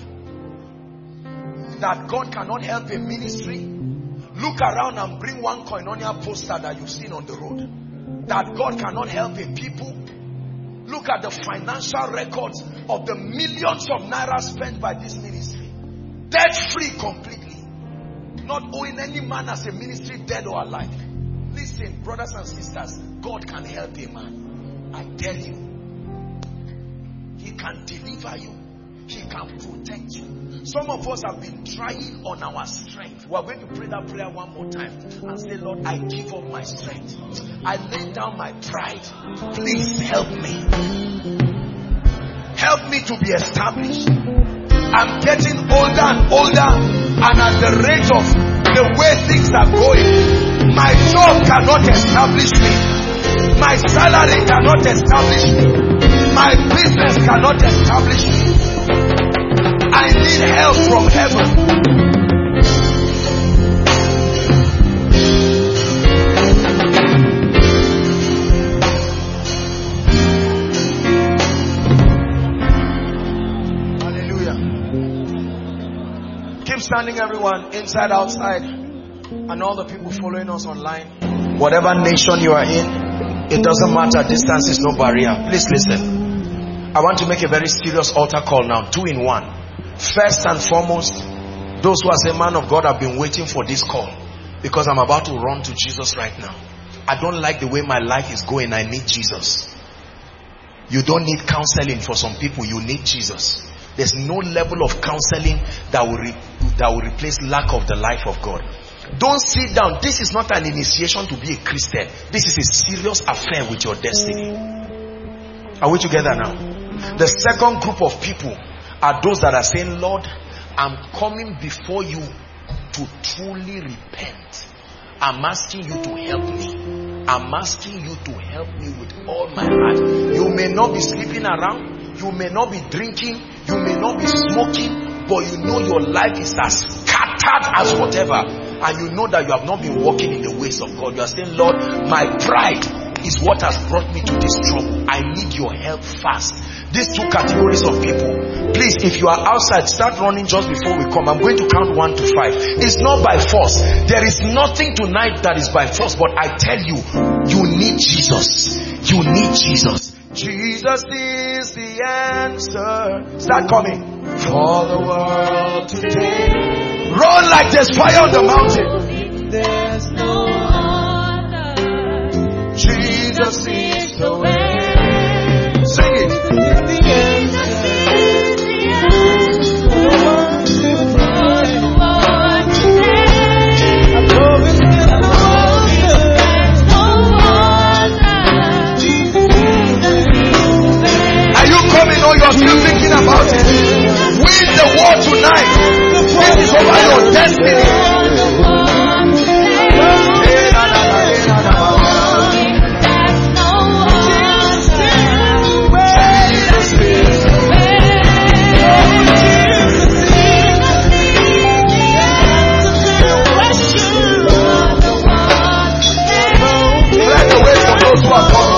S3: That God cannot help a ministry. Look around and bring one Koinonia poster that you've seen on the road. That God cannot help a people. Look at the financial records of the millions of naira spent by this ministry. Debt free completely. Not owing any man as a ministry, dead or alive. Listen, brothers and sisters, God can help a man. I tell you. He can deliver you. He can protect you. Some of us have been trying on our strength. We are going to pray that prayer one more time and say, Lord, I give up my strength. I lay down my pride. Please help me. Help me to be established. I'm getting older and older, and at the rate of the way things are going, my job cannot establish me. My salary cannot establish me. My business cannot establish me. I need help from heaven. Standing, everyone, inside, outside, and all the people following us online. Whatever nation you are in, it doesn't matter. Distance is no barrier. Please listen. I want to make a very serious altar call now. Two in one. First and foremost, those who are saying, man of God, I've been waiting for this call because I'm about to run to Jesus right now. I don't like the way my life is going. I need Jesus. You don't need counseling for some people. You need Jesus. There's no level of counseling that will, re that will replace lack of the life of God. Don't sit down. This is not an initiation to be a Christian. This is a serious affair with your destiny. Are we together now? The second group of people are those that are saying, Lord, I'm coming before you to truly repent. I'm asking you to help me. I'm asking you to help me with all my heart. You may not be sleeping around. You may not be drinking, you may not be smoking, but you know your life is as scattered as whatever. And you know that you have not been walking in the ways of God. You are saying, Lord, my pride is what has brought me to this trouble. I need your help fast. These two categories of people, please, if you are outside, start running just before we come. I'm going to count one to five. It's not by force. There is nothing tonight that is by force, but I tell you, you need Jesus. You need Jesus. Jesus is the answer. Start coming. For the world today. Run like there's fire on the mountain. There's no other. Jesus is the way. Sing it. The answer. For the world today. I'm going to coming or you're still thinking about it. Win the war tonight. This is over your destiny. Let the way for those who are coming.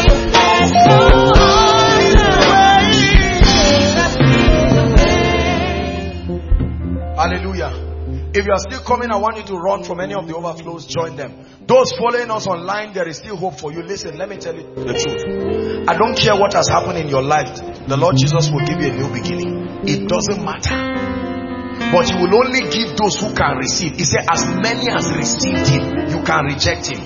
S3: Hallelujah. If you are still coming, I want you to run from any of the overflows. Join them. Those following us online, there is still hope for you. Listen, let me tell you the truth. I don't care what has happened in your life. The Lord Jesus will give you a new beginning. It doesn't matter. But He will only give those who can receive. He said, as many as received Him, you can reject Him.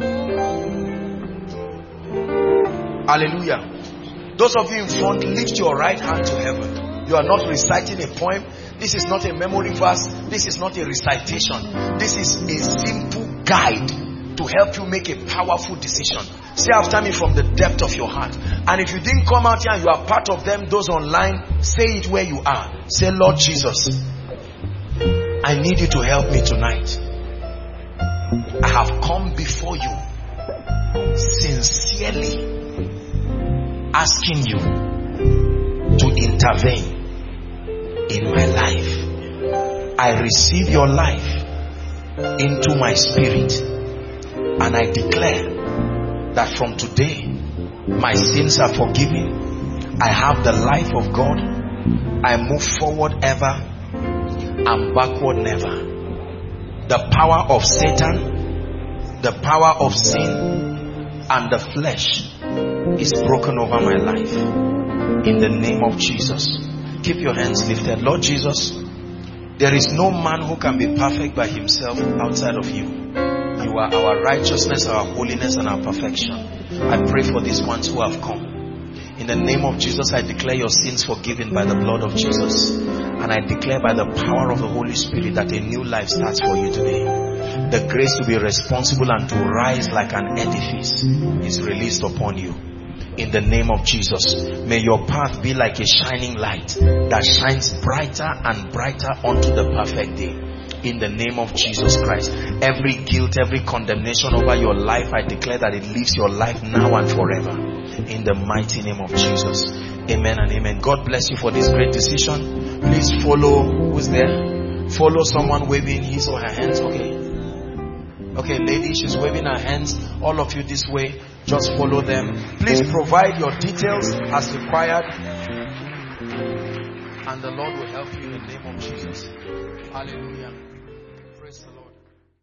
S3: Hallelujah. Those of you in front, lift your right hand to heaven. You are not reciting a poem. This is not a memory verse. This is not a recitation. This is a simple guide to help you make a powerful decision. Say after me from the depth of your heart. And if you didn't come out here and you are part of them, those online, say it where you are. Say, Lord Jesus, I need you to help me tonight. I have come before you sincerely asking you to intervene in my life. I receive your life into my spirit, and I declare that from today my sins are forgiven. I have the life of God. I move forward ever and backward never. The power of Satan, the power of sin and the flesh is broken over my life in the name of Jesus. Keep your hands lifted. Lord Jesus, there is no man who can be perfect by himself outside of you. You are our righteousness, our holiness, and our perfection. I pray for these ones who have come. In the name of Jesus, I declare your sins forgiven by the blood of Jesus. And I declare by the power of the Holy Spirit that a new life starts for you today. The grace to be responsible and to rise like an edifice is released upon you. In the name of Jesus, may your path be like a shining light that shines brighter and brighter unto the perfect day. In the name of Jesus Christ, every guilt, every condemnation over your life, I declare that it leaves your life now and forever. In the mighty name of Jesus. Amen and amen. God bless you for this great decision. Please follow, who's there? Follow someone waving his or her hands. Okay. Okay, lady, she's waving her hands. All of you this way, just follow them. Please provide your details as required. And the Lord will help you in the name of Jesus. Hallelujah. Praise the Lord.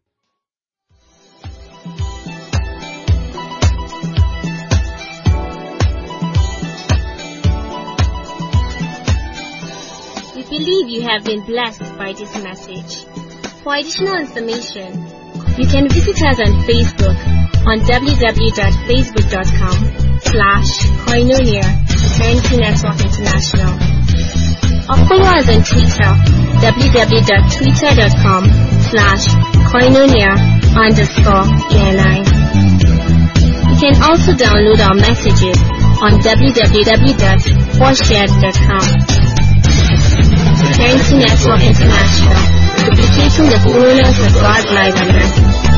S4: We believe you have been blessed by this message. For additional information, you can visit us on Facebook on w w w dot facebook dot com slash koinonia Eternity Network International. Or follow us on Twitter, w w w dot twitter dot com slash koinonia underscore E N I. You can also download our messages on w w w dot foreshared dot com. Eternity Network International, duplicating the fullness of God's life on earth.